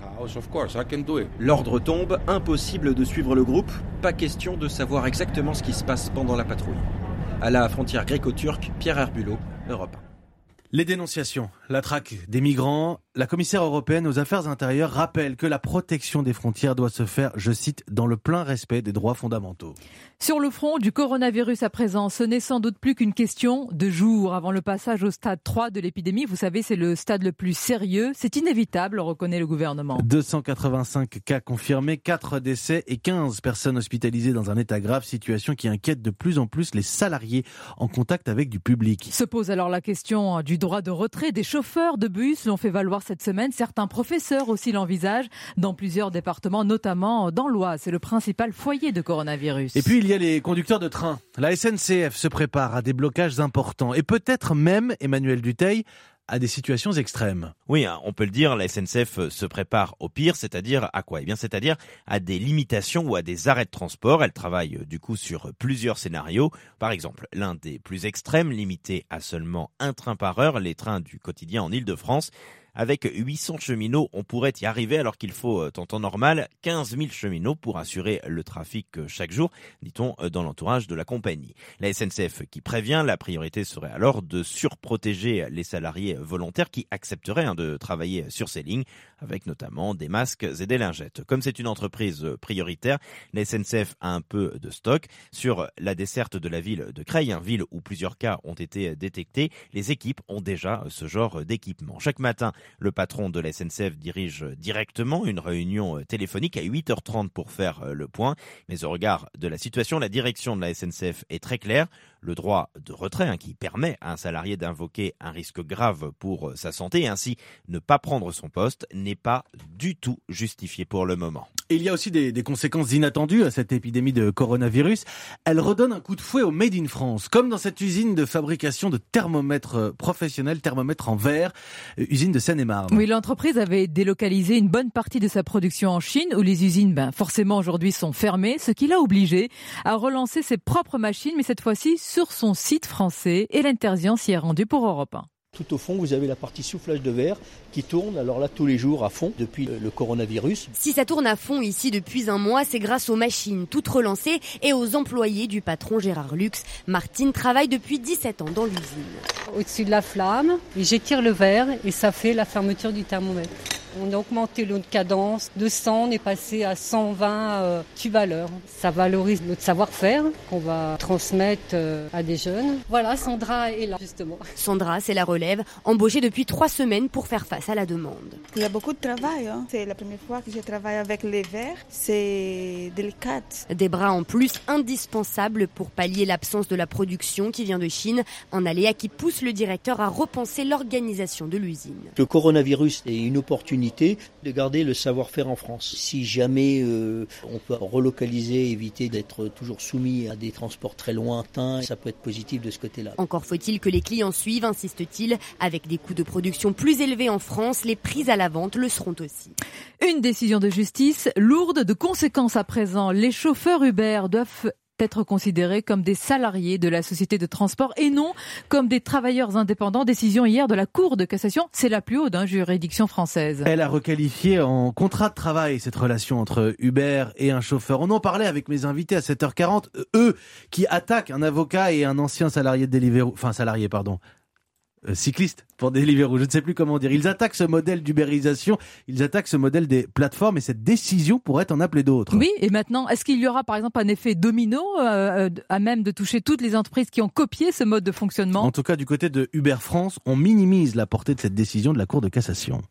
L'ordre tombe, impossible de suivre le groupe. Pas question de savoir exactement ce qui se passe pendant la patrouille. À la frontière gréco-turque, Pierre Herbulot, Europe un. Les dénonciations, la traque des migrants, la commissaire européenne aux affaires intérieures rappelle que la protection des frontières doit se faire, je cite, dans le plein respect des droits fondamentaux. Sur le front du coronavirus à présent, ce n'est sans doute plus qu'une question de jours avant le passage au stade trois de l'épidémie. Vous savez, c'est le stade le plus sérieux. C'est inévitable, reconnaît le gouvernement. deux cent quatre-vingt-cinq cas confirmés, quatre décès et quinze personnes hospitalisées dans un état grave, situation qui inquiète de plus en plus les salariés en contact avec du public. Se pose alors la question du droit de retrait. Des chauffeurs de bus l'ont fait valoir cette semaine. Certains professeurs aussi l'envisagent dans plusieurs départements, notamment dans l'Oise. C'est le principal foyer de coronavirus. Et puis il y a les conducteurs de train. La S N C F se prépare à des blocages importants et peut-être même, Emmanuel Dutheil, à des situations extrêmes. Oui, on peut le dire, la S N C F se prépare au pire, c'est-à-dire à quoi ? Eh bien, c'est-à-dire à des limitations ou à des arrêts de transport. Elle travaille du coup sur plusieurs scénarios. Par exemple, l'un des plus extrêmes, limité à seulement un train par heure, les trains du quotidien en Île-de-France. Avec huit cents cheminots, on pourrait y arriver alors qu'il faut, en temps normal, quinze mille cheminots pour assurer le trafic chaque jour, dit-on dans l'entourage de la compagnie. La S N C F qui prévient, la priorité serait alors de surprotéger les salariés volontaires qui accepteraient hein, de travailler sur ces lignes, avec notamment des masques et des lingettes. Comme c'est une entreprise prioritaire, la S N C F a un peu de stock. Sur la desserte de la ville de Creil, une ville où plusieurs cas ont été détectés, les équipes ont déjà ce genre d'équipement. Chaque matin, le patron de la S N C F dirige directement une réunion téléphonique à huit heures trente pour faire le point. Mais au regard de la situation, la direction de la S N C F est très claire. Le droit de retrait hein, qui permet à un salarié d'invoquer un risque grave pour sa santé et ainsi ne pas prendre son poste n'est pas du tout justifié pour le moment. Il y a aussi des, des conséquences inattendues à cette épidémie de coronavirus. Elle redonne un coup de fouet au Made in France, comme dans cette usine de fabrication de thermomètres professionnels, thermomètres en verre, usine de Seine-et-Marne. Oui, l'entreprise avait délocalisé une bonne partie de sa production en Chine, où les usines, ben, forcément aujourd'hui sont fermées, ce qui l'a obligé à relancer ses propres machines, mais cette fois-ci sur son site français. Hélène Terzian s'y est rendue pour Europe un. Tout au fond, vous avez la partie soufflage de verre qui tourne, alors là, tous les jours à fond, depuis le coronavirus. Si ça tourne à fond ici depuis un mois, c'est grâce aux machines toutes relancées et aux employés du patron Gérard Lux. Martine travaille depuis dix-sept ans dans l'usine. Au-dessus de la flamme, j'étire le verre et ça fait la fermeture du thermomètre. On a augmenté notre cadence de cent, on est passé à cent vingt euh, tubes à l'heure. Ça valorise notre savoir-faire qu'on va transmettre euh, à des jeunes. Voilà, Sandra est là justement. Sandra, c'est la relève, embauchée depuis trois semaines pour faire face à la demande. Il y a beaucoup de travail. Hein. C'est la première fois que je travaille avec les verres. C'est délicat. Des bras en plus indispensables pour pallier l'absence de la production qui vient de Chine. Un aléa qui pousse le directeur à repenser l'organisation de l'usine. Le coronavirus est une opportunité de garder le savoir-faire en France. Si jamais euh, on peut relocaliser, éviter d'être toujours soumis à des transports très lointains, ça peut être positif de ce côté-là. Encore faut-il que les clients suivent, insiste-t-il. Avec des coûts de production plus élevés en France, les prix à la vente le seront aussi. Une décision de justice lourde de conséquences à présent. Les chauffeurs Uber doivent être considérés comme des salariés de la société de transport et non comme des travailleurs indépendants. Décision hier de la Cour de cassation, c'est la plus haute hein, juridiction française. Elle a requalifié en contrat de travail cette relation entre Uber et un chauffeur. On en parlait avec mes invités à sept heures quarante, eux qui attaquent un avocat et un ancien salarié de Deliveroo, enfin salarié pardon, euh, cycliste pour Deliveroo, je ne sais plus comment dire. Ils attaquent ce modèle d'ubérisation, ils attaquent ce modèle des plateformes et cette décision pourrait en appeler d'autres. Oui, et maintenant, est-ce qu'il y aura par exemple un effet domino euh, à même de toucher toutes les entreprises qui ont copié ce mode de fonctionnement ? En tout cas, du côté de Uber France, on minimise la portée de cette décision de la Cour de cassation.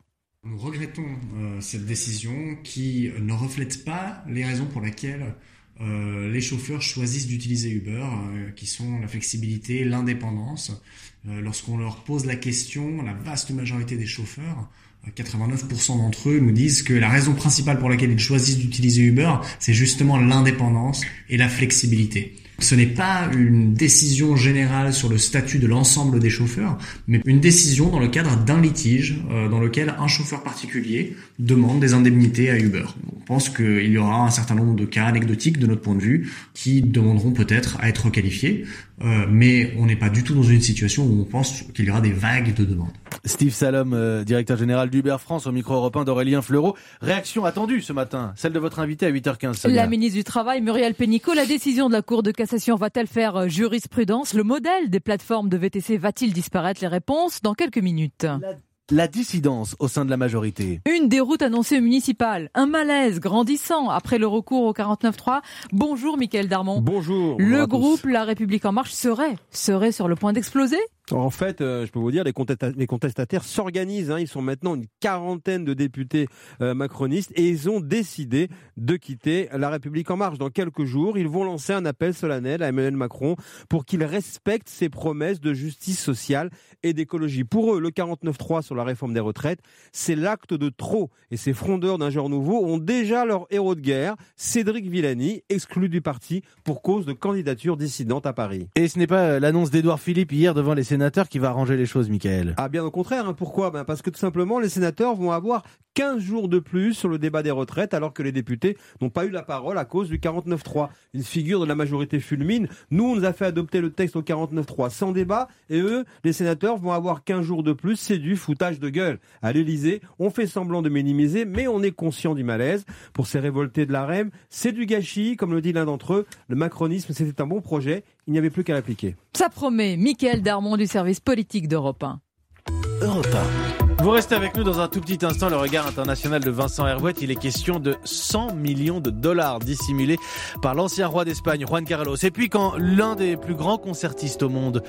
Nous regrettons euh, cette décision qui ne reflète pas les raisons pour lesquelles euh, les chauffeurs choisissent d'utiliser Uber, euh, qui sont la flexibilité, l'indépendance. Euh, lorsqu'on leur pose la question, la vaste majorité des chauffeurs, quatre-vingt-neuf pour cent d'entre eux nous disent que la raison principale pour laquelle ils choisissent d'utiliser Uber, c'est justement l'indépendance et la flexibilité. Ce n'est pas une décision générale sur le statut de l'ensemble des chauffeurs, mais une décision dans le cadre d'un litige euh, dans lequel un chauffeur particulier demande des indemnités à Uber. On pense qu'il y aura un certain nombre de cas anecdotiques de notre point de vue qui demanderont peut-être à être qualifiés, euh, mais on n'est pas du tout dans une situation où on pense qu'il y aura des vagues de demandes. Steve Salom, euh, directeur général d'Uber France, au micro européen d'Aurélien Fleureau. Réaction attendue ce matin, celle de votre invité à huit heures quinze. Sonia. La ministre du Travail, Muriel Pénicaud, la décision de la Cour de cassation va-t-elle faire jurisprudence? Le modèle des plateformes de V T C va-t-il disparaître? Les réponses dans quelques minutes. La, la dissidence au sein de la majorité. Une déroute annoncée municipale. Un malaise grandissant après le recours au quarante-neuf trois. Bonjour Mickaël Darmon. Bonjour. Le groupe La République En Marche serait, serait sur le point d'exploser? En fait, euh, je peux vous dire, les, contesta- les contestataires s'organisent. Hein, ils sont maintenant une quarantaine de députés euh, macronistes et ils ont décidé de quitter La République En Marche. Dans quelques jours, ils vont lancer un appel solennel à Emmanuel Macron pour qu'il respecte ses promesses de justice sociale et d'écologie. Pour eux, le quarante-neuf trois sur la réforme des retraites, c'est l'acte de trop. Et ces frondeurs d'un genre nouveau ont déjà leur héros de guerre, Cédric Villani, exclu du parti pour cause de candidature dissidente à Paris. Et ce n'est pas l'annonce d'Édouard Philippe hier devant les sénateurs qui va arranger les choses, Mickaël. Ah bien au contraire, hein. Pourquoi ben parce que tout simplement les sénateurs vont avoir quinze jours de plus sur le débat des retraites alors que les députés n'ont pas eu la parole à cause du quarante-neuf trois. Une figure de la majorité fulmine. Nous, on nous a fait adopter le texte au quarante-neuf trois sans débat et eux, les sénateurs vont avoir quinze jours de plus. C'est du foutage de gueule. À l'Élysée, on fait semblant de minimiser mais on est conscient du malaise. Pour ces révoltés de la R E M, c'est du gâchis, comme le dit l'un d'entre eux. Le macronisme, c'était un bon projet. Il n'y avait plus qu'à l'appliquer. Ça promet. Mickaël Darmon du service politique d'Europe un. Europe un. Vous restez avec nous dans un tout petit instant. Le regard international de Vincent Hervouet. Il est question de cent millions de dollars dissimulés par l'ancien roi d'Espagne, Juan Carlos. Et puis quand l'un des plus grands concertistes au monde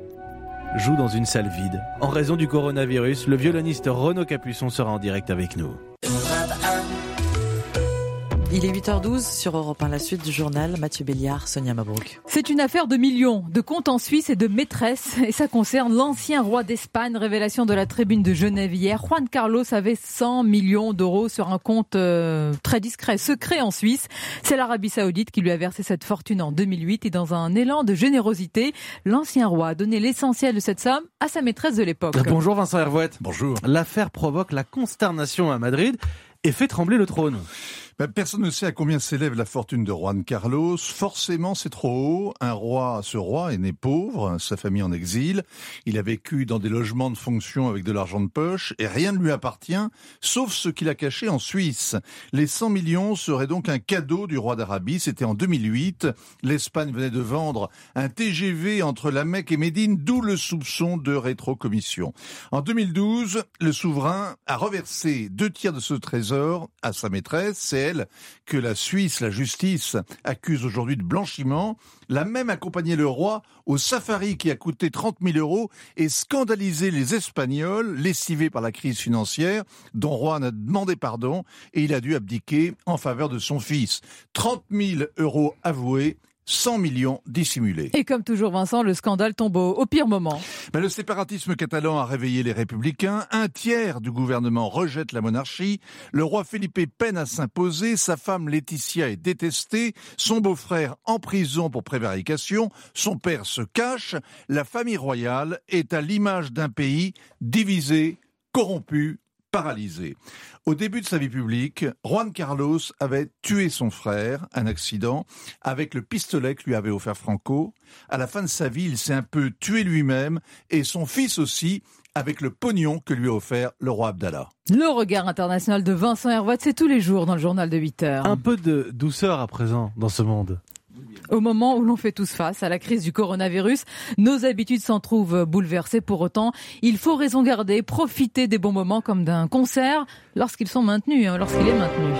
joue dans une salle vide en raison du coronavirus, le violoniste Renaud Capuçon sera en direct avec nous. Il est huit heures douze sur Europe un, la suite du journal. Mathieu Béliard, Sonia Mabrouk. C'est une affaire de millions, de comptes en Suisse et de maîtresses. Et ça concerne l'ancien roi d'Espagne. Révélation de la Tribune de Genève hier. Juan Carlos avait cent millions d'euros sur un compte euh, très discret, secret en Suisse. C'est l'Arabie Saoudite qui lui a versé cette fortune en deux mille huit. Et dans un élan de générosité, l'ancien roi a donné l'essentiel de cette somme à sa maîtresse de l'époque. Bonjour Vincent Hervouet. Bonjour. L'affaire provoque la consternation à Madrid et fait trembler le trône. Ben, personne ne sait à combien s'élève la fortune de Juan Carlos. Forcément, c'est trop haut. Un roi, ce roi est né pauvre, sa famille en exil. Il a vécu dans des logements de fonction avec de l'argent de poche et rien ne lui appartient, sauf ce qu'il a caché en Suisse. Les cent millions seraient donc un cadeau du roi d'Arabie. C'était en deux mille huit. L'Espagne venait de vendre un T G V entre la Mecque et Médine, d'où le soupçon de rétrocommission. En deux mille douze, le souverain a reversé deux tiers de ce trésor à sa maîtresse. C'est elle que la Suisse, la justice, accuse aujourd'hui de blanchiment. L'a même accompagné le roi au safari qui a coûté trente mille euros et scandalisé les Espagnols, lessivés par la crise financière, dont Juan a demandé pardon et il a dû abdiquer en faveur de son fils. trente mille euros avoués, cent millions dissimulés. Et comme toujours, Vincent, le scandale tombe au, au pire moment. Ben, le séparatisme catalan a réveillé les républicains. Un tiers du gouvernement rejette la monarchie. Le roi Felipe peine à s'imposer. Sa femme Laetitia est détestée. Son beau-frère en prison pour prévarication. Son père se cache. La famille royale est à l'image d'un pays divisé, corrompu, paralysé. Au début de sa vie publique, Juan Carlos avait tué son frère, un accident, avec le pistolet que lui avait offert Franco. À la fin de sa vie, il s'est un peu tué lui-même et son fils aussi, avec le pognon que lui a offert le roi Abdallah. Le regard international de Vincent Hervouet, c'est tous les jours dans le journal de huit heures. Un peu de douceur à présent dans ce monde. Au moment où l'on fait tous face à la crise du coronavirus, nos habitudes s'en trouvent bouleversées. Pour autant, il faut raison garder, profiter des bons moments comme d'un concert lorsqu'ils sont maintenus, hein, lorsqu'il est maintenu.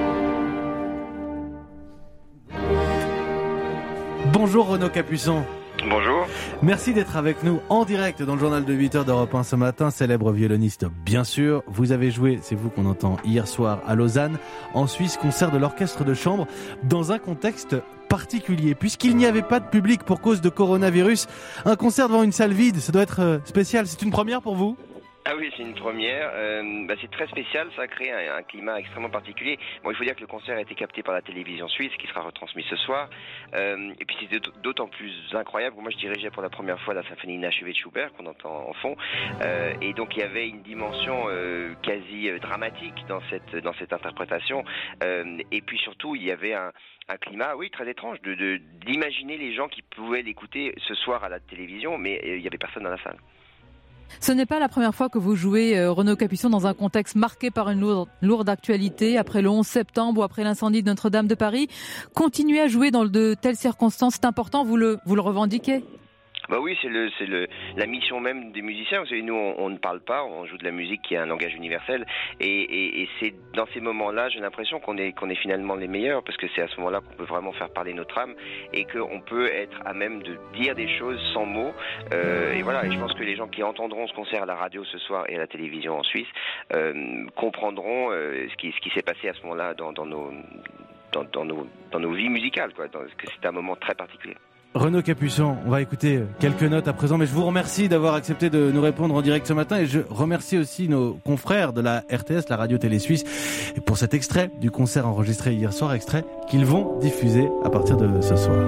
Bonjour Renaud Capuçon. Bonjour. Merci d'être avec nous en direct dans le journal de huit heures d'Europe un ce matin. Célèbre violoniste, bien sûr. Vous avez joué, c'est vous qu'on entend, hier soir à Lausanne, en Suisse, concert de l'orchestre de chambre, dans un contexte particulier, puisqu'il n'y avait pas de public pour cause de coronavirus. Un concert devant une salle vide, ça doit être spécial. C'est une première pour vous ? Ah oui, c'est une première. Euh, bah c'est très spécial, ça a créé un, un climat extrêmement particulier. Bon, il faut dire que le concert a été capté par la télévision suisse, qui sera retransmis ce soir. Euh, et puis c'est d'autant plus incroyable que moi je dirigeais pour la première fois la symphonie inachevée de Schubert, qu'on entend en fond. Euh, et donc il y avait une dimension euh, quasi dramatique dans cette dans cette interprétation. Euh, et puis surtout, il y avait un un climat, oui, très étrange, de, de d'imaginer les gens qui pouvaient l'écouter ce soir à la télévision, mais il y avait personne dans la salle. Ce n'est pas la première fois que vous jouez euh, Renaud Capuçon dans un contexte marqué par une lourde, lourde actualité, après le onze septembre ou après l'incendie de Notre-Dame de Paris. Continuer à jouer dans de telles circonstances, c'est important, vous le, vous le revendiquez ? Bah oui, c'est le, c'est le, la mission même des musiciens. Vous savez, nous, on, on ne parle pas, on joue de la musique qui est un langage universel, et, et, et c'est dans ces moments-là, j'ai l'impression qu'on est, qu'on est finalement les meilleurs, parce que c'est à ce moment-là qu'on peut vraiment faire parler notre âme, et qu'on peut être à même de dire des choses sans mots. Euh, et voilà. Et je pense que les gens qui entendront ce concert à la radio ce soir et à la télévision en Suisse euh, comprendront euh, ce qui, ce qui s'est passé à ce moment-là dans, dans nos, dans, dans nos, dans nos vies musicales, quoi. Dans, que c'est un moment très particulier. Renaud Capuçon, on va écouter quelques notes à présent, mais je vous remercie d'avoir accepté de nous répondre en direct ce matin, et je remercie aussi nos confrères de la R T S, la radio-télé suisse, pour cet extrait du concert enregistré hier soir, extrait qu'ils vont diffuser à partir de ce soir.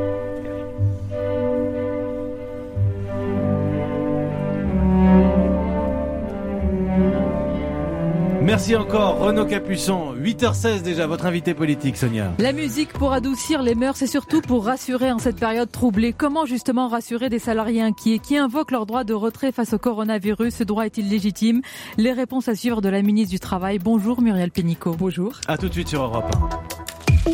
Merci encore Renaud Capuçon, huit heures seize déjà, votre invité politique Sonia. La musique pour adoucir les mœurs et surtout pour rassurer en cette période troublée. Comment justement rassurer des salariés inquiets qui invoquent leur droit de retrait face au coronavirus? Ce droit est-il légitime? Les réponses à suivre de la ministre du Travail. Bonjour Muriel Pénicaud. Bonjour. À tout de suite sur Europe un.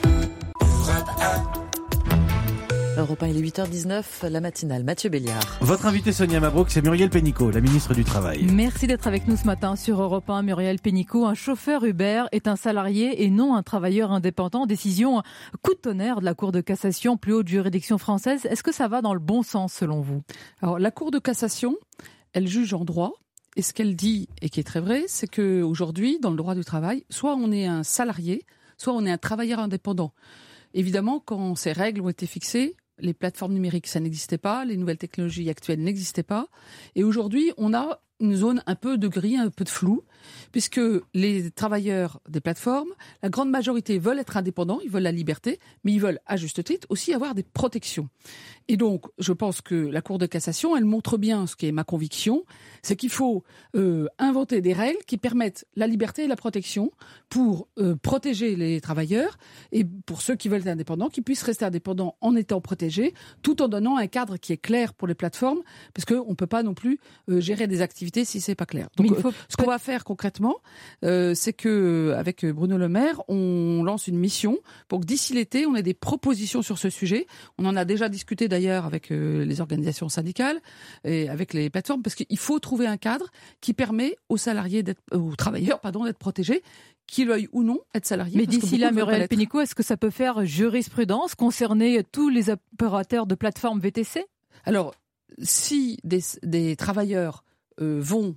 Europe un, il est huit heures dix-neuf, la matinale. Mathieu Béliard. Votre invité Sonia Mabrouk, c'est Muriel Pénicaud, la ministre du Travail. Merci d'être avec nous ce matin sur Europe un. Muriel Pénicaud, un chauffeur Uber est un salarié et non un travailleur indépendant. Décision coup de tonnerre de la Cour de cassation, plus haute juridiction française. Est-ce que ça va dans le bon sens selon vous? Alors la Cour de cassation, elle juge en droit. Et ce qu'elle dit, et qui est très vrai, c'est qu'aujourd'hui, dans le droit du travail, soit on est un salarié, soit on est un travailleur indépendant. Évidemment, quand ces règles ont été fixées, les plateformes numériques, ça n'existait pas, les nouvelles technologies actuelles n'existaient pas. Et aujourd'hui, on a une zone un peu de gris, un peu de flou, puisque les travailleurs des plateformes, la grande majorité veulent être indépendants, ils veulent la liberté, mais ils veulent, à juste titre, aussi avoir des protections. Et donc, je pense que la Cour de cassation, elle montre bien ce qui est ma conviction, c'est qu'il faut euh, inventer des règles qui permettent la liberté et la protection pour euh, protéger les travailleurs et pour ceux qui veulent être indépendants, qu'ils puissent rester indépendants en étant protégés, tout en donnant un cadre qui est clair pour les plateformes, parce qu'on ne peut pas non plus euh, gérer des activités si c'est pas clair. Donc, faut... euh, ce qu'on va faire concrètement, euh, c'est que avec Bruno Le Maire, on lance une mission pour que d'ici l'été, on ait des propositions sur ce sujet. On en a déjà discuté d'ailleurs avec euh, les organisations syndicales et avec les plateformes, parce qu'il faut trouver un cadre qui permet aux salariés, d'être, euh, aux travailleurs, pardon, d'être protégés, qu'ils veuillent ou non être salariés. Mais d'ici là, Muriel Pénicaud, est-ce que ça peut faire jurisprudence, concerner tous les opérateurs de plateformes V T C? Alors, si des, des travailleurs euh, vont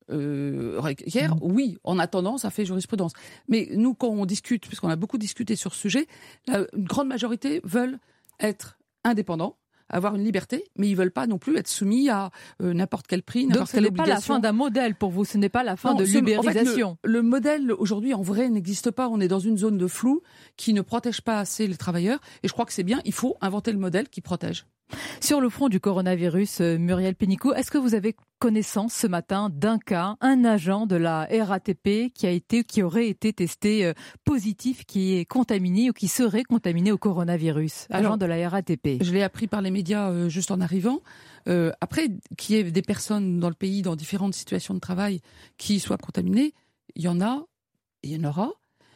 euh, requérir, mmh. oui, en attendant, ça fait jurisprudence. Mais nous, quand on discute, puisqu'on a beaucoup discuté sur ce sujet, la, une grande majorité veulent être indépendants, avoir une liberté, mais ils veulent pas non plus être soumis à euh, n'importe quel prix, n'importe quelle obligation. Donc ce n'est pas la fin d'un modèle pour vous, ce n'est pas la fin non, de l'ubérisation. En fait, le, le modèle aujourd'hui, en vrai, n'existe pas. On est dans une zone de flou qui ne protège pas assez les travailleurs. Et je crois que c'est bien, il faut inventer le modèle qui protège. Sur le front du coronavirus, Muriel Pénicaud, est-ce que vous avez connaissance ce matin d'un cas, un agent de la R A T P qui a été, qui aurait été testé positif, qui est contaminé ou qui serait contaminé au coronavirus? Agent Alors, de la R A T P. Je l'ai appris par les médias euh, juste en arrivant. Euh, après, qu'il y ait des personnes dans le pays, dans différentes situations de travail, qui soient contaminées, il y en a, et il y en aura.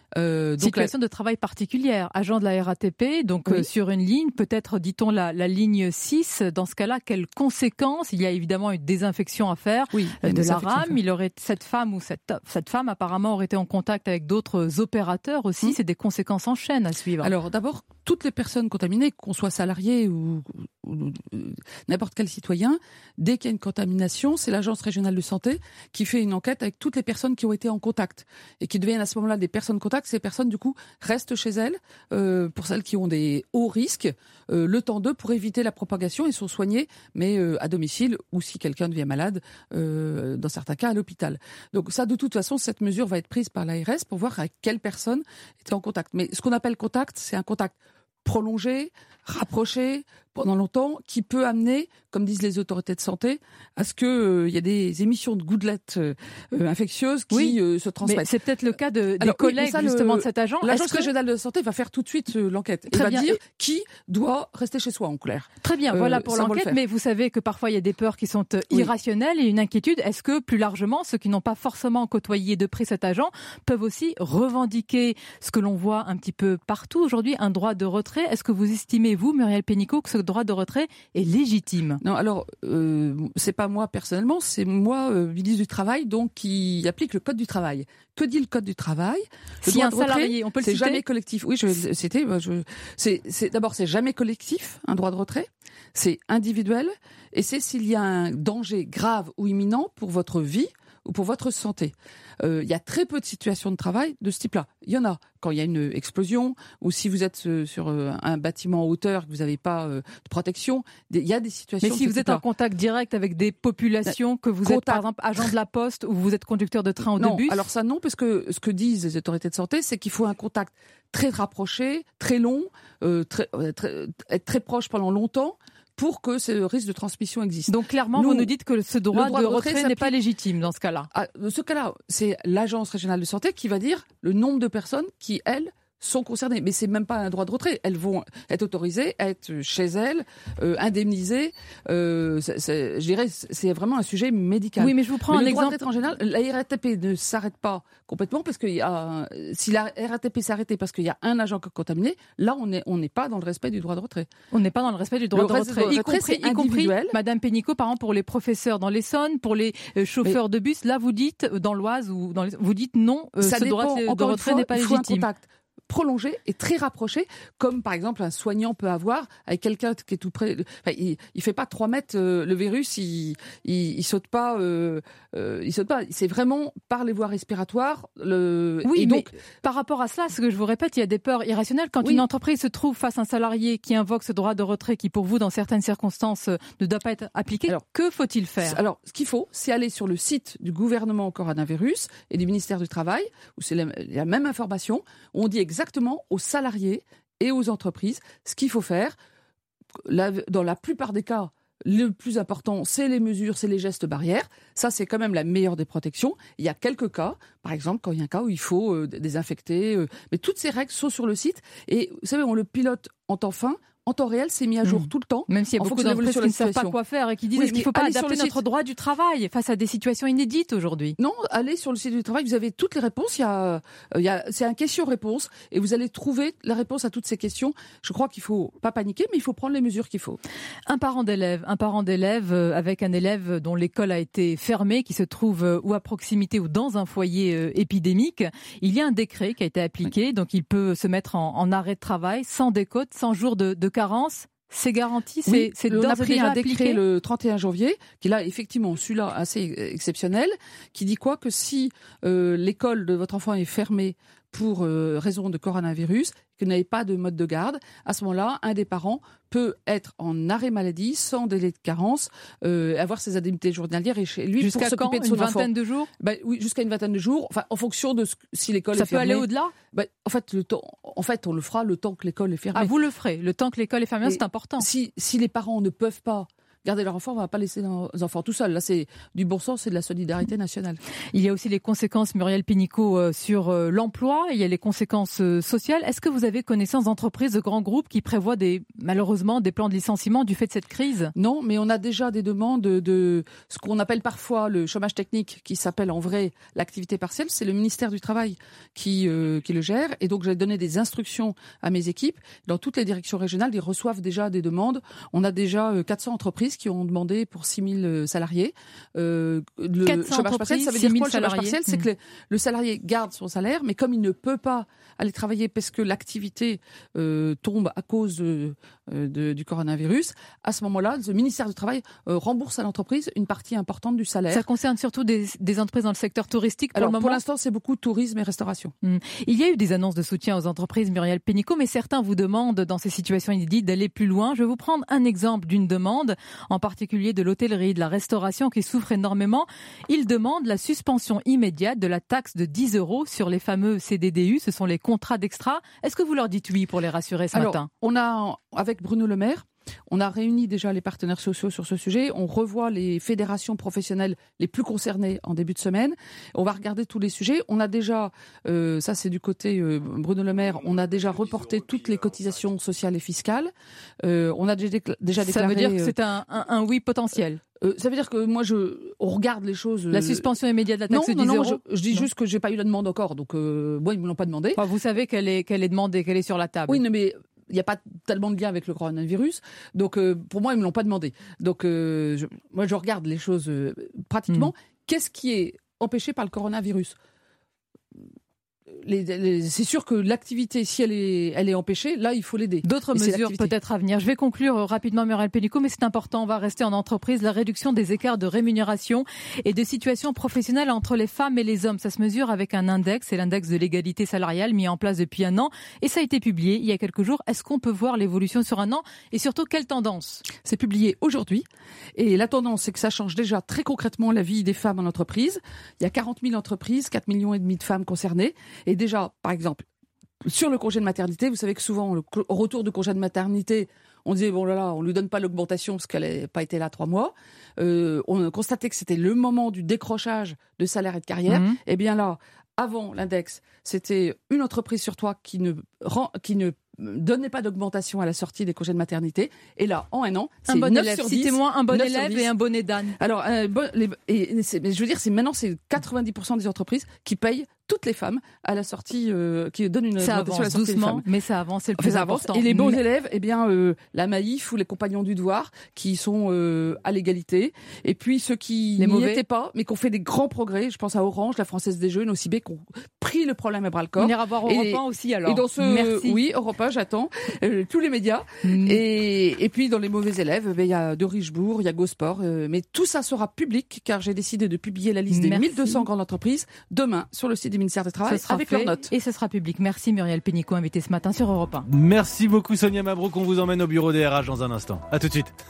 Euh, donc Situation la... de travail particulière, agent de la R A T P, donc oui. euh, sur une ligne, peut-être dit-on la, la ligne six, dans ce cas-là, quelles conséquences? Il y a évidemment une désinfection à faire oui, euh, de la rame, il aurait, cette femme ou cette, cette femme apparemment aurait été en contact avec d'autres opérateurs aussi, mmh. c'est des conséquences en chaîne à suivre. Alors d'abord, toutes les personnes contaminées, qu'on soit salarié ou, ou, ou n'importe quel citoyen, dès qu'il y a une contamination, c'est l'agence régionale de santé qui fait une enquête avec toutes les personnes qui ont été en contact et qui deviennent à ce moment-là des personnes contacts. Ces personnes, du coup, restent chez elles, euh, pour celles qui ont des hauts risques, euh, le temps d'eux pour éviter la propagation et sont soignées, mais euh, à domicile ou si quelqu'un devient malade, euh, dans certains cas à l'hôpital. Donc ça, de toute façon, cette mesure va être prise par l'A R S pour voir avec quelle personne était en contact. Mais ce qu'on appelle contact, c'est un contact prolongé, rapproché, pendant longtemps, qui peut amener, comme disent les autorités de santé, à ce qu'il euh, y ait des émissions de gouttelettes euh, infectieuses qui oui, euh, se transmettent. Mais c'est peut-être le cas de, des Alors, collègues oui, ça, justement le, de cet agent. L'agence que... régionale de santé va faire tout de suite euh, l'enquête. Très et va bien. dire qui doit rester chez soi en clair. Très bien, euh, voilà pour l'enquête. Mais vous savez que parfois il y a des peurs qui sont euh, oui. irrationnelles et une inquiétude. Est-ce que plus largement, ceux qui n'ont pas forcément côtoyé de près cet agent peuvent aussi revendiquer ce que l'on voit un petit peu partout aujourd'hui, un droit de retrait? Est-ce que vous estimez, vous, Muriel Pénicaud, que ce droit de retrait est légitime? Non, alors euh, c'est pas moi personnellement, c'est moi, euh, ministre du Travail, donc qui applique le Code du travail. Que dit le Code du travail? Le si un salarié, on peut le c'est citer? jamais collectif. Oui, je vais le citer. Je, c'est, c'est, d'abord, c'est jamais collectif, un droit de retrait. C'est individuel et c'est s'il y a un danger grave ou imminent pour votre vie ou pour votre santé. Euh, il y a très peu de situations de travail de ce type-là. Il y en a quand il y a une explosion ou si vous êtes euh, sur euh, un bâtiment en hauteur que vous n'avez pas euh, de protection. Il y a des situations. Mais si de vous êtes en contact direct avec des populations, que vous contact... êtes par exemple agent de la Poste ou vous êtes conducteur de train ou non, de bus. Alors ça non, parce que ce que disent les autorités de santé, c'est qu'il faut un contact très rapproché, très long, euh, très, très, être très proche pendant longtemps, pour que ce risque de transmission existe. Donc clairement, nous, vous nous dites que ce droit, droit de, de retrait, retrait n'est pas légitime dans ce cas-là. Ah, dans ce cas-là, c'est l'agence régionale de santé qui va dire le nombre de personnes qui, elles, sont concernées. Mais c'est même pas un droit de retrait. Elles vont être autorisées à être chez elles, euh, indemnisées. Euh, c'est, c'est, je dirais, c'est vraiment un sujet médical. Oui, mais je vous prends mais un le exemple. Droit en général, la R A T P ne s'arrête pas complètement parce qu'il y a, si la R A T P s'arrêtait parce qu'il y a un agent contaminé, là, on n'est on n'est pas dans le respect du droit de retrait. On n'est pas dans le respect du droit le de retrait. De y retrait compris, y compris, Madame Pénicaud, par exemple, pour les professeurs dans l'Essonne, pour les euh, chauffeurs mais, de bus, là, vous dites, dans l'Oise, ou dans les, vous dites non, euh, ce dépend, droit de retrait fois, n'est pas il faut légitime. Un contact prolongé et très rapproché, comme par exemple un soignant peut avoir avec quelqu'un qui est tout près. Enfin, il, il fait pas trois mètres. Euh, le virus, il, il, il saute pas. Euh, euh, il saute pas. C'est vraiment par les voies respiratoires. Le... Oui, et donc mais par rapport à cela, ce que je vous répète, il y a des peurs irrationnelles quand oui. une entreprise se trouve face à un salarié qui invoque ce droit de retrait, qui pour vous, dans certaines circonstances, ne doit pas être appliqué. Alors, que faut-il faire? Alors, ce qu'il faut, c'est aller sur le site du gouvernement coronavirus et du ministère du Travail, où c'est la, la même information. Où on dit exactement aux salariés et aux entreprises ce qu'il faut faire. La, dans la plupart des cas, le plus important, c'est les mesures, c'est les gestes barrières. Ça, c'est quand même la meilleure des protections. Il y a quelques cas, par exemple, quand il y a un cas où il faut euh, désinfecter. Euh, mais toutes ces règles sont sur le site. Et vous savez, on le pilote en temps fin. En temps réel, c'est mis à jour mmh. tout le temps. Même s'il y a beaucoup d'entreprises qui ne savent pas quoi faire et qui disent oui, est-ce qu'il ne faut pas adapter notre site. droit du travail face à des situations inédites aujourd'hui? Non, allez sur le site du travail, vous avez toutes les réponses. Il y a, il y a, c'est un question-réponse et vous allez trouver la réponse à toutes ces questions. Je crois qu'il ne faut pas paniquer, mais il faut prendre les mesures qu'il faut. Un parent d'élève, un parent d'élève avec un élève dont l'école a été fermée, qui se trouve ou à proximité ou dans un foyer épidémique, il y a un décret qui a été appliqué, oui. donc il peut se mettre en, en arrêt de travail sans décote, sans jour de, de carence. C'est garanti, c'est, oui, c'est on a pris un appliqué. décret le trente et un janvier, qui là effectivement celui-là assez exceptionnel, qui dit quoi que si euh, l'école de votre enfant est fermée pour euh, raison de coronavirus, que vous n'avez pas de mode de garde, à ce moment-là, un des parents peut être en arrêt maladie, sans délai de carence, euh, avoir ses indemnités journalières et chez lui jusqu'à pour s'occuper quand, de son une enfant. vingtaine de jours. Bah, oui, jusqu'à une vingtaine de jours. Enfin, en fonction de ce, si l'école Ça est fermée. Ça peut aller au-delà. Bah, en fait, le temps. En fait, on le fera le temps que l'école est fermée. Ah, vous le ferez. Le temps que l'école est fermée, et c'est important. Si si les parents ne peuvent pas garder leur enfant, on ne va pas laisser nos enfants tout seuls. Là, c'est du bon sens et de la solidarité nationale. Il y a aussi les conséquences, Muriel Pénicaud, sur l'emploi. Il y a les conséquences sociales. Est-ce que vous avez connaissance d'entreprises, de grands groupes qui prévoient des, malheureusement des plans de licenciement du fait de cette crise ? Non, mais on a déjà des demandes de ce qu'on appelle parfois le chômage technique, qui s'appelle en vrai l'activité partielle. C'est le ministère du Travail qui, euh, qui le gère. Et donc, j'ai donné des instructions à mes équipes. Dans toutes les directions régionales, ils reçoivent déjà des demandes. On a déjà quatre cents entreprises qui ont demandé pour six mille salariés. Euh, le chômage partiel, ça veut dire quoi le chômage partiel ? C'est que le, le salarié garde son salaire, mais comme il ne peut pas aller travailler parce que l'activité euh, tombe à cause euh, de, du coronavirus, à ce moment-là, le ministère du Travail euh, rembourse à l'entreprise une partie importante du salaire. Ça concerne surtout des, des entreprises dans le secteur touristique pour Alors, le moment ? Pour l'instant, c'est beaucoup tourisme et restauration. Mmh. Il y a eu des annonces de soutien aux entreprises, Muriel Pénicaud, mais certains vous demandent, dans ces situations inédites, d'aller plus loin. Je vais vous prendre un exemple d'une demande, en particulier de l'hôtellerie, de la restauration, qui souffre énormément. Ils demandent la suspension immédiate de la taxe de dix euros sur les fameux C D D U, ce sont les contrats d'extra. Est-ce que vous leur dites oui pour les rassurer ce Alors, matin ? On a, avec Bruno Le Maire, on a réuni déjà les partenaires sociaux sur ce sujet. On revoit les fédérations professionnelles les plus concernées en début de semaine. On va regarder tous les sujets. On a déjà, euh, ça c'est du côté euh, Bruno Le Maire, on a déjà reporté toutes les cotisations sociales et fiscales. Euh, on a déjà, décla- déjà déclaré... Ça veut dire que c'est un, un, un oui potentiel. Euh, ça veut dire que moi, je, on regarde les choses. Euh... La suspension immédiate de la taxe non, de dix non, euros. Non, je, je dis non. juste que j'ai pas eu la demande encore, donc euh, moi ils me l'ont pas demandé. Enfin, vous savez qu'elle est qu'elle est demandée, qu'elle est sur la table. Oui, non, mais il n'y a pas tellement de lien avec le coronavirus, donc euh, pour moi ils me l'ont pas demandé. Donc euh, je, moi je regarde les choses euh, pratiquement. Mmh. Qu'est-ce qui est empêché par le coronavirus ? Les, les, c'est sûr que l'activité, si elle est, elle est empêchée, là, il faut l'aider. D'autres et mesures peut-être à venir. Je vais conclure rapidement, Muriel Pénicaud, mais c'est important, on va rester en entreprise. La réduction des écarts de rémunération et de situation professionnelle entre les femmes et les hommes. Ça se mesure avec un index, c'est l'index de l'égalité salariale mis en place depuis un an. Et ça a été publié il y a quelques jours. Est-ce qu'on peut voir l'évolution sur un an ? Et surtout, quelle tendance ? C'est publié aujourd'hui. Et la tendance, c'est que ça change déjà très concrètement la vie des femmes en entreprise. Il y a quarante mille entreprises, quatre millions et demi de femmes concernées. Et déjà, par exemple, sur le congé de maternité, vous savez que souvent, au retour du congé de maternité, on disait, bon là là, on ne lui donne pas l'augmentation parce qu'elle n'a pas été là trois mois. Euh, on a constaté que c'était le moment du décrochage de salaire et de carrière. Mmh. Et bien là, avant l'index, c'était une entreprise sur trois qui ne, qui ne donnait pas d'augmentation à la sortie des congés de maternité. Et là, en un an, c'est un bon neuf élève. sur dix. Citez-moi un bon élève et un bonnet d'âne. Alors, euh, bon, les, et, et, je veux dire, c'est maintenant, c'est quatre-vingt-dix pour cent des entreprises qui payent toutes les femmes à la sortie, euh, qui donnent une ça augmentation avance à la sortie doucement, des femmes. mais ça avance, c'est le plus ça important. Avance. Et les bons mais... élèves, eh bien, euh, la Maïf ou les compagnons du devoir, qui sont euh, à l'égalité. Et puis ceux qui les n'y mauvais. étaient pas, mais qui ont fait des grands progrès. Je pense à Orange, la Française des Jeux, O C B, qui ont pris le problème à bras le corps. On ira voir Europe un aussi alors. Et dans ce, Merci. oui, Europe un, j'attends euh, tous les médias. Mm. Et, et puis dans les mauvais élèves, il ben, y a de Richebourg, il y a Gosport, euh, mais tout ça sera public car j'ai décidé de publier la liste des Merci. mille deux cents grandes entreprises demain sur le site du ministère du Travail avec fait, leurs notes. Et ce sera public. Merci Muriel Pénicaud, invitée ce matin sur Europe un. Merci beaucoup Sonia Mabrouk, on vous emmène au bureau des R H dans un instant. À tout de suite.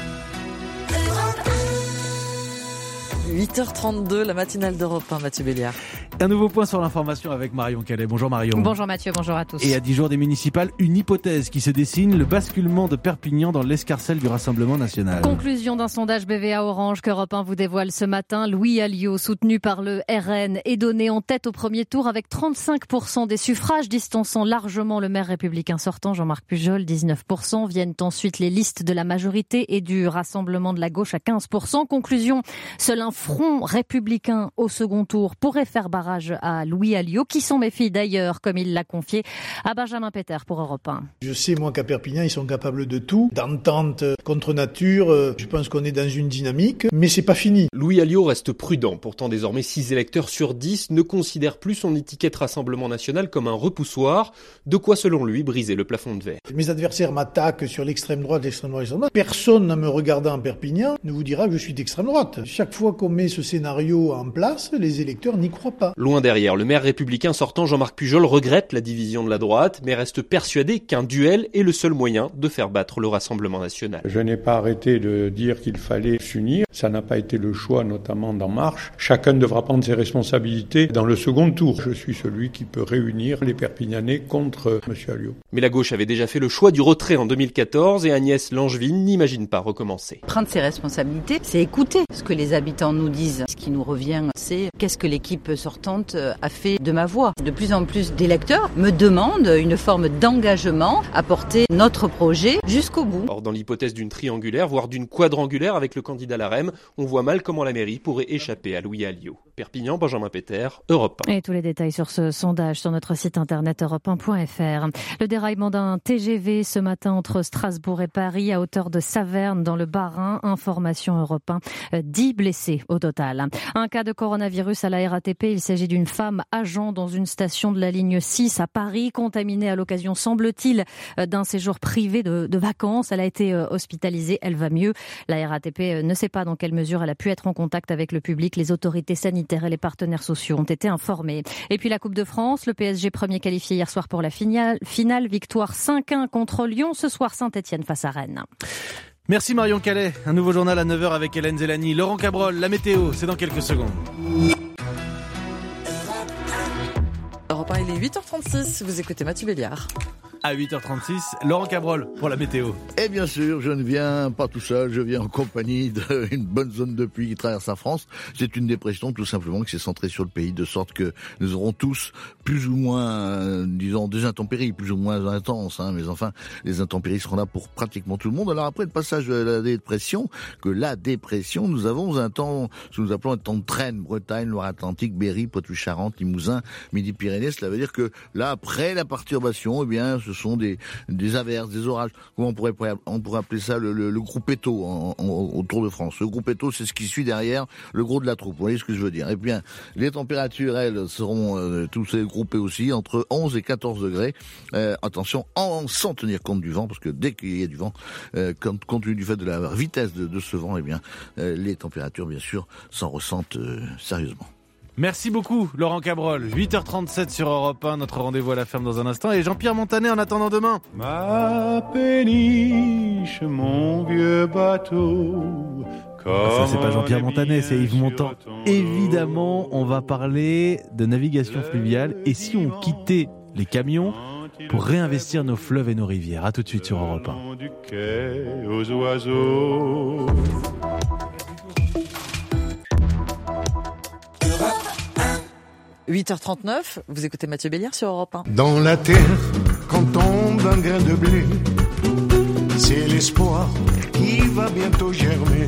huit heures trente-deux, la matinale d'Europe un, Mathieu Béliard. Un nouveau point sur l'information avec Marion Calais. Bonjour Marion. Bonjour Mathieu, bonjour à tous. Et à dix jours des municipales, une hypothèse qui se dessine, le basculement de Perpignan dans l'escarcelle du Rassemblement national. Conclusion d'un sondage B V A Orange qu'Europe un vous dévoile ce matin. Louis Alliot, soutenu par le R N, est donné en tête au premier tour avec trente-cinq pour cent des suffrages, distançant largement le maire républicain sortant Jean-Marc Pujol, dix-neuf pour cent. Viennent ensuite les listes de la majorité et du Rassemblement de la gauche à quinze pour cent. Conclusion, seul un front républicain au second tour pourrait faire barrage à Louis Alliot, qui s'en méfie d'ailleurs, comme il l'a confié à Benjamin Péter pour Europe un. Je sais, moi, qu'à Perpignan, ils sont capables de tout, d'entente contre nature. Je pense qu'on est dans une dynamique, mais c'est pas fini. Louis Alliot reste prudent. Pourtant, désormais, six électeurs sur dix ne considèrent plus son étiquette Rassemblement national comme un repoussoir, de quoi, selon lui, briser le plafond de verre. Mes adversaires m'attaquent sur l'extrême droite, l'extrême droite, l'extrême droite. Personne, en me regardant en Perpignan, ne vous dira que je suis d'extrême droite. Chaque fois qu'on met ce scénario en place, les électeurs n'y croient pas. Loin derrière, le maire républicain sortant Jean-Marc Pujol regrette la division de la droite, mais reste persuadé qu'un duel est le seul moyen de faire battre le Rassemblement national. Je n'ai pas arrêté de dire qu'il fallait s'unir. Ça n'a pas été le choix, notamment d'En Marche. Chacun devra prendre ses responsabilités dans le second tour. Je suis celui qui peut réunir les Perpignanais contre M. Alliot. Mais la gauche avait déjà fait le choix du retrait en deux mille quatorze et Agnès Langevin n'imagine pas recommencer. Prendre ses responsabilités, c'est écouter ce que les habitants nous disent. Ce qui nous revient, c'est qu'est-ce que l'équipe sortante a fait de ma voix. De plus en plus d'électeurs me demandent une forme d'engagement à porter notre projet jusqu'au bout. Or, dans l'hypothèse d'une triangulaire, voire d'une quadrangulaire avec le candidat LaREM, on voit mal comment la mairie pourrait échapper à Louis Alliot. Perpignan, Benjamin Péter, Europe un. Et tous les détails sur ce sondage sur notre site internet europe un point f r. Le déraillement d'un T G V ce matin entre Strasbourg et Paris à hauteur de Saverne dans le Bas-Rhin. Information Europe un. dix blessés au total. Un cas de coronavirus à la R A T P. Il s'agit d'une femme agent dans une station de la ligne six à Paris, contaminée à l'occasion, semble-t-il, d'un séjour privé de, de vacances. Elle a été hospitalisée. Elle va mieux. La R A T P ne sait pas dans quelle mesure elle a pu être en contact avec le public. Les autorités sanitaires et les partenaires sociaux ont été informés. Et puis la Coupe de France, le P S G premier qualifié hier soir pour la finale, finale victoire cinq un contre Lyon. Ce soir, Saint-Etienne face à Rennes. Merci Marion Calais. Un nouveau journal à neuf heures avec Hélène Zélani. Laurent Cabrol, la météo, c'est dans quelques secondes. Europe un, il est huit heures trente-six. Vous écoutez Mathieu Béliard. À huit heures trente-six, Laurent Cabrol pour la météo. Et bien sûr, je ne viens pas tout seul, je viens en compagnie d'une bonne zone de pluie qui traverse la France. C'est une dépression tout simplement qui s'est centrée sur le pays, de sorte que nous aurons tous plus ou moins, euh, disons, des intempéries, plus ou moins intenses, hein, mais enfin, les intempéries seront là pour pratiquement tout le monde. Alors après le passage de la dépression, que la dépression, nous avons un temps, ce que nous appelons un temps de traîne, Bretagne, Loire-Atlantique, Berry, Poitou-Charentes, Limousin, Midi-Pyrénées. Cela veut dire que là, après la perturbation, eh bien, ce sont des, des averses, des orages. Comment on pourrait, on pourrait appeler ça le, le, le gruppetto en, en, au Tour de France. Le gruppetto, c'est ce qui suit derrière le gros de la troupe. Vous voyez ce que je veux dire? Et bien, les températures, elles, seront euh, tous groupées aussi entre onze et quatorze degrés. Euh, attention, en, sans tenir compte du vent, parce que dès qu'il y a du vent, euh, compte, compte tenu du fait de la vitesse de, de ce vent, eh bien, euh, les températures, bien sûr, s'en ressentent euh, sérieusement. Merci beaucoup Laurent Cabrol. huit heures trente-sept sur Europe un, notre rendez-vous à la ferme dans un instant. Et Jean-Pierre Montanet en attendant demain. Ma péniche, mon vieux bateau. Ah, ça c'est pas Jean-Pierre Montanet, c'est Yves Montand. Évidemment, on va parler de navigation fluviale. Et si on quittait les camions pour réinvestir nos fleuves et nos rivières? À tout de suite sur Europe un. Du quai aux oiseaux. huit heures trente-neuf, vous écoutez Mathieu Béliard sur Europe un. Dans la terre, quand tombe un grain de blé, c'est l'espoir qui va bientôt germer.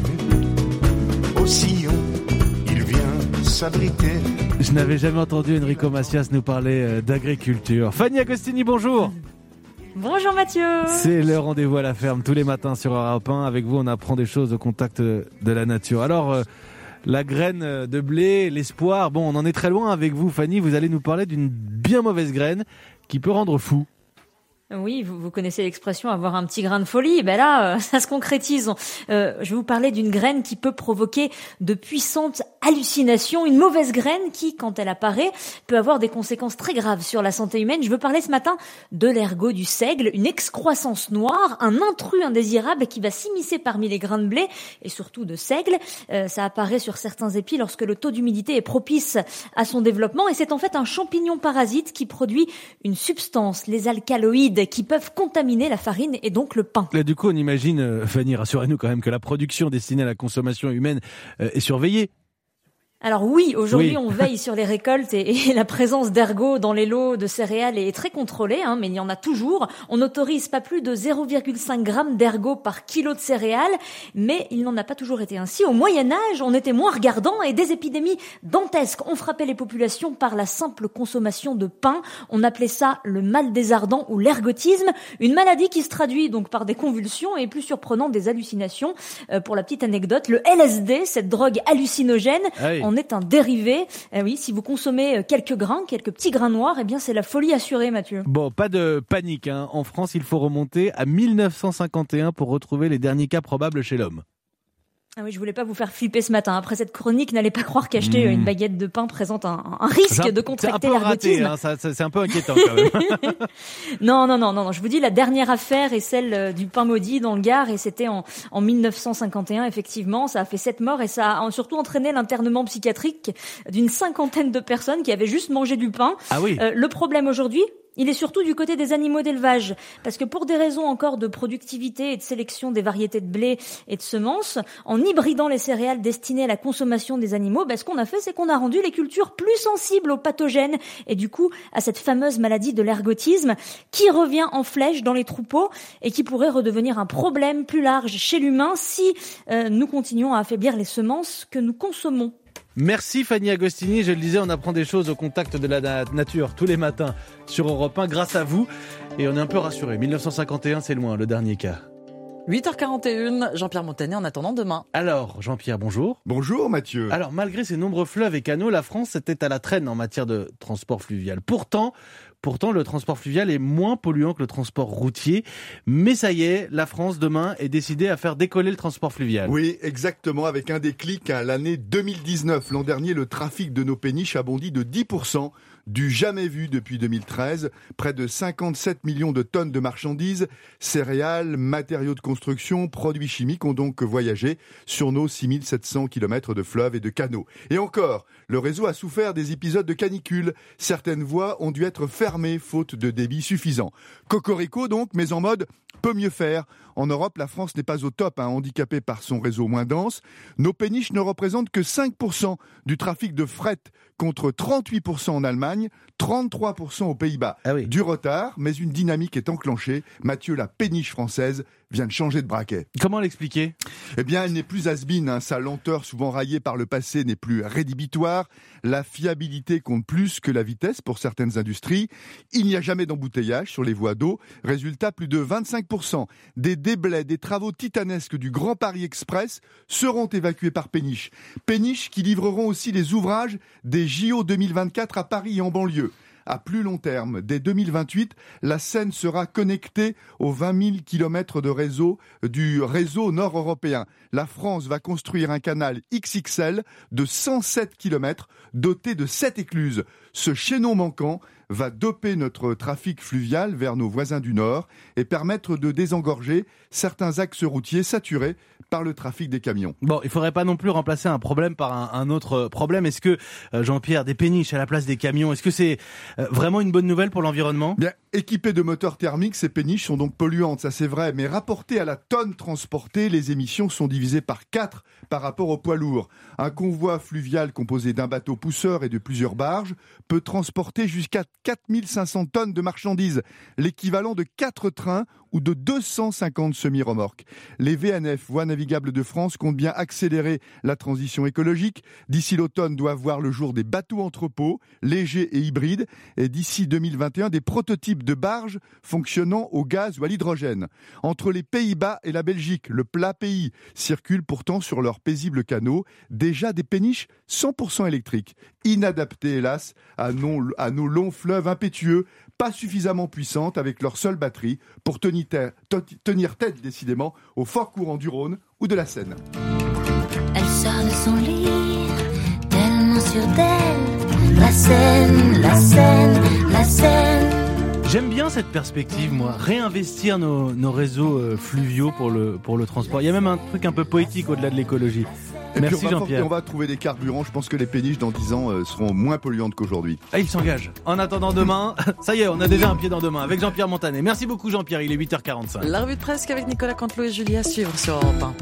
Au sillon, il vient s'abriter. Je n'avais jamais entendu Enrico Macias nous parler d'agriculture. Fanny Agostini, bonjour. Bonjour Mathieu. C'est le rendez-vous à la ferme tous les matins sur Europe un. Avec vous, on apprend des choses au contact de la nature. Alors... Euh, La graine de blé, l'espoir, bon, on en est très loin avec vous, Fanny. Vous allez nous parler d'une bien mauvaise graine qui peut rendre fou. Oui, vous, vous connaissez l'expression avoir un petit grain de folie. Ben là, euh, ça se concrétise. Euh, je vais vous parler d'une graine qui peut provoquer de puissantes hallucinations. Une mauvaise graine qui, quand elle apparaît, peut avoir des conséquences très graves sur la santé humaine. Je veux parler ce matin de l'ergot du seigle, une excroissance noire, un intrus indésirable qui va s'immiscer parmi les grains de blé et surtout de seigle. Euh, ça apparaît sur certains épis lorsque le taux d'humidité est propice à son développement. Et c'est en fait un champignon parasite qui produit une substance, les alcaloïdes, qui peuvent contaminer la farine et donc le pain. Là, du coup, on imagine, Fanny, rassurez-nous quand même que la production destinée à la consommation humaine euh, est surveillée. Alors oui, aujourd'hui oui. on veille sur les récoltes et, et la présence d'ergot dans les lots de céréales est très contrôlée, hein, mais il y en a toujours. On n'autorise pas plus de zéro virgule cinq grammes d'ergot par kilo de céréales, mais il n'en a pas toujours été ainsi. Au Moyen-Âge, on était moins regardant et des épidémies dantesques ont frappé les populations par la simple consommation de pain. On appelait ça le mal des ardents ou l'ergotisme, une maladie qui se traduit donc par des convulsions et plus surprenant des hallucinations. Euh, pour la petite anecdote, le L S D, cette drogue hallucinogène, ah oui. en est un dérivé. Eh oui, si vous consommez quelques grains, quelques petits grains noirs, eh bien c'est la folie assurée, Mathieu. Bon, pas de panique, hein. En France, il faut remonter à mille neuf cent cinquante et un pour retrouver les derniers cas probables chez l'homme. Ah oui, je voulais pas vous faire flipper ce matin. Après cette chronique, n'allez pas croire qu'acheter mmh. une baguette de pain présente un, un risque un, de contracter l'ergotisme. C'est un peu raté, hein, ça, c'est un peu inquiétant quand même. non, non, non, non, non. Je vous dis, la dernière affaire est celle du pain maudit dans le Gard, et c'était en, en mille neuf cent cinquante et un. Effectivement, ça a fait sept morts et ça a surtout entraîné l'internement psychiatrique d'une cinquantaine de personnes qui avaient juste mangé du pain. Ah oui. Euh, le problème aujourd'hui, il est surtout du côté des animaux d'élevage, parce que pour des raisons encore de productivité et de sélection des variétés de blé et de semences, en hybridant les céréales destinées à la consommation des animaux, ben, ce qu'on a fait, c'est qu'on a rendu les cultures plus sensibles aux pathogènes et du coup à cette fameuse maladie de l'ergotisme qui revient en flèche dans les troupeaux et qui pourrait redevenir un problème plus large chez l'humain si euh, nous continuons à affaiblir les semences que nous consommons. Merci Fanny Agostini, je le disais, on apprend des choses au contact de la nature tous les matins sur Europe un grâce à vous et on est un peu rassurés. mille neuf cent cinquante et un, c'est loin, le dernier cas. huit heures quarante et une, Jean-Pierre Montanet en attendant demain. Alors Jean-Pierre, bonjour. Bonjour Mathieu. Alors malgré ses nombreux fleuves et canaux, la France était à la traîne en matière de transport fluvial. Pourtant, Pourtant, le transport fluvial est moins polluant que le transport routier. Mais ça y est, la France, demain, est décidée à faire décoller le transport fluvial. Oui, exactement, avec un déclic à l'année deux mille dix-neuf. L'an dernier, le trafic de nos péniches a bondi de dix pour cent. Du jamais vu depuis deux mille treize, près de cinquante-sept millions de tonnes de marchandises, céréales, matériaux de construction, produits chimiques ont donc voyagé sur nos six mille sept cents kilomètres de fleuves et de canaux. Et encore, le réseau a souffert des épisodes de canicule. Certaines voies ont dû être fermées faute de débit suffisant. Cocorico donc, mais en mode peut mieux faire. En Europe, la France n'est pas au top, hein, handicapée par son réseau moins dense. Nos péniches ne représentent que cinq pour cent du trafic de fret contre trente-huit pour cent en Allemagne, trente-trois pour cent aux Pays-Bas. Ah oui. Du retard, mais une dynamique est enclenchée. Mathieu, la péniche française vient de changer de braquet. Comment l'expliquer ? Eh bien, elle n'est plus has-been, hein. Sa lenteur, souvent raillée par le passé, n'est plus rédhibitoire. La fiabilité compte plus que la vitesse pour certaines industries. Il n'y a jamais d'embouteillage sur les voies d'eau. Résultat, plus de vingt-cinq pour cent des déblais des travaux titanesques du Grand Paris Express seront évacués par Péniche. Péniche qui livreront aussi les ouvrages des J O deux mille vingt-quatre à Paris et en banlieue. À plus long terme, dès deux mille vingt-huit, la Seine sera connectée aux vingt mille kilomètres de réseau du réseau nord-européen. La France va construire un canal X X L de cent sept kilomètres doté de sept écluses. Ce chaînon manquant va doper notre trafic fluvial vers nos voisins du Nord et permettre de désengorger certains axes routiers saturés par le trafic des camions. Bon, il faudrait pas non plus remplacer un problème par un, un autre problème. Est-ce que, euh, Jean-Pierre, des péniches à la place des camions, est-ce que c'est euh, vraiment une bonne nouvelle pour l'environnement ? Bien, équipées de moteurs thermiques, ces péniches sont donc polluantes, ça c'est vrai, mais rapportées à la tonne transportée, les émissions sont divisées par quatre par rapport au poids lourd. Un convoi fluvial composé d'un bateau pousseur et de plusieurs barges peut transporter jusqu'à quatre mille cinq cents tonnes de marchandises, l'équivalent de quatre trains ou de deux cent cinquante semi-remorques. Les V N F, Voies navigables de France, comptent bien accélérer la transition écologique. D'ici l'automne doivent voir le jour des bateaux entrepôts, légers et hybrides, et d'ici deux mille vingt et un, des prototypes de barges fonctionnant au gaz ou à l'hydrogène. Entre les Pays-Bas et la Belgique, le plat pays, circulent pourtant sur leurs paisibles canaux déjà des péniches cent pour cent électriques, inadaptées hélas à nos, à nos longs fleuves impétueux, pas suffisamment puissantes avec leur seule batterie pour tenir tête, tenir tête décidément au fort courant du Rhône ou de la Seine. Elle sort de son lit, tellement sûre d'elle, la Seine, la Seine, la Seine. J'aime bien cette perspective, moi. Réinvestir nos, nos réseaux euh, fluviaux pour le, pour le transport. Il y a même un truc un peu poétique au-delà de l'écologie. Et Merci puis on va, Jean-Pierre. on va trouver des carburants. Je pense que les péniches dans dix ans euh, seront moins polluantes qu'aujourd'hui. Ah, il s'engage. En attendant demain, ça y est, on a déjà un pied dans demain avec Jean-Pierre Montanet. Merci beaucoup Jean-Pierre, il est huit heures quarante-cinq. La revue de presse avec Nicolas Canteloup et Julie à suivre sur Europe un.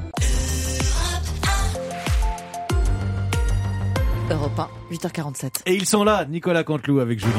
Europe un, huit heures quarante-sept. Et ils sont là, Nicolas Canteloup avec Julie.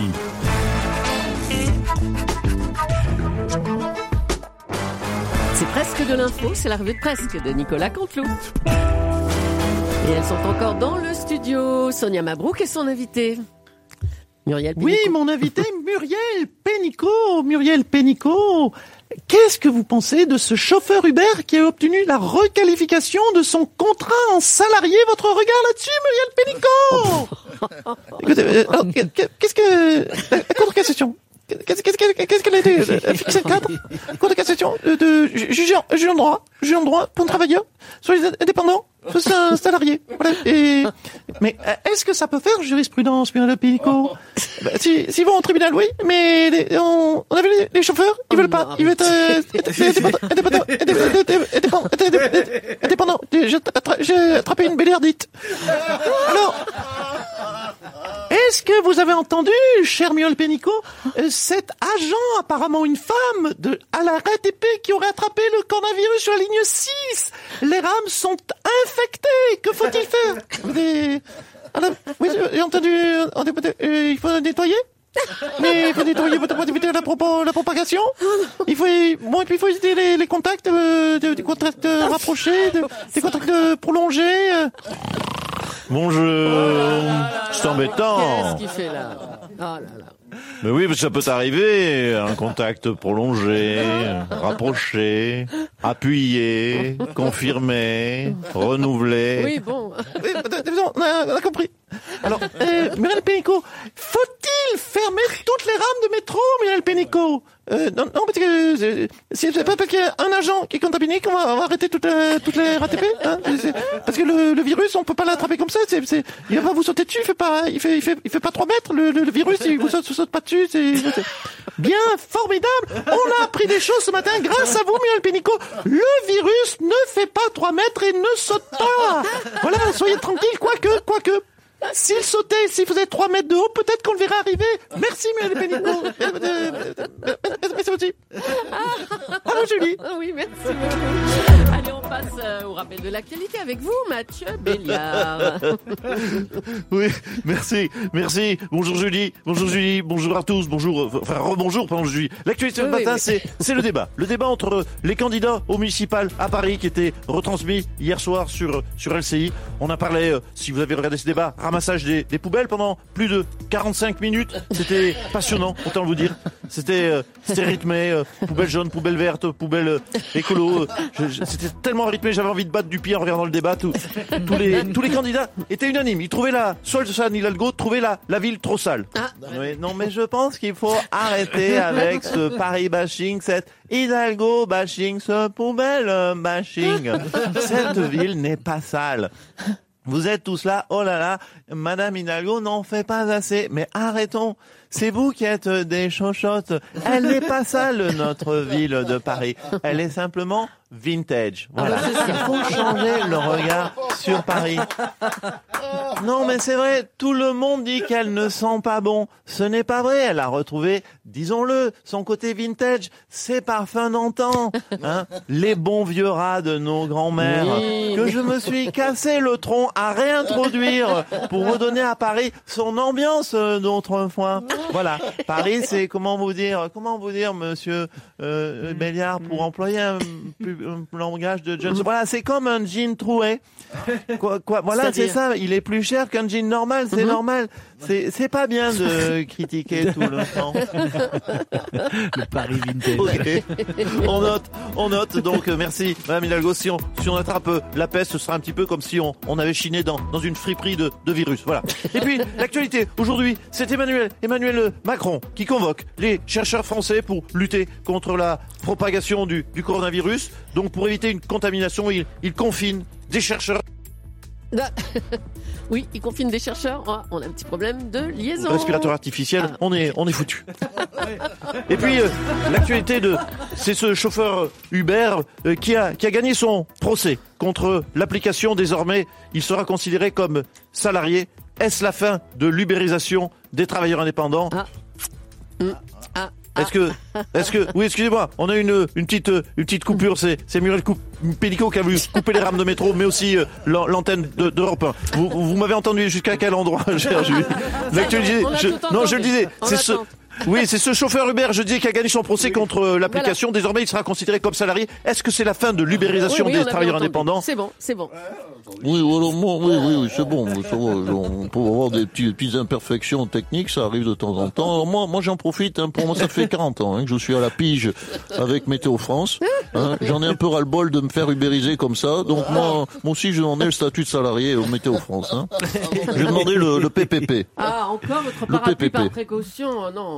C'est presque de l'info, c'est la revue de presque de Nicolas Canteloup. Et elles sont encore dans le studio. Sonia Mabrouk et son invité. Muriel Pénicaud. Oui, mon invité, Muriel Pénicaud. Muriel Pénicaud. Qu'est-ce que vous pensez de ce chauffeur Uber qui a obtenu la requalification de son contrat en salarié? Votre regard là-dessus, Muriel Pénicaud? Écoutez, alors, qu'est-ce que... La Cour de cassation. Qu'est-ce qu'elle a été fixé le cadre? Cour de cassation de juge en droit, juge en droit pour un travailleur soyez indépendants, soyez un salarié. Voilà. Et, mais est-ce que ça peut faire jurisprudence, Muriel Pénicaud? Bah, si, s'ils vont au tribunal, oui, mais les, on, on a vu les, les chauffeurs, ils veulent pas, ils veulent être euh, indépendants, indépendants, indépendants, indépendants. J'ai attra- j'ai attrapé une béliardite. Alors, est-ce que vous avez entendu, cher Muriel Pénicaud, euh, cet agent, apparemment une femme, de, à la R A T P qui aurait attrapé le coronavirus sur la ligne six? Les rames sont infectées. Que faut-il faire? Des... Alors, oui, j'ai entendu, euh, euh, il faut nettoyer? Mais il faut nettoyer pour éviter la, propo, la propagation. Il faut, bon, et puis il faut éviter les, les contacts, euh, des contacts euh, rapprochés, de, des contacts euh, prolongés. Euh. Bonjour. C'est embêtant. Qu'est-ce qu'il fait là? Oh là là. Mais oui, ça peut arriver, un contact prolongé, rapproché, appuyé, confirmé, renouvelé. Oui, bon. Oui, on a, on a compris. Alors, euh, Muriel Pénicaud, faut-il fermer toutes les rames de métro, Muriel Pénicaud? Euh, non, non, parce que euh, c'est, c'est pas parce qu'il y a un agent qui est contaminé qu'on va, on va arrêter toutes, euh, toutes les R A T P, hein, c'est, parce que le, le virus, on peut pas l'attraper comme ça. C'est, c'est, il va pas vous sauter dessus, il fait pas, il fait, il fait, il fait pas trois mètres. Le, le, le virus, il vous saute, saute pas dessus. C'est, c'est bien formidable. On a appris des choses ce matin grâce à vous, Muriel Pénicaud. Le virus ne fait pas trois mètres et ne saute pas. Voilà, soyez tranquille, quoique, quoique. S'il sautait, s'il faisait trois mètres de haut, peut-être qu'on le verrait arriver. Merci, Muriel Pénicaud. Merci aussi. Allô, Julie. Oui, merci beaucoup. Allez, on passe euh, au rappel de l'actualité avec vous, Mathieu Béliard. Oui, merci, merci. Bonjour Julie, bonjour Julie, bonjour à tous, bonjour, enfin rebonjour, pardon Julie. L'actualité Oui, ce matin, oui. c'est c'est le débat, le débat entre les candidats au municipal à Paris qui était retransmis hier soir sur sur L C I. On a parlé, euh, si vous avez regardé ce débat, ramassage des, des poubelles pendant plus de quarante-cinq minutes. C'était passionnant, autant vous dire. C'était euh, c'était rythmé, euh, poubelle jaune, poubelle verte, poubelle euh, écolo. Euh, je, je, c'était tellement rythmé, j'avais envie de battre du pied en regardant le débat. Tout, tous les tous les candidats étaient unanimes. Ils trouvaient la Solsan Hidalgo trouvait la la ville trop sale. Ah. Oui, non, mais je pense qu'il faut arrêter avec ce Paris bashing, cette Hidalgo bashing, ce poubelle bashing. Cette ville n'est pas sale. Vous êtes tous là, oh là là, Madame Hidalgo n'en fait pas assez. Mais arrêtons, c'est vous qui êtes des chochottes. Elle n'est pas sale, notre ville de Paris. Elle est simplement vintage. Voilà, il faut changer le regard sur Paris. Non, mais c'est vrai, tout le monde dit qu'elle ne sent pas bon. Ce n'est pas vrai, elle a retrouvé, disons-le, son côté vintage, ses parfums d'antan, hein, les bons vieux rats de nos grands-mères, Oui. que je me suis cassé le tronc à réintroduire pour redonner à Paris son ambiance euh, d'autrefois. Voilà, Paris, c'est comment vous dire, comment vous dire, monsieur euh, Béliard, pour employer un, un langage de Johnson. Voilà, c'est comme un jean troué. Quoi, quoi, voilà, c'est C'est-à-dire ça. Il est plus cher qu'un jean normal, c'est Mhm. normal. C'est, c'est pas bien de critiquer tout le temps. Le Paris vintage. Ok. On note, on note. Donc, euh, merci, Madame Hidalgo. Si on, si on attrape euh, la peste, ce sera un petit peu comme si on, on avait chiné dans, dans une friperie de, de virus. Voilà. Et puis, l'actualité, aujourd'hui, c'est Emmanuel, Emmanuel Macron qui convoque les chercheurs français pour lutter contre la propagation du, du coronavirus. Donc, pour éviter une contamination, il, il confine des chercheurs. Oui, il confine des chercheurs. Oh, on a un petit problème de liaison. Respirateur artificiel, Ah. on est, on est foutu. Et puis, euh, l'actualité de, c'est ce chauffeur Uber euh, qui a, qui a gagné son procès contre l'application. Désormais, il sera considéré comme salarié. Est-ce la fin de l'ubérisation des travailleurs indépendants? Ah. Mm. Ah. Est-ce que, est-ce que, oui, excusez-moi, on a une, une petite, une petite coupure. C'est, c'est Muriel Coup- Pénicaud qui a voulu couper les rames de métro, mais aussi euh, l'an- l'antenne de, d'Europe un. Vous, vous m'avez entendu jusqu'à quel endroit, cher Julie? L'actualité, On a je- tout non, entendu. je le disais, On c'est ce, attend. oui, c'est ce chauffeur Uber, je disais, qui a gagné son procès contre euh, l'application. Désormais, il sera considéré comme salarié. Est-ce que c'est la fin de l'ubérisation Oui, oui, on des avait travailleurs entendu. indépendants? C'est bon, c'est bon. Oui, voilà, moi, oui, oui, oui, c'est bon. Ça va, on peut avoir des petits, petites imperfections techniques, ça arrive de temps en temps. Alors moi, moi, j'en profite. Hein, pour moi, ça fait quarante ans hein, que je suis à la pige avec Météo France. Hein, j'en ai un peu ras-le-bol de me faire ubériser comme ça. Donc moi, moi aussi, j'en ai le statut de salarié au Météo France. Hein. J'ai demandé le, le P P P. Ah, encore votre Le parapluie P P P. par précaution. Oh non,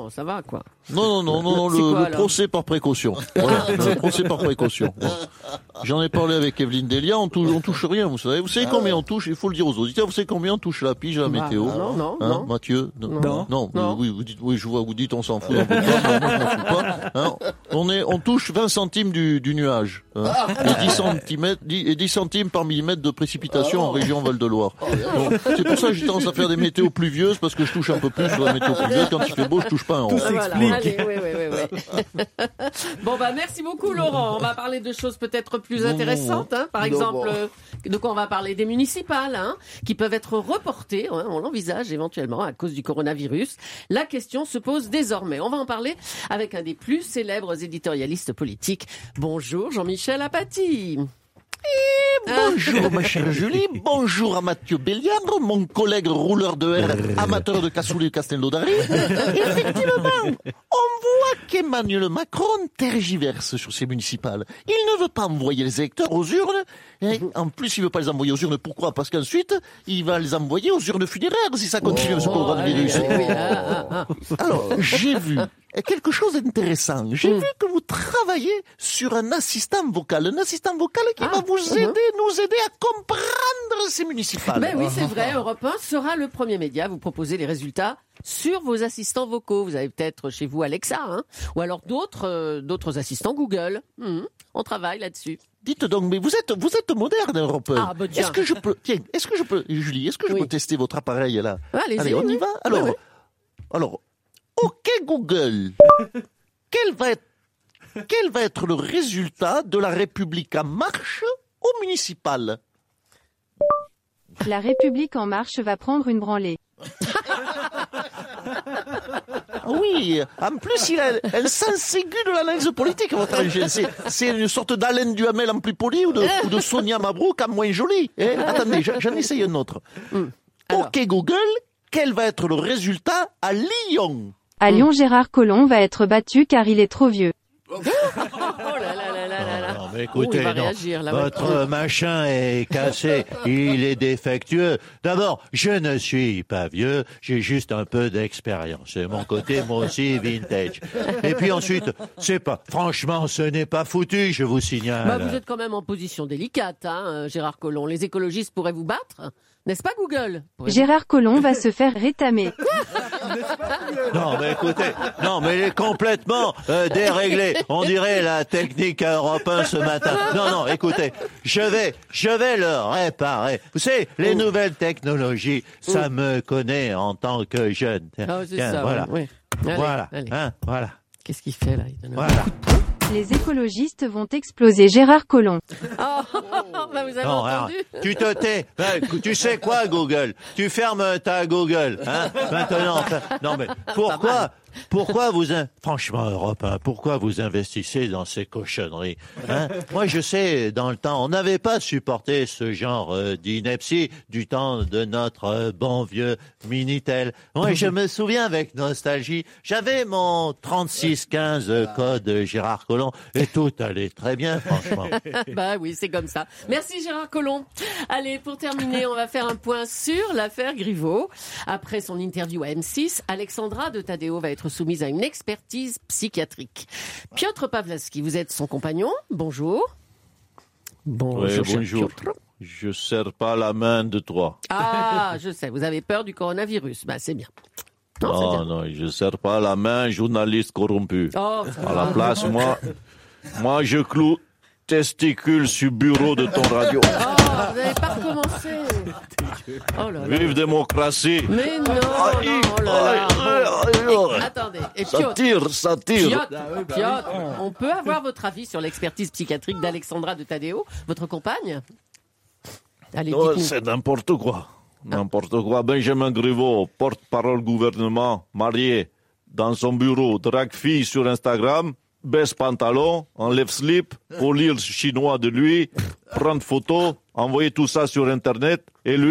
bon, ça va, quoi. Non, non, non, non, non C'est le, quoi, le alors procès par précaution. Voilà, le procès par précaution. Bon. J'en ai parlé avec Evelyne Delia, on touche, on touche rien, vous savez. Vous savez Ah combien ouais. on touche, il faut le dire aux auditeurs, vous savez combien on touche la pige à la Bah, météo? non, non, hein, non. Mathieu? Non. Non, Non. oui, vous dites, oui, je vois, vous dites on s'en fout. On peut pas, moi, je m'en fous pas. Hein. On est, on touche vingt centimes du, du nuage. Hein, et dix centimètres, et dix centimes par millimètre de précipitation en région Val-de-Loire. Bon, c'est pour ça que j'ai tendance à faire des météos pluvieuses, parce que je touche un peu plus sur la météo pluvieuse. Quand il fait beau, je touche pas un rond. Ah, voilà. Allez, oui, oui, oui, oui. Bon, bah, merci beaucoup, Laurent. On va parler de choses peut-être plus Non, intéressantes, hein. Par non, exemple, bon. euh, de quoi on va parler? Des municipales, hein, qui peuvent être reportées, hein, on l'envisage éventuellement à cause du coronavirus. La question se pose désormais. On va en parler avec un des plus célèbres éditorialistes politiques. Bonjour, Jean-Michel Apathy. Et bonjour ma chère Julie, bonjour à Mathieu Béliard, mon collègue rouleur de R, amateur de cassoulet et Castelnau d'Arry. Effectivement, on voit qu'Emmanuel Macron tergiverse sur ces municipales. Il ne veut pas envoyer les électeurs aux urnes. Et en plus, il ne veut pas les envoyer aux urnes. Pourquoi? Parce qu'ensuite, il va les envoyer aux urnes funéraires si ça continue avec ce coronavirus. Alors, j'ai vu quelque chose d'intéressant. J'ai vu que vous travaillez sur un assistant vocal. Un assistant vocal qui va vous aider, nous aider à comprendre ces municipales. Ben oui, c'est vrai. Europe un sera le premier média à vous proposer les résultats sur vos assistants vocaux. Vous avez peut-être chez vous Alexa, hein, ou alors d'autres euh, d'autres assistants Google. Hum, on travaille là-dessus. Dites donc, mais vous êtes, vous êtes moderne, Europe un. Ah, bah, tiens. Est-ce que je peux, tiens, est-ce que je peux, Julie, est-ce que je Oui. peux tester votre appareil, là? Allez-y, Allez, on oui. y va? Alors, Oui, oui. alors, OK Google, quel va être, quel va être le résultat de la République en marche au municipal? La République en marche va prendre une branlée. Oui, en plus, il a un sens aigu de l'analyse politique, votre ingénieur. C'est, c'est une sorte d'Alain Duhamel en plus poli ou de, ou de Sonia Mabrouk en moins jolie. Eh, attendez, j'en j'en essaye un autre. OK Google, quel va être le résultat à Lyon? À Lyon, Gérard Collomb va être battu car il est trop vieux. Oh là là là là là là. Non, mais écoutez, Oh, il va non. réagir, là, Votre ouais. euh, machin est cassé, il est défectueux. D'abord, je ne suis pas vieux, j'ai juste un peu d'expérience. C'est mon côté, moi aussi, vintage. Et puis ensuite, c'est pas, franchement, ce n'est pas foutu, je vous signale. Bah, vous êtes quand même en position délicate, hein, euh, Gérard Collomb. Les écologistes pourraient vous battre, n'est-ce pas, Google? Pourrait- Gérard Collomb va se faire rétamer. Non, mais écoutez, non, mais il est complètement euh, déréglé. On dirait la technique à Europe un ce matin. Non, non, écoutez, je vais, je vais le réparer. Vous savez, les nouvelles technologies, ça me connaît en tant que jeune. Tiens, Ah, c'est tiens, ça, voilà, oui. Allez, voilà, allez. hein, voilà. Qu'est-ce qu'il fait, là? Il donne un Voilà. Les écologistes vont exploser Gérard Collomb. Oh, bah, vous avez Non, entendu? alors, tu te tais. Ben, tu sais quoi, Google? Tu fermes ta Google, hein? Maintenant. Non, mais pourquoi, pourquoi vous, in- franchement, Europe un, pourquoi vous investissez dans ces cochonneries, hein? Moi, je sais, dans le temps, on n'avait pas supporté ce genre euh, d'ineptie du temps de notre euh, bon vieux Minitel. Moi, je me souviens avec nostalgie, j'avais mon trente-six quinze euh, code Gérard Collomb et tout allait très bien, franchement. Bah oui, c'est comme ça. Merci Gérard Collomb. Allez, pour terminer, on va faire un point sur l'affaire Griveaux. Après son interview à M six, Alexandra de Tadeo va être soumise à une expertise psychiatrique. Piotr Pawlowski, vous êtes son compagnon. Bonjour. Bonjour. Oui, bonjour. Piotr. Je serre pas la main de toi. Ah, je sais, vous avez peur du coronavirus. Bah c'est bien. Non, c'est Non, bien. non, je serre pas la main, journaliste corrompu. Oh, À la place, moi, moi, je cloue testicules sur le bureau de ton radio. Oh, vous n'avez pas recommencé. Oh là là. Vive démocratie. Mais non, non, oh là là. Bon. Et- attendez. Et Ça Piotr, tire, ça tire. Piotr, Piotr, on peut avoir votre avis sur l'expertise psychiatrique d'Alexandra de Tadeo, votre compagne? Allez, Non, dites-nous. c'est n'importe quoi. N'importe quoi. Benjamin Griveaux, porte-parole gouvernement, marié, dans son bureau, drague fille sur Instagram, baisse pantalon, enlève slip, pour lire le chinois de lui, prendre photo, envoyer tout ça sur Internet, et lui,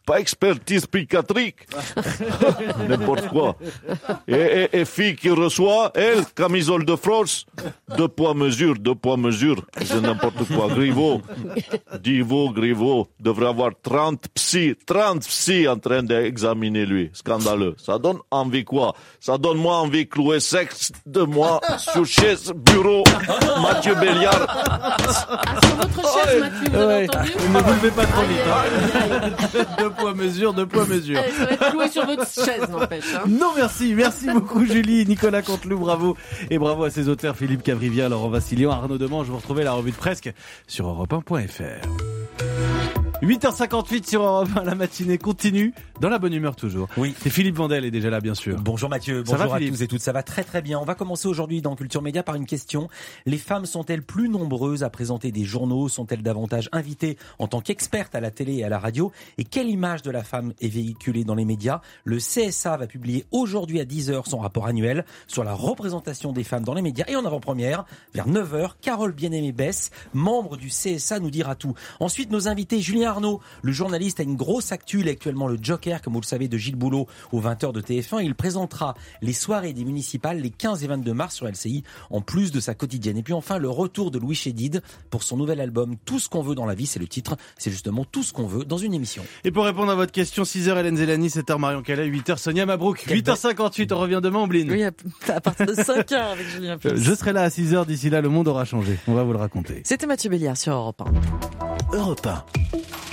pas expertise psychiatrique. N'importe quoi. Et, et, et fille qui reçoit, elle, camisole de force, deux poids mesure, deux poids mesure, c'est n'importe quoi. Griveaux, Divo, Griveaux, devrait avoir trente psy, trente psy en train d'examiner lui. Scandaleux. Ça donne envie quoi? Ça donne moi envie de clouer sexe de moi sur chaise, bureau, Mathieu Béliard. Ah, sur votre chaise, Mathieu, vous avez Ouais. entendu? Ne vous levez pas trop vite. Hein. Deux poids mesure, deux poids mesure. Eh, ça va être cloué sur votre chaise, n'empêche. Hein. Non, merci. Merci beaucoup, Julie. Nicolas Canteloup, bravo. Et bravo à ses auteurs, Philippe Cavrivière, Laurent Vassilian, Arnaud Demange. Vous retrouvez la revue de Presque sur europe un point f r. huit heures cinquante-huit sur Europe un, la matinée continue, dans la bonne humeur toujours. Oui. Et Philippe Vandel est déjà là, bien sûr. Bonjour Mathieu, Ça bonjour va, à Philippe tous et toutes, ça va très très bien. On va commencer aujourd'hui dans Culture Média par une question. Les femmes sont-elles plus nombreuses à présenter des journaux? Sont-elles davantage invitées en tant qu'expertes à la télé et à la radio? Et quelle image de la femme est véhiculée dans les médias? Le C S A va publier aujourd'hui à dix heures son rapport annuel sur la représentation des femmes dans les médias. Et en avant-première, vers neuf heures, Carole Bien-Aimée-Besse, membre du C S A, nous dira tout. Ensuite, nos invités, Julien Arnaud, le journaliste a une grosse actu, il est actuellement le Joker, comme vous le savez, de Gilles Boulot aux vingt heures de T F un. Il présentera les soirées des municipales les quinze et vingt-deux mars sur L C I, en plus de sa quotidienne. Et puis enfin, le retour de Louis Chédid pour son nouvel album Tout ce qu'on veut dans la vie, c'est le titre. C'est justement tout ce qu'on veut dans une émission. Et pour répondre à votre question, six heures Hélène Zélani, sept heures Marion Calais, huit heures Sonia Mabrouk. huit heures cinquante-huit, on revient demain, Ombline. Oui, à, à partir de cinq heures avec Julien Pils. Je serai là à six heures, d'ici là, le monde aura changé. On va vous le raconter. C'était Mathieu Béliard sur Europe un. Europe un.